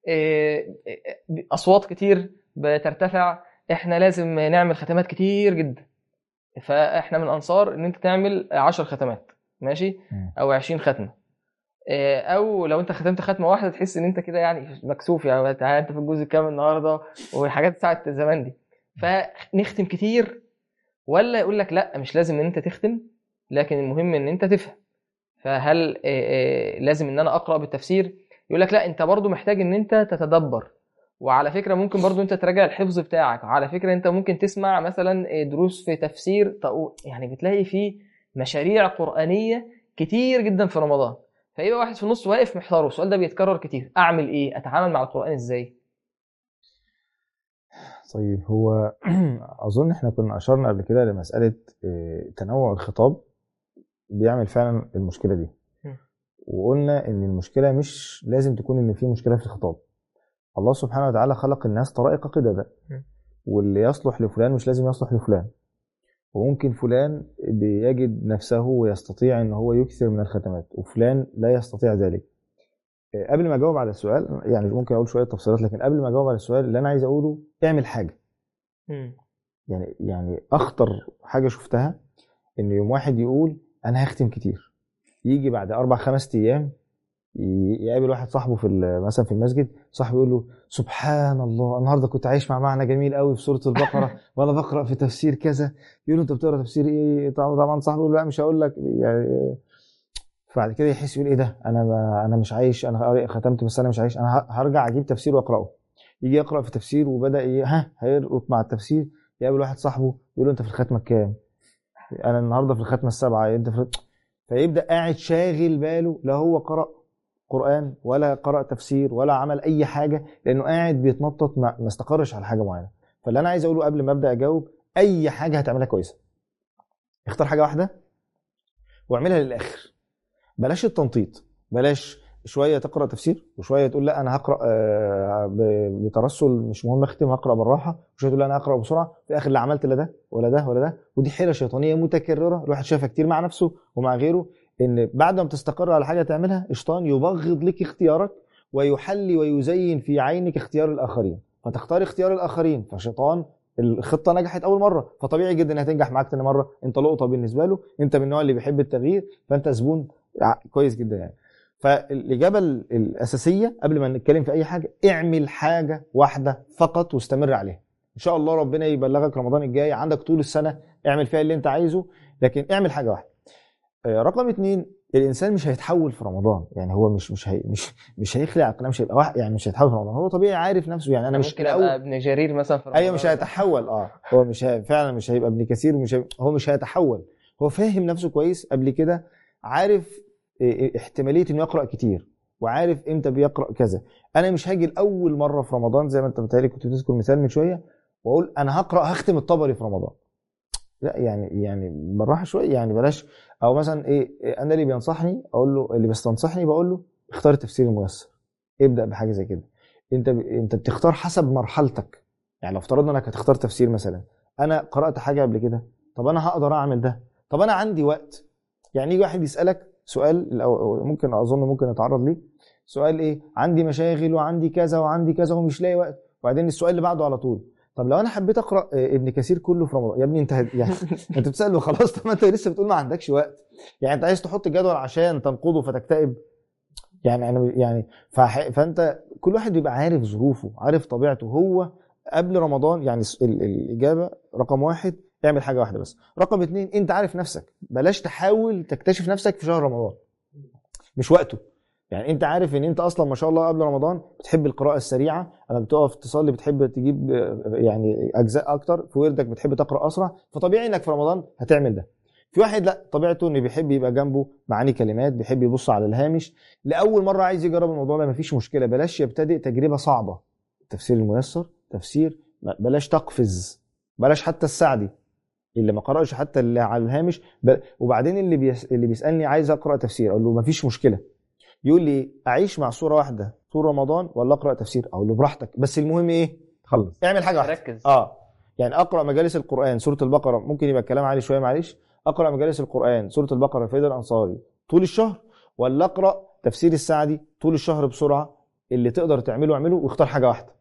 اصوات كتير بترتفع، احنا لازم نعمل ختمات كتير جدا. فاحنا من انصار ان انت تعمل عشر ختمات ماشي، او عشرين ختمه، او لو انت ختمت ختمه واحده تحس ان انت كده يعني مكسوف، يعني انت في الجزء كام النهارده والحاجات بتاعت زمان دي. فنختم كتير، ولا يقول لك لا مش لازم ان انت تختم، لكن المهم ان انت تفهم. فهل لازم ان انا اقرا بالتفسير؟ يقول لك لا، انت برضو محتاج ان انت تتدبر. وعلى فكره ممكن برضو انت تراجع الحفظ بتاعك. على فكره انت ممكن تسمع مثلا دروس في تفسير، يعني بتلاقي فيه مشاريع قرانيه كتير جدا في رمضان. فيبقى واحد في النص واقف محتار، السؤال ده بيتكرر كتير، اعمل ايه؟ اتعامل مع القران ازاي؟ طيب هو اظن احنا كنا اشرنا قبل كده لمساله تنوع الخطاب بيعمل فعلا المشكله دي، وقلنا ان المشكله مش لازم تكون ان في مشكله في الخطاب. الله سبحانه وتعالى خلق الناس طرائق قددا، واللي يصلح لفلان مش لازم يصلح لفلان، وممكن فلان بيجد نفسه ويستطيع ان هو يكثر من الختمات وفلان لا يستطيع ذلك. قبل ما اجاوب على السؤال يعني ممكن اقول شويه تفصيلات، لكن قبل ما اجاوب على السؤال اللي انا عايز اقوله اعمل حاجه. م. يعني يعني اخطر حاجه شفتها ان يوم واحد يقول انا هختم كتير، يجي بعد اربع خمس ايام يقابل واحد صاحبه في مثلا في المسجد، صاحبه يقول له سبحان الله النهارده كنت عايش مع معنى جميل قوي في سوره البقره وانا بقرا في تفسير كذا. يقول له انت بتقرا تفسير ايه؟ طبعا صاحبه يقول له لا مش هقول لك يعني. بعد كده يحس يقول ايه ده، انا انا مش عايش، انا ختمت بس انا مش عايش، انا هرجع اجيب تفسير واقراه. يجي يقرا في تفسير وبدا ايه ها هيرقط مع التفسير، يقابل واحد صاحبه يقول له انت في الختمه الكام؟ انا النهارده في الختمه السابعه، انت في... فيبدا قاعد شاغل باله، لا هو قرأ قرآن ولا قرأ تفسير ولا عمل اي حاجه، لانه قاعد بيتنطط ما استقرش على حاجه معينه. فاللي انا عايز اقوله قبل ما ابدا اجاوب، اي حاجه هتعملها كويسه اختار حاجه واحده واعملها للاخر، بلاش التنطيط، بلاش شويه تقرا تفسير وشويه تقول لا انا هقرا بترسل مش مهم اختم هقرا بالراحه، وشويه تقول لا انا هقرا بسرعه، في الاخر لا عملت لا ده ولا ده ولا ده. ودي حيله شيطانيه متكرره الواحد شافها كتير مع نفسه ومع غيره، ان بعد ما تستقر على حاجه تعملها الشيطان يبغض لك اختيارك ويحلي ويزين في عينك اختيار الاخرين، فتختار اختيار الاخرين. فالشيطان الخطه نجحت اول مره، فطبيعي جدا انها تنجح معاك ثاني مره، انت لقطه بالنسبه له، انت من النوع اللي بيحب التغيير، فانت زبون كويس جدا يعني. فالاجابه الاساسيه قبل ما نتكلم في اي حاجه، اعمل حاجه واحده فقط واستمر عليها، ان شاء الله ربنا يبلغك رمضان الجاي عندك طول السنه اعمل فيها اللي انت عايزه، لكن اعمل حاجه واحده. رقم اتنين، الانسان مش هيتحول في رمضان، يعني هو مش مش هي مش مش هيخلع عقله، مش هيبقى واحد يعني مش هيتحول في رمضان، هو طبيعي عارف نفسه يعني انا مش ممكن ابقى ابن جرير مثلا في رمضان. ايوه مش هيتحول، اه هو مش هي... فعلا مش هيبقى ابن كثير، مش هي... هو مش هيتحول، هو فاهم نفسه كويس قبل كده، عارف احتماليه انه يقرا كتير وعارف امتى بيقرا كذا. انا مش هاجي الاول مره في رمضان زي ما انت بتقولي كنت بتذكر مثال من شويه واقول انا هقرا هختم الطبري في رمضان، لا يعني يعني بالراحه شويه، يعني بلاش. او مثلا ايه انا اللي بينصحني اقول له، اللي بيستنصحني بقول له اختار التفسير الميسر، ابدا بحاجه زي كده. انت ب... انت بتختار حسب مرحلتك، يعني لو افترضنا انك هتختار تفسير مثلا، انا قرات حاجه قبل كده، طب انا هقدر اعمل ده، طب انا عندي وقت. يعني يجي واحد يسالك سؤال، ممكن اظن ممكن نتعرض ليه، سؤال ايه، عندي مشاغل وعندي كذا وعندي كذا ومش لاقي وقت. وبعدين السؤال اللي بعده على طول، طب لو انا حبيت اقرا ابن كثير كله في رمضان، يا ابني انت يعني انت بتسال وخلاص، طب ما انت لسه بتقول ما عندكش وقت. يعني انت عايز تحط جدول عشان تنقضه فتكتئب؟ يعني انا يعني فح... فانت كل واحد بيبقى عارف ظروفه، عارف طبيعته. هو قبل رمضان يعني ال... الاجابه رقم واحد، اعمل حاجه واحده بس. رقم اتنين، انت عارف نفسك، بلاش تحاول تكتشف نفسك في شهر رمضان، مش وقته. يعني انت عارف ان انت اصلا ما شاء الله قبل رمضان بتحب القراءه السريعه، لما بتقف تصلي بتحب تجيب يعني اجزاء اكتر في وردك، بتحب تقرا اسرع، فطبيعي انك في رمضان هتعمل ده. في واحد لا، طبيعته انه بيحب يبقى جنبه معاني كلمات، بيحب يبص على الهامش، لاول مره عايز يجرب الموضوع ده، مفيش مشكله، بلاش يبتدئ تجربه صعبه. التفسير الميسر تفسير، بلاش تقفز، بلاش حتى السعدي اللي ما قراش حتى اللي على الهامش. وبعدين اللي بيس... اللي بيسالني عايز اقرا تفسير، اقول له مفيش مشكله. يقول لي اعيش مع سوره واحده طول رمضان ولا اقرا تفسير؟ اقول له براحتك، بس المهم ايه، خلص اعمل حاجه واحده، ركز. اه يعني اقرا مجالس القران سوره البقره، ممكن يبقى الكلام عالي شويه معلش، اقرا مجالس القران سوره البقره فايد الانصاري طول الشهر، ولا اقرا تفسير السعدي طول الشهر بسرعه؟ اللي تقدر تعمله اعمله، واختار حاجه واحده.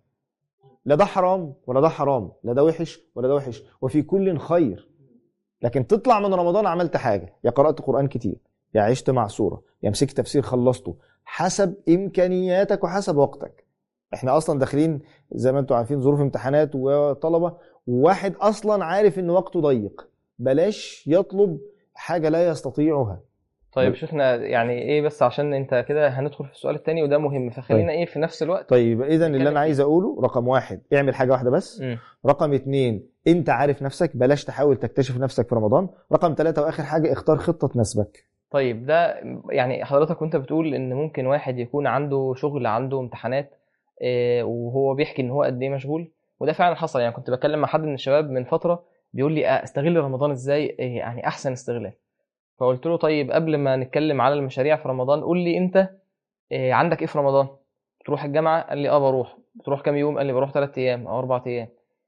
لا ده حرام ولا ده حرام، لا ده وحش ولا ده وحش، وفي كل خير. لكن تطلع من رمضان عملت حاجه، يا قرات قران كتير، يا عشت مع سوره، يا مسكت تفسير خلصته، حسب امكانياتك وحسب وقتك. احنا اصلا داخلين زي ما انتم عارفين ظروف امتحانات وطلبه، وواحد اصلا عارف ان وقته ضيق، بلاش يطلب حاجه لا يستطيعها. طيب شفنا يعني ايه، بس عشان انت كده هندخل في السؤال الثاني وده مهم، فخلينا طيب. ايه في نفس الوقت. طيب اذا اللي نتكلم انا عايز فيه. اقوله، رقم واحد اعمل حاجه واحده بس. مم. رقم اتنين، انت عارف نفسك، بلاش تحاول تكتشف نفسك في رمضان. رقم ثلاثة واخر حاجه، اختار خطه تناسبك. طيب ده يعني حضرتك وانت بتقول ان ممكن واحد يكون عنده شغل، عنده امتحانات، اه وهو بيحكي ان هو قد ايه مشغول، وده فعلا حصل. يعني كنت بكلم مع حد من الشباب من فتره بيقول لي اه استغل رمضان ازاي، اه يعني احسن استغلال. فقلت له طيب قبل ما نتكلم على المشاريع في رمضان، قول لي انت اه عندك ايه في رمضان؟ تروح الجامعه؟ قال لي اه بروح. بتروح كام يوم؟ قال لي بروح ثلاث ايام او اربع ايام.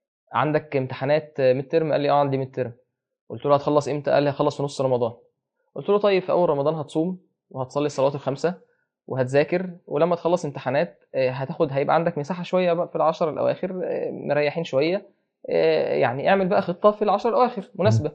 عندك امتحانات ميد ترم؟ قال لي اه عندي ميد ترم. قلت له هتخلص امتى؟ قال لي هخلص في نص رمضان. قلت له طيب في اول رمضان هتصوم وهتصلي الصلوات الخمسه وهتذاكر، ولما تخلص امتحانات هتاخد هيبقى عندك مساحه شويه بقى في العشر الاواخر مريحين شويه، يعني اعمل بقى خطه في العشر الاواخر مناسبه.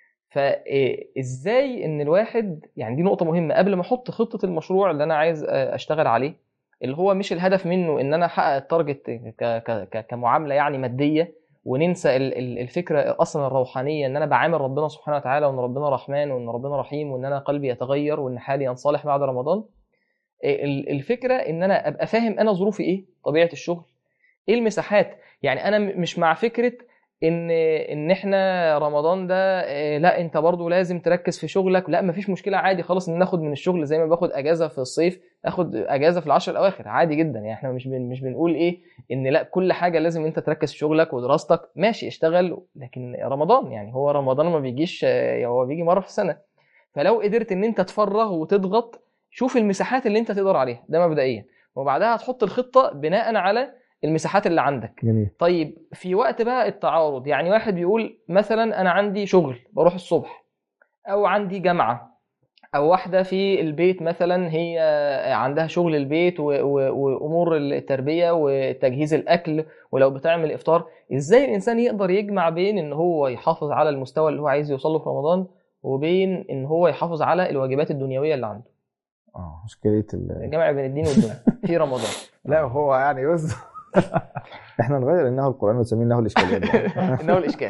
فازاي ان الواحد، يعني دي نقطه مهمه قبل ما احط خطه المشروع اللي انا عايز اشتغل عليه، اللي هو مش الهدف منه ان انا احقق التارجت كمعامله يعني ماديه، وننسى الفكره اصلا الروحانيه ان انا بعامل ربنا سبحانه وتعالى، وان ربنا رحمن وان ربنا رحيم وان انا قلبي يتغير وان حالي ينصلح بعد رمضان. الفكره ان انا ابقى فاهم انا ظروفي ايه، طبيعه الشغل ايه، المساحات. يعني انا مش مع فكره ان ان احنا رمضان ده لا انت برضو لازم تركز في شغلك، لا مفيش مشكله عادي خالص ان ناخد من الشغل زي ما باخد اجازه في الصيف اخد اجازه في العشر الاواخر عادي جدا. يعني احنا مش بن مش بنقول ايه ان لا كل حاجه لازم انت تركز في شغلك ودراستك، ماشي اشتغل، لكن رمضان يعني هو رمضان ما بيجيش، هو بيجي مره في السنه. فلو قدرت ان انت تفرغ وتضغط، شوف المساحات اللي انت تقدر عليها، ده مبدئيا، وبعدها هتحط الخطه بناء على المساحات اللي عندك. جميل. طيب في وقت بقى التعارض، يعني واحد بيقول مثلا انا عندي شغل بروح الصبح، او عندي جامعة، او واحدة في البيت مثلا هي عندها شغل البيت وامور التربية وتجهيز الاكل ولو بتعمل افطار. ازاي الانسان يقدر يجمع بين ان هو يحافظ على المستوى اللي هو عايز يوصله في رمضان وبين ان هو يحافظ على الواجبات الدنيوية اللي عنده؟ اه مشكلة الجمع بين الدين والدنيا في رمضان. لا هو يعني بس احنا نغير انه القرآن ونسميه انه الاشكال. انه الاشكال.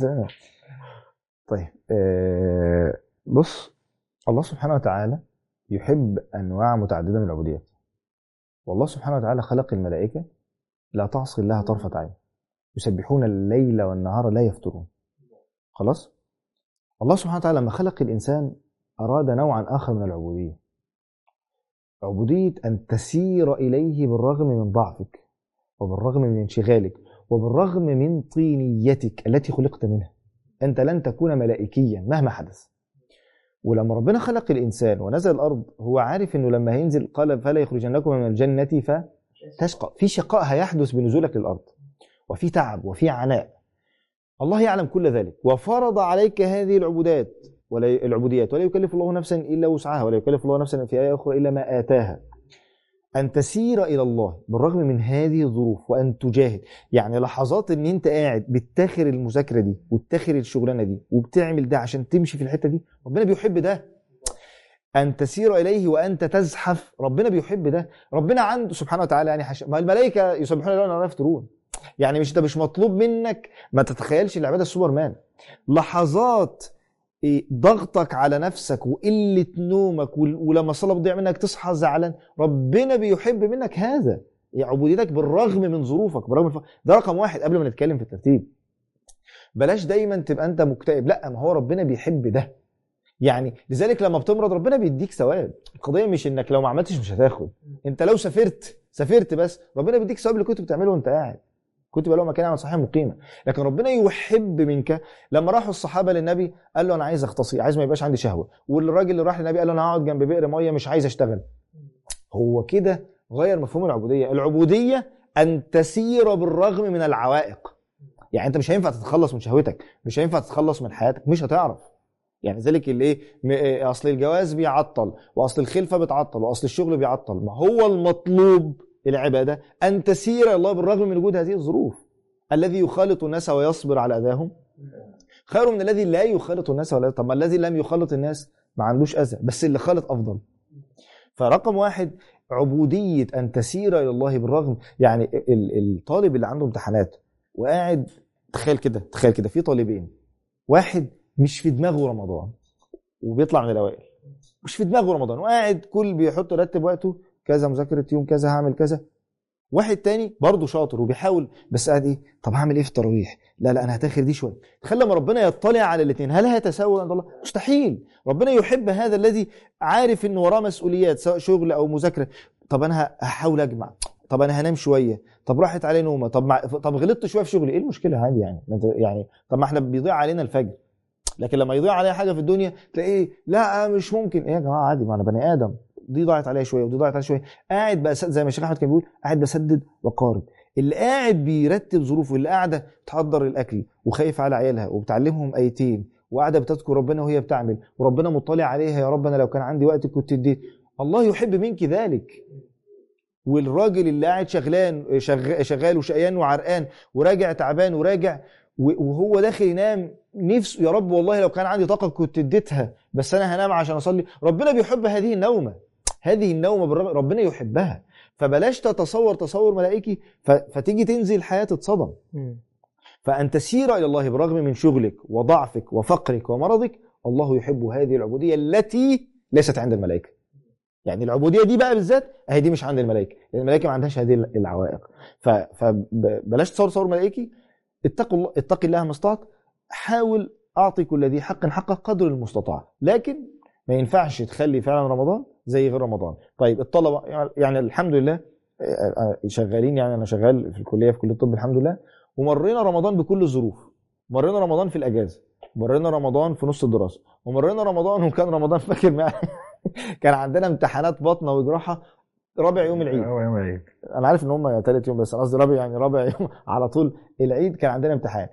طيب آه بص، الله سبحانه وتعالى يحب انواع متعدده من العبوديات، والله سبحانه وتعالى خلق الملائكه لا تعصي الله طرفه عين، يسبحون الليل والنهار لا يفترون. خلاص، الله سبحانه وتعالى لما خلق الانسان اراد نوعا اخر من العبوديه، عبوديه ان تسير اليه بالرغم من ضعفك وبالرغم من انشغالك وبالرغم من طينيتك التي خلقت منها. انت لن تكون ملائكيا مهما حدث. ولما ربنا خلق الإنسان ونزل الأرض هو عارف أنه لما هينزل قال فلا يخرجنكم من الجنة فتشقى، في شقاء هيحدث بنزولك للأرض. وفي تعب وفي عناء. الله يعلم كل ذلك وفرض عليك هذه العبودات ولا العبوديات، ولا يكلف الله نفسا الا وسعها، ولا يكلف الله نفسا في آية أخرى الا ما آتاها. أن تسير إلى الله بالرغم من هذه الظروف وأن تجاهد. يعني لحظات إن أنت قاعد بتاخر المذاكرة دي وبتاخر الشغلانة دي وبتعمل ده عشان تمشي في الحتة دي، ربنا بيحب ده. أن تسير إليه وأنت تزحف، ربنا بيحب ده. ربنا عنده سبحانه وتعالى يعني حش... ما الملائكة يسبحون الله ولا يفترون. يعني مش ده مش مطلوب منك، ما تتخيلش العبادة السوبرمان. لحظات ضغطك على نفسك وقلة نومك ولما الصلاة بتضيع منك تصحى زعلان، ربنا بيحب منك هذا. يعني عبوديتك بالرغم من ظروفك، بالرغم من ف... ده رقم واحد قبل ما نتكلم في الترتيب. بلاش دايما تبقى انت مكتئب، لا، ما هو ربنا بيحب ده. يعني لذلك لما بتمرض ربنا بيديك ثواب. القضية مش انك لو ما عملتش مش هتاخد. انت لو سافرت سافرت بس ربنا بيديك ثواب اللي كنت بتعمله وانت قاعد. كنت بقى له مكان عن صحيح مقيمة. لكن ربنا يحب منك. لما راحوا الصحابة للنبي قال له أنا عايز أغتصي، عايز ما يبقاش عندي شهوة. والراجل اللي راح للنبي قال له أنا هقعد جنب بئر مية مش عايز أشتغل. هو كده غير مفهوم العبودية. العبودية أن تسير بالرغم من العوائق. يعني أنت مش هينفع تتخلص من شهوتك، مش هينفع تتخلص من حياتك، مش هتعرف. يعني ذلك اللي ايه، أصل الجواز بيعطل، وأصل الخلفة بتعطل، وأصل الشغل بيعطل. ما هو المطلوب العبادة أن تسير الله بالرغم من وجود هذه الظروف. الذي يخالط الناس ويصبر على أذاهم خير من الذي لا يخالط الناس ولا. طب ما الذي لم يخالط الناس ما عندوش أذى، بس اللي خالط أفضل. فرقم واحد عبودية أن تسير إلى الله بالرغم. يعني الطالب اللي عنده امتحانات وقاعد، تخيل كده تخيل كده في طالبين، واحد مش في دماغه رمضان وبيطلع من الأوائل، مش في دماغه رمضان وقاعد كل بيحط رتب وقته كذا، مذاكرة يوم كذا، هعمل كذا. واحد تاني برضه شاطر وبيحاول بس قاعد ايه، طب هعمل ايه في التراويح؟ لا لا انا هتاخر دي شويه. تخيل لما ربنا يطلع على الاثنين، هل هيتساووا عند الله؟ مستحيل. ربنا يحب هذا الذي عارف ان وراه مسؤوليات سواء شغل او مذاكره. طب انا هحاول اجمع، طب انا هنام شويه، طب راحت علي نومه، طب مع... طب غلطت شويه في شغلي، ايه المشكله عادي يعني. يعني طب ما احنا بيضيع علينا الفجر. لكن لما يضيع عليا حاجه في الدنيا تلاقيه لا مش ممكن. ايه يا جماعه عادي، ما انا بني ادم، دي ضاعت عليا شويه ودي ضاعت عليا شويه. قاعد بقى زي ما الشيخ احمد كان بيقول، قاعد بسدد وقارب. اللي قاعد بيرتب ظروفه، اللي قاعده تحضر الاكل وخايف على عيالها وبتعلمهم ايتين وقاعده بتذكر ربنا وهي بتعمل وربنا مطلع عليها، يا رب انا لو كان عندي وقت كنت اديت. الله يحب منك ذلك. والراجل اللي قاعد شغلان شغال, شغال وشقيان وعرقان وراجع تعبان وراجع وهو داخل ينام نفسه، يا رب والله لو كان عندي طاقه كنت اديتها بس انا هنام عشان اصلي. ربنا بيحب هذه النومه. هذه النومه ربنا يحبها. فبلاش تتصور تصور ملائكي فتيجي تنزل حياه تصدم. فان تسير الى الله برغم من شغلك وضعفك وفقرك ومرضك، الله يحب هذه العبوديه التي ليست عند الملائكه. يعني العبوديه دي بقى بالذات اهي دي مش عند الملائكه، لان الملائكه ما عندهاش هذه العوائق. فبلاش تصور تصور ملائكي. اتقوا الله، اتقي الله ما استطعت. حاول اعطي كل ذي حق حقه قدر المستطاع، لكن ما ينفعش تخلي فعلا رمضان زي غير رمضان. طيب الطلبه يعني الحمد لله شغالين، يعني انا شغال في الكليه في كليه الطب الحمد لله، ومرينا رمضان بكل الظروف. مرينا رمضان في الاجازه، مرينا رمضان في نص الدراسه، ومرينا رمضان وكان رمضان فاكر معايا كان عندنا امتحانات بطنه وجراحه رابع يوم العيد. يوم العيد انا عارف ان هم ثالث يوم بس انا قصدي رابع، يعني رابع يوم على طول العيد كان عندنا امتحان.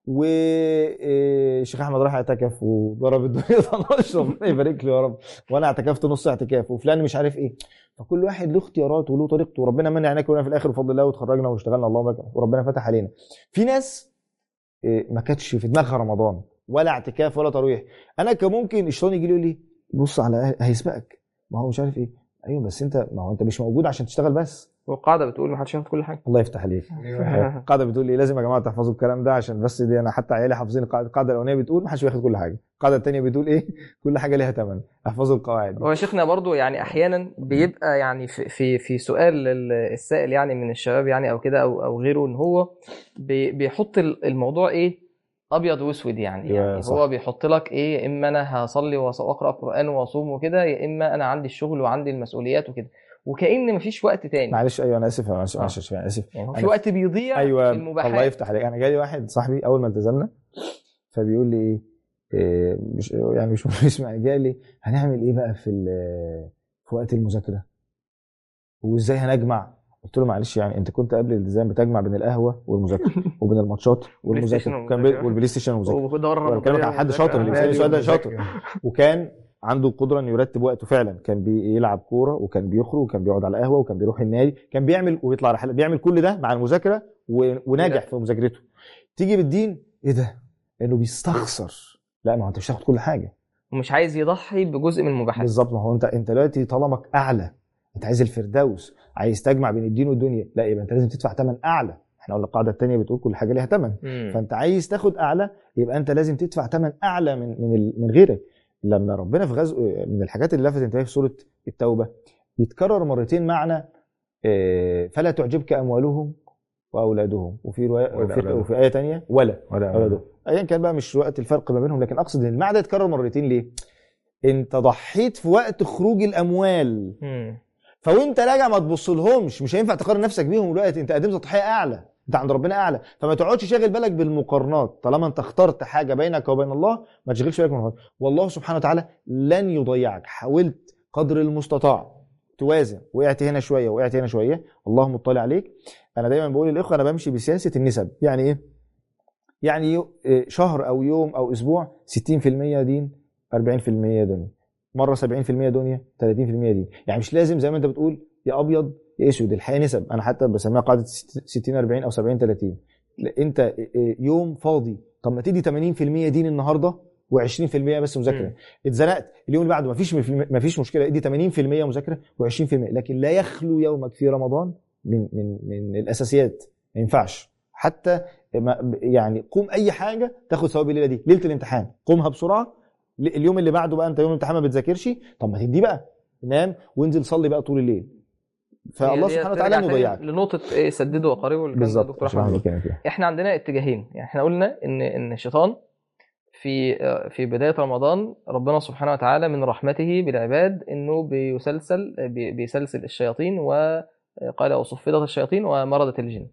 والشيخ احمد راح اعتكف وضرب الدنيا طناش ربنا يبارك له يا رب، وانا اعتكفت نص اعتكاف، وفلان مش عارف ايه. فكل واحد له اختياراته وله طريقته، وربنا منع عينيك ولنا في الاخر بفضل الله وتخرجنا واشتغلنا اللهم لك، وربنا فتح علينا. في ناس ما كانتش في دماغها رمضان ولا اعتكاف ولا تراويح. انا كان ممكن الشيطان يجي لي يقول لي بص على هيسبقك، ما هو مش عارف ايه. ايوه بس انت، ما هو انت مش موجود عشان تشتغل بس. والقاعده بتقول ما حدش ياخد كل حاجه. الله يفتح عليك. القاعده بتقول لي لازم يا جماعه تحفظوا الكلام ده، عشان بس دي انا حتى عيالي حافظين القاعده. القاعده الاولانيه بتقول ما حدش ياخد كل حاجه، القاعده الثانيه بتقول ايه؟ كل حاجه ليها ثمن، احفظوا القواعد. هو شيخنا برضو يعني احيانا بيبقى يعني في في في سؤال السائل يعني من الشباب يعني او كده او او غيره، ان هو بيحط الموضوع ايه ابيض واسود. يعني, يعني هو بيحط لك ايه، اما انا هصلي واقرا قران واصوم وكده، يا اما انا عندي الشغل وعندي المسؤوليات وكده، وكأن مفيش وقت تاني. معلش ايوه انا اسف معلش معلش انا اسف يعني في وقت بيضيع أيوة في المباحات. الله يفتح عليك. انا جالي واحد صاحبي اول ما التزمنا فبيقول لي ايه, إيه مش يعني مش بيسمع، جالي هنعمل ايه بقى في في وقت المذاكره وازاي هنجمع. قلت له معلش يعني انت كنت قبل الالتزام بتجمع بين القهوه والمذاكره وبين الماتشات والمذاكره وكان بي... والبلاي ستيشن والمذاكره. وانا بكلمك عن حد شاطر، اللي بيسالني السؤال ده شاطر، وكان عنده القدره انه يرتب وقته فعلا. كان بيلعب كوره وكان بيخرج وكان بيقعد على قهوه وكان بيروح النادي، كان بيعمل ويطلع رحلات، بيعمل كل ده مع المذاكره و... وناجح في مذاكرته. تيجي بالدين ايه ده؟ انه بيستخسر. لا، ما هو انت مش هتاخد كل حاجه ومش عايز يضحي بجزء من المباحات. بالظبط. ما هو انت انت دلوقتي طالما اعلى، انت عايز الفردوس، عايز تجمع بين الدين والدنيا، لا يبقى انت لازم تدفع ثمن اعلى. احنا قلنا القاعده الثانيه بتقول كل حاجه ليها ثمن، فانت عايز تاخد اعلى يبقى انت لازم تدفع ثمن اعلى من من من غيرك. لما ربنا في غزو من الحاجات اللي لفتت انتباهي في سوره التوبه يتكرر مرتين معنى فلا تعجبك اموالهم واولادهم، وفي روايه وفي, وفي ايه ثانيه ولا اولادهم. ايا كان بقى مش وقت الفرق ما بينهم، لكن اقصد ان المعنى يتكرر مرتين ليه؟ انت ضحيت في وقت خروج الاموال، مم. فوانت راجع ما تبصلهمش، مش هينفع تقارن نفسك بيهم دلوقتي، انت قدمت تضحيه اعلى، انت عند ربنا اعلى، فما تقعدش شاغل بالك بالمقارنات. طالما انت اخترت حاجه بينك وبين الله ما تشغلش بالك بالمقارنات. والله سبحانه وتعالى لن يضيعك. حاولت قدر المستطاع توازن، وقعت هنا شويه وقعت هنا شويه، الله مطلع عليك. انا دايما بقول للاخوه انا بمشي بسياسه النسب. يعني ايه؟ يعني شهر او يوم او اسبوع ستين في المية دين، أربعين في المية دنيا، مره سبعين في المية دنيا، ثلاثين في المية دين. يعني مش لازم زي ما انت بتقول يا ابيض يا اسود، الحياه نسب. انا حتى بسميها قاعده ستين أربعين او سبعين ثلاثين. انت يوم فاضي، طب ما تدي ثمانين في المية دين النهارده وعشرين في المية بس مذاكره. اتزنقت اليوم اللي بعده مفيش مفيش مشكله، ادي ثمانين في المية مذاكره وعشرين في المية، لكن لا يخلو يومك في رمضان من من من الاساسيات. ما ينفعش حتى يعني قوم اي حاجه تاخد ثواب الليله دي، ليله الامتحان قومها بسرعه. اليوم اللي بعده بقى انت يوم الامتحان ما بتذاكرش، طب ما تدي بقى، نام وانزل صلي بقى طول الليل. فالله سبحانه وتعالى يضيعك. لنقطه ايه؟ سددوا وقاربوا اللي كان الدكتور احمد. احنا عندنا اتجاهين. يعني احنا قلنا ان ان الشيطان في في بدايه رمضان ربنا سبحانه وتعالى من رحمته بالعباد انه بيسلسل بيسلسل الشياطين، وقال وصفدت الشياطين ومرضت الجن.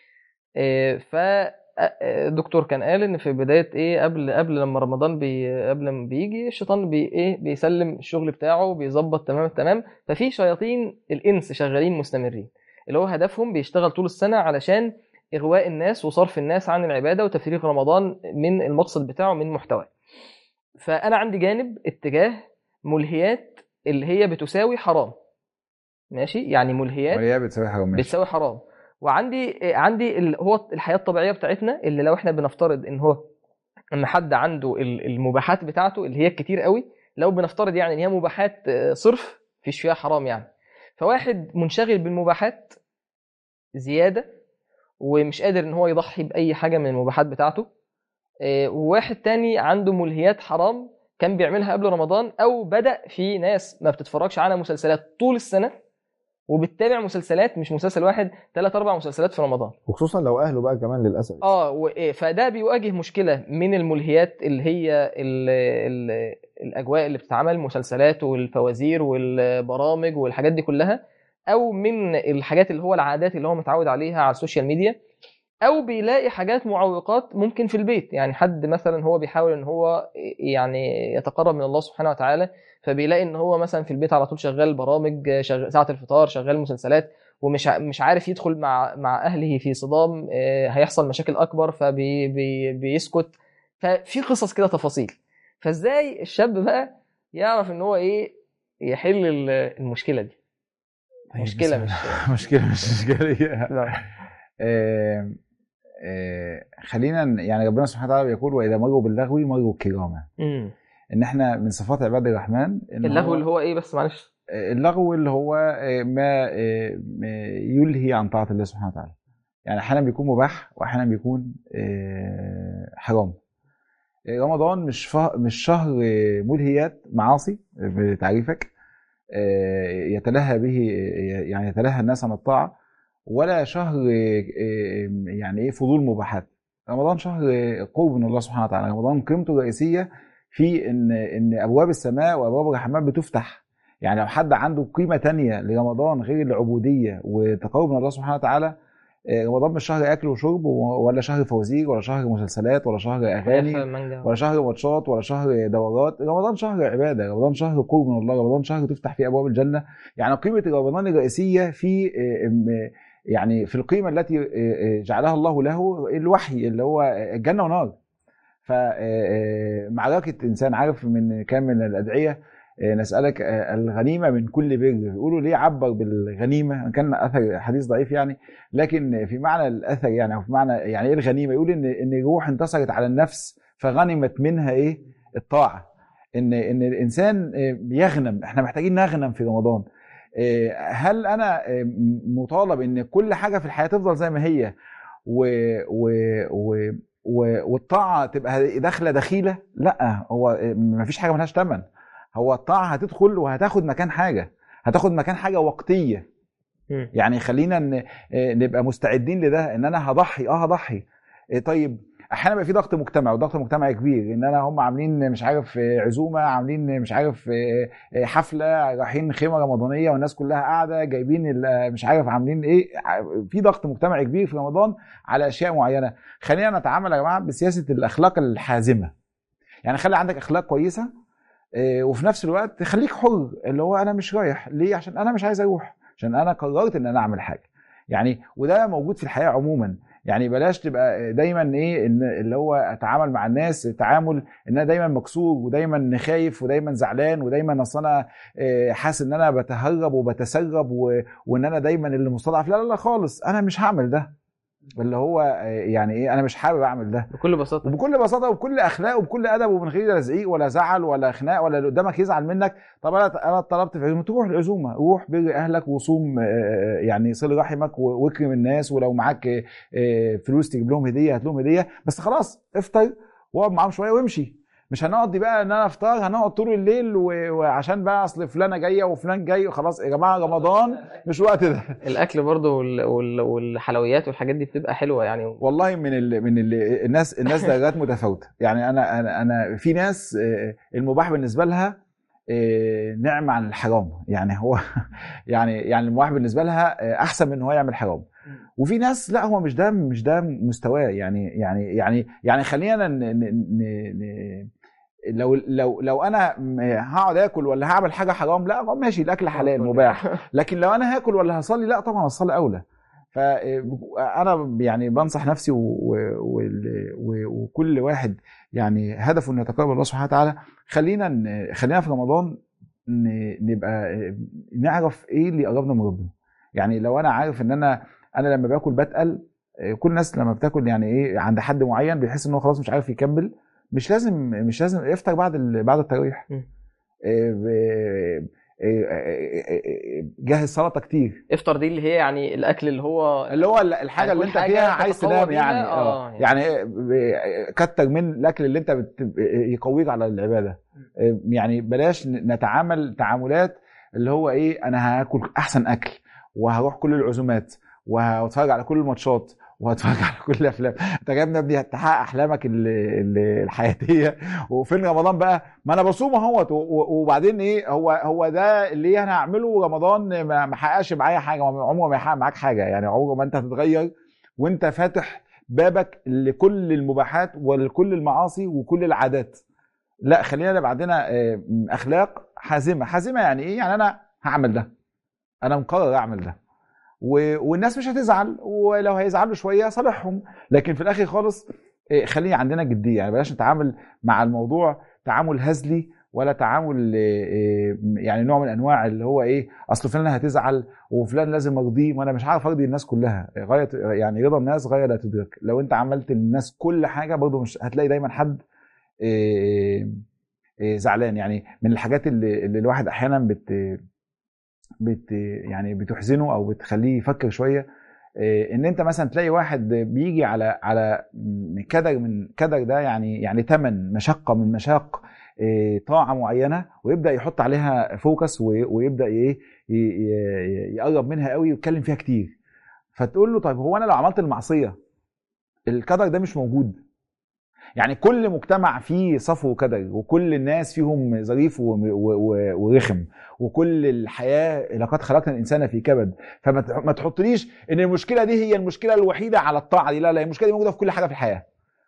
فالدكتور كان قال ان في بدايه ايه قبل قبل لما رمضان بي قبل ما بيجي الشيطان بي ايه بيسلم الشغل بتاعه بيظبط تمام التمام. ففي شياطين الانس شغالين مستمرين، اللي هو هدفهم بيشتغل طول السنه علشان اغواء الناس وصرف الناس عن العباده وتفريغ رمضان من المقصد بتاعه من محتواه. فانا عندي جانب اتجاه ملهيات اللي هي بتساوي حرام، ماشي؟ يعني ملهيات ملهيات بتساوي حرام، ماشي. بتساوي حرام. وعندي عندي ال... هو الحياه الطبيعيه بتاعتنا، اللي لو احنا بنفترض ان هو ان حد عنده المباحات بتاعته اللي هي كتير قوي، لو بنفترض يعني ان هي مباحات صرف فيش فيها حرام يعني، فواحد منشغل بالمباحات زياده ومش قادر ان هو يضحي باي حاجه من المباحات بتاعته، وواحد تاني عنده ملهيات حرام كان بيعملها قبل رمضان، او بدأ في ناس ما بتتفرجش على مسلسلات طول السنه وبتتابع مسلسلات، مش مسلسل واحد، ثلاث اربع مسلسلات في رمضان، وخصوصا لو اهله بقى كمان للاسف. اه فده بيواجه مشكله من الملهيات اللي هي ال ال الاجواء اللي بتتعمل، مسلسلات والفوازير والبرامج والحاجات دي كلها، او من الحاجات اللي هو العادات اللي هو متعود عليها على السوشيال ميديا، او بيلاقي حاجات معوقات ممكن في البيت. يعني حد مثلا هو بيحاول ان هو يعني يتقرب من الله سبحانه وتعالى، فبيلاقي ان هو مثلا في البيت على طول شغال برامج، شغال ساعه الفطار، شغال مسلسلات، ومش مش عارف يدخل مع مع اهله في صدام هيحصل مشاكل اكبر، فبيسكت. ففي قصص كده تفاصيل. فازاي الشاب بقى يعرف ان هو ايه يحل المشكله دي؟ مشكله مش مشكله مش اشكاليه. آه آه خلينا يعني ربنا سبحانه وتعالى بيقول واذا مروا باللغو مروا كراما. ان احنا من صفات عباد الرحمن اللغو اللي هو ايه؟ بس معلش، اللغو اللي هو ما يلهي عن طاعه الله سبحانه وتعالى. يعني احيانا بيكون مباح واحيانا بيكون حرام. رمضان مش مش شهر ملهيات معاصي بتعريفك يتلهى به، يعني يتلهى الناس عن الطاعه، ولا شهر يعني ايه فضول مباحات. رمضان شهر قرب من الله سبحانه وتعالى. رمضان قيمته الرئيسيه في ان ان ابواب السماء وابواب الرحمن بتفتح. يعني لو حد عنده قيمه تانية لرمضان غير العبوديه وتقرب من الله سبحانه وتعالى، رمضان مش شهر اكل وشرب ولا شهر فوازير ولا شهر مسلسلات ولا شهر اغاني ولا شهر ماتشات ولا شهر دورات. رمضان شهر عباده، رمضان شهر قرب من الله، رمضان شهر تفتح فيه ابواب الجنه. يعني قيمه رمضان الرئيسيه في يعني في القيمه التي جعلها الله له، الوحي اللي هو الجنه ونار. فمعركه انسان عارف من كان من الادعيه نسالك الغنيمه من كل بر، يقولوا ليه عبر بالغنيمه، كان اثر حديث ضعيف يعني، لكن في معنى الاثر يعني، او في معنى يعني ايه الغنيمه، يقول ان ان الروح انتصرت على النفس فغنمت منها ايه الطاعه، ان ان الانسان بيغنم. احنا محتاجين نغنم في رمضان. هل انا مطالب ان كل حاجه في الحياه تفضل زي ما هي و و و والطاعه تبقى داخله دخيله؟ لا، هو مفيش حاجه ملهاش ثمن. هو الطاعه هتدخل وهتاخد مكان حاجه، هتاخد مكان حاجه وقتيه. يعني خلينا نبقى مستعدين لده، ان انا هضحي اه هضحي. طيب احيانا بقى في ضغط مجتمعي، وضغط مجتمعي كبير، ان انا هم عاملين مش عارف عزومه، عاملين مش عارف حفله، رايحين خيمه رمضانيه والناس كلها قاعده، جايبين مش عارف عاملين ايه. في ضغط مجتمعي كبير في رمضان على اشياء معينه. خلينا نتعامل يا جماعه بسياسه الاخلاق الحازمه. يعني خلي عندك اخلاق كويسه، وفي نفس الوقت خليك حر، اللي هو انا مش رايح ليه عشان انا مش عايز اروح، عشان انا قررت ان انا اعمل حاجه يعني. وده موجود في الحياه عموما. يعني بلاش تبقى دايما ايه ان اللي هو اتعامل مع الناس تعامل ان انا دايما مكسور، ودايما خايف، ودايما زعلان، ودايما اصل انا حاسس ان انا بتهرب وبتسرب وان انا دايما اللي مستضعف. لا لا لا خالص، انا مش هعمل ده. اللي هو يعني ايه، انا مش حابب اعمل ده بكل بساطه، وبكل بساطه وبكل اخلاق وبكل ادب، ومن غير تزعيق ولا زعل ولا خناق ولا اللي قدامك يزعل منك. طب انا انا طلبت في عزومه، تروح العزومه، روح بر اهلك وصوم يعني صل رحمك واكرم الناس، ولو معاك فلوس تجيب لهم هديه هات لهم هديه، بس خلاص افطر واقعد معاهم شويه وامشي. مش هنقضي بقى ان انا افطار هنقعد طول الليل وعشان بقى اصل فلانه جايه وفلان جاي. خلاص يا جماعه رمضان مش وقت ده. الاكل برضو والحلويات والحاجات دي بتبقى حلوه يعني. والله من ال من ال الناس الناس درجات متفاوته. يعني انا انا انا في ناس المباح بالنسبه لها نعمه عن الحرام. يعني هو يعني يعني المباح بالنسبه لها احسن من ان هو يعمل حرام. وفي ناس لا، هو مش ده مش ده مستواه. يعني يعني يعني يعني خلينا ن ن ن لو لو لو انا هقعد اكل ولا هعمل حاجه حرام، لا ماشي الاكل حلال مباح. لكن لو انا هاكل ولا هصلي، لا طبعا الصلاه اولى. فانا يعني بنصح نفسي وكل واحد يعني هدفه انه يتقرب الله سبحانه وتعالى. خلينا خلينا في رمضان نبقى نعرف ايه اللي قربنا من ربنا. يعني لو انا عارف ان انا انا لما باكل بتقل، كل الناس لما بتاكل يعني ايه عند حد معين بيحس ان هو خلاص مش عارف يكمل. مش لازم مش لازم افطر بعد بعد التراويح. جهز سلطه كتير. افطر دي اللي هي يعني الاكل اللي هو اللي هو الحاجه اللي انت فيها عايز تنام يعني. اه يعني, يعني كتر من الاكل اللي انت بت... يقويك على العباده. يعني بلاش نتعامل تعاملات اللي هو ايه انا هاكل احسن اكل وهروح كل العزومات وهتفرج على كل الماتشات وهتفرج على كل الافلام. انت جايبنا ابني تحقق احلامك الحياتيه، وفين رمضان بقى؟ ما انا بصوم اهوت. وبعدين ايه هو هو ده اللي انا هعمله رمضان ما حققش معايا حاجه، عمره ما يحقق معاك حاجه. يعني عمره ما انت هتتغير وانت فاتح بابك لكل المباحات ولكل المعاصي وكل العادات. لا، خلينا نبقى عندنا اخلاق حازمه. حازمه يعني ايه؟ يعني انا هعمل ده، انا مقرر اعمل ده، والناس مش هتزعل، ولو هيزعلوا شويه صالحهم، لكن في الاخر خالص خلينا عندنا جديه. يعني بلاش نتعامل مع الموضوع تعامل هزلي، ولا تعامل يعني نوع من انواع اللي هو ايه اصل فلان هتزعل وفلان لازم ارضيه، وانا مش عارف ارضي الناس كلها. غايه يعني رضا الناس غايه لا تدرك. لو انت عملت للناس كل حاجه برضه مش هتلاقي دايما حد زعلان. يعني من الحاجات اللي, اللي الواحد احيانا بت بت يعني بتحزنه او بتخليه يفكر شويه، ان انت مثلا تلاقي واحد بيجي على على كدر من كدر ده، يعني يعني ثمن مشقه من مشاق طاعه معينه، ويبدا يحط عليها فوكس ويبدا ايه يقرب منها قوي ويتكلم فيها كتير. فتقول له طيب هو انا لو عملت المعصيه الكدر ده مش موجود؟ يعني كل مجتمع فيه صفو وكدر، وكل الناس فيهم ظريف ورخم، وكل الحياة لقد خلقنا الإنسان في كبد. فما تحطليش إن المشكلة دي هي المشكلة الوحيدة على الطاعة دي. لا لا، المشكلة دي موجودة في كل حاجة في الحياة.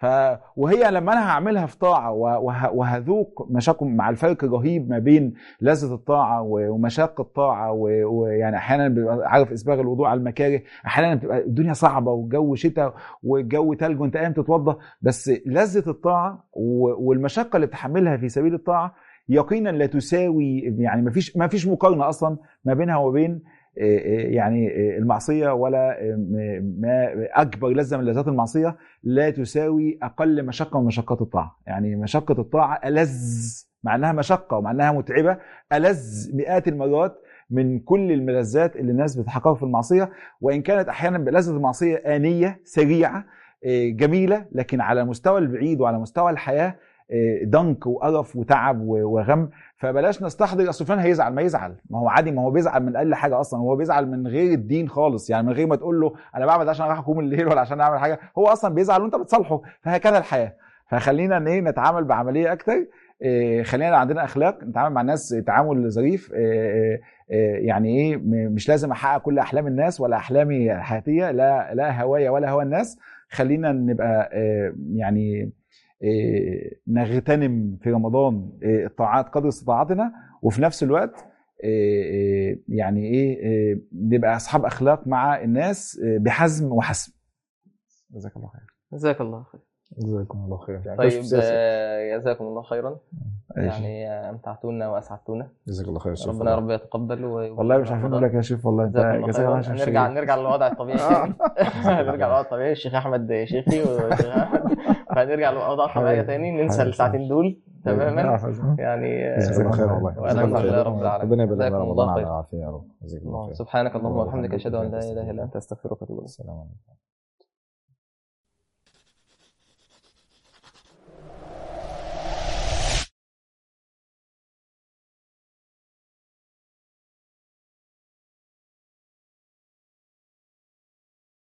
ف وهي لما انا هعملها في طاعه وه... وهذوق مشاق مع الفرق الرهيب ما بين لذه الطاعه ومشاق الطاعه ويعني و... احيانا بيبقى عارف اسباغ الوضوء على المكاره، احيانا بتبقى الدنيا صعبه والجو شتاء والجو ثلج وانت قايم تتوضى، بس لذه الطاعه و... والمشقه اللي بتحملها في سبيل الطاعه يقينا لا تساوي، يعني ما فيش ما فيش مقارنه اصلا ما بينها وبين يعني المعصيه، ولا ما اكبر لذه من لذات المعصيه لا تساوي اقل مشقه من مشقات الطاعه. يعني مشقه الطاعه ألذ مع انها مشقه ومع انها متعبه، ألذ مئات المرات من كل الملذات اللي الناس بتحققها في المعصيه، وان كانت احيانا بلذه المعصيه آنية سريعه جميله، لكن على مستوى البعيد وعلى مستوى الحياه ضنك وقرف وتعب وغم. فبلاش نستحضر اصل فلان هيزعل، ما يزعل، ما هو عادي، ما هو بيزعل من اقل حاجه اصلا، هو بيزعل من غير الدين خالص، يعني من غير ما تقول له انا بعمل ده عشان راح اقوم الليل ولا عشان اعمل حاجه، هو اصلا بيزعل وانت بتصالحه. فهكذا الحياه. فخلينا ايه نتعامل بعمليه اكتر، إيه خلينا عندنا اخلاق، نتعامل مع الناس تعامل ظريف، إيه إيه يعني ايه مش لازم احقق كل احلام الناس ولا احلامي الحياتيه، لا لا هوايا ولا هوى الناس. خلينا نبقى إيه يعني إيه نغتنم في رمضان إيه الطاعات قدر استطاعتنا، وفي نفس الوقت إيه إيه يعني ايه, إيه نبقى اصحاب اخلاق مع الناس إيه بحزم وحسم. جزاك الله خير. جزاك الله خير. جزاكم الله خير. طيب جزاكم الله خيرا، يعني امتعتونا واسعدتونا. جزاك الله خير. ربنا يا رب يتقبل. والله مش عارفين نقول لك يا شيخ، والله انت جزاك الله خير. نرجع نرجع للوضع الطبيعي. نرجع للوضع الطبيعي. الشيخ احمد شيخي والشيخ احمد، فنرجع للوضع الطبيعي تاني، ننسى الساعتين دول تماما. يعني جزاك الله خير والله. والحمد لله رب العالمين. ربنا يبارك رمضان على العافيه يا رب. سبحانك اللهم وبحمدك اشهد ان لا اله الا انت استغفرك واتوب اليك. السلام عليكم.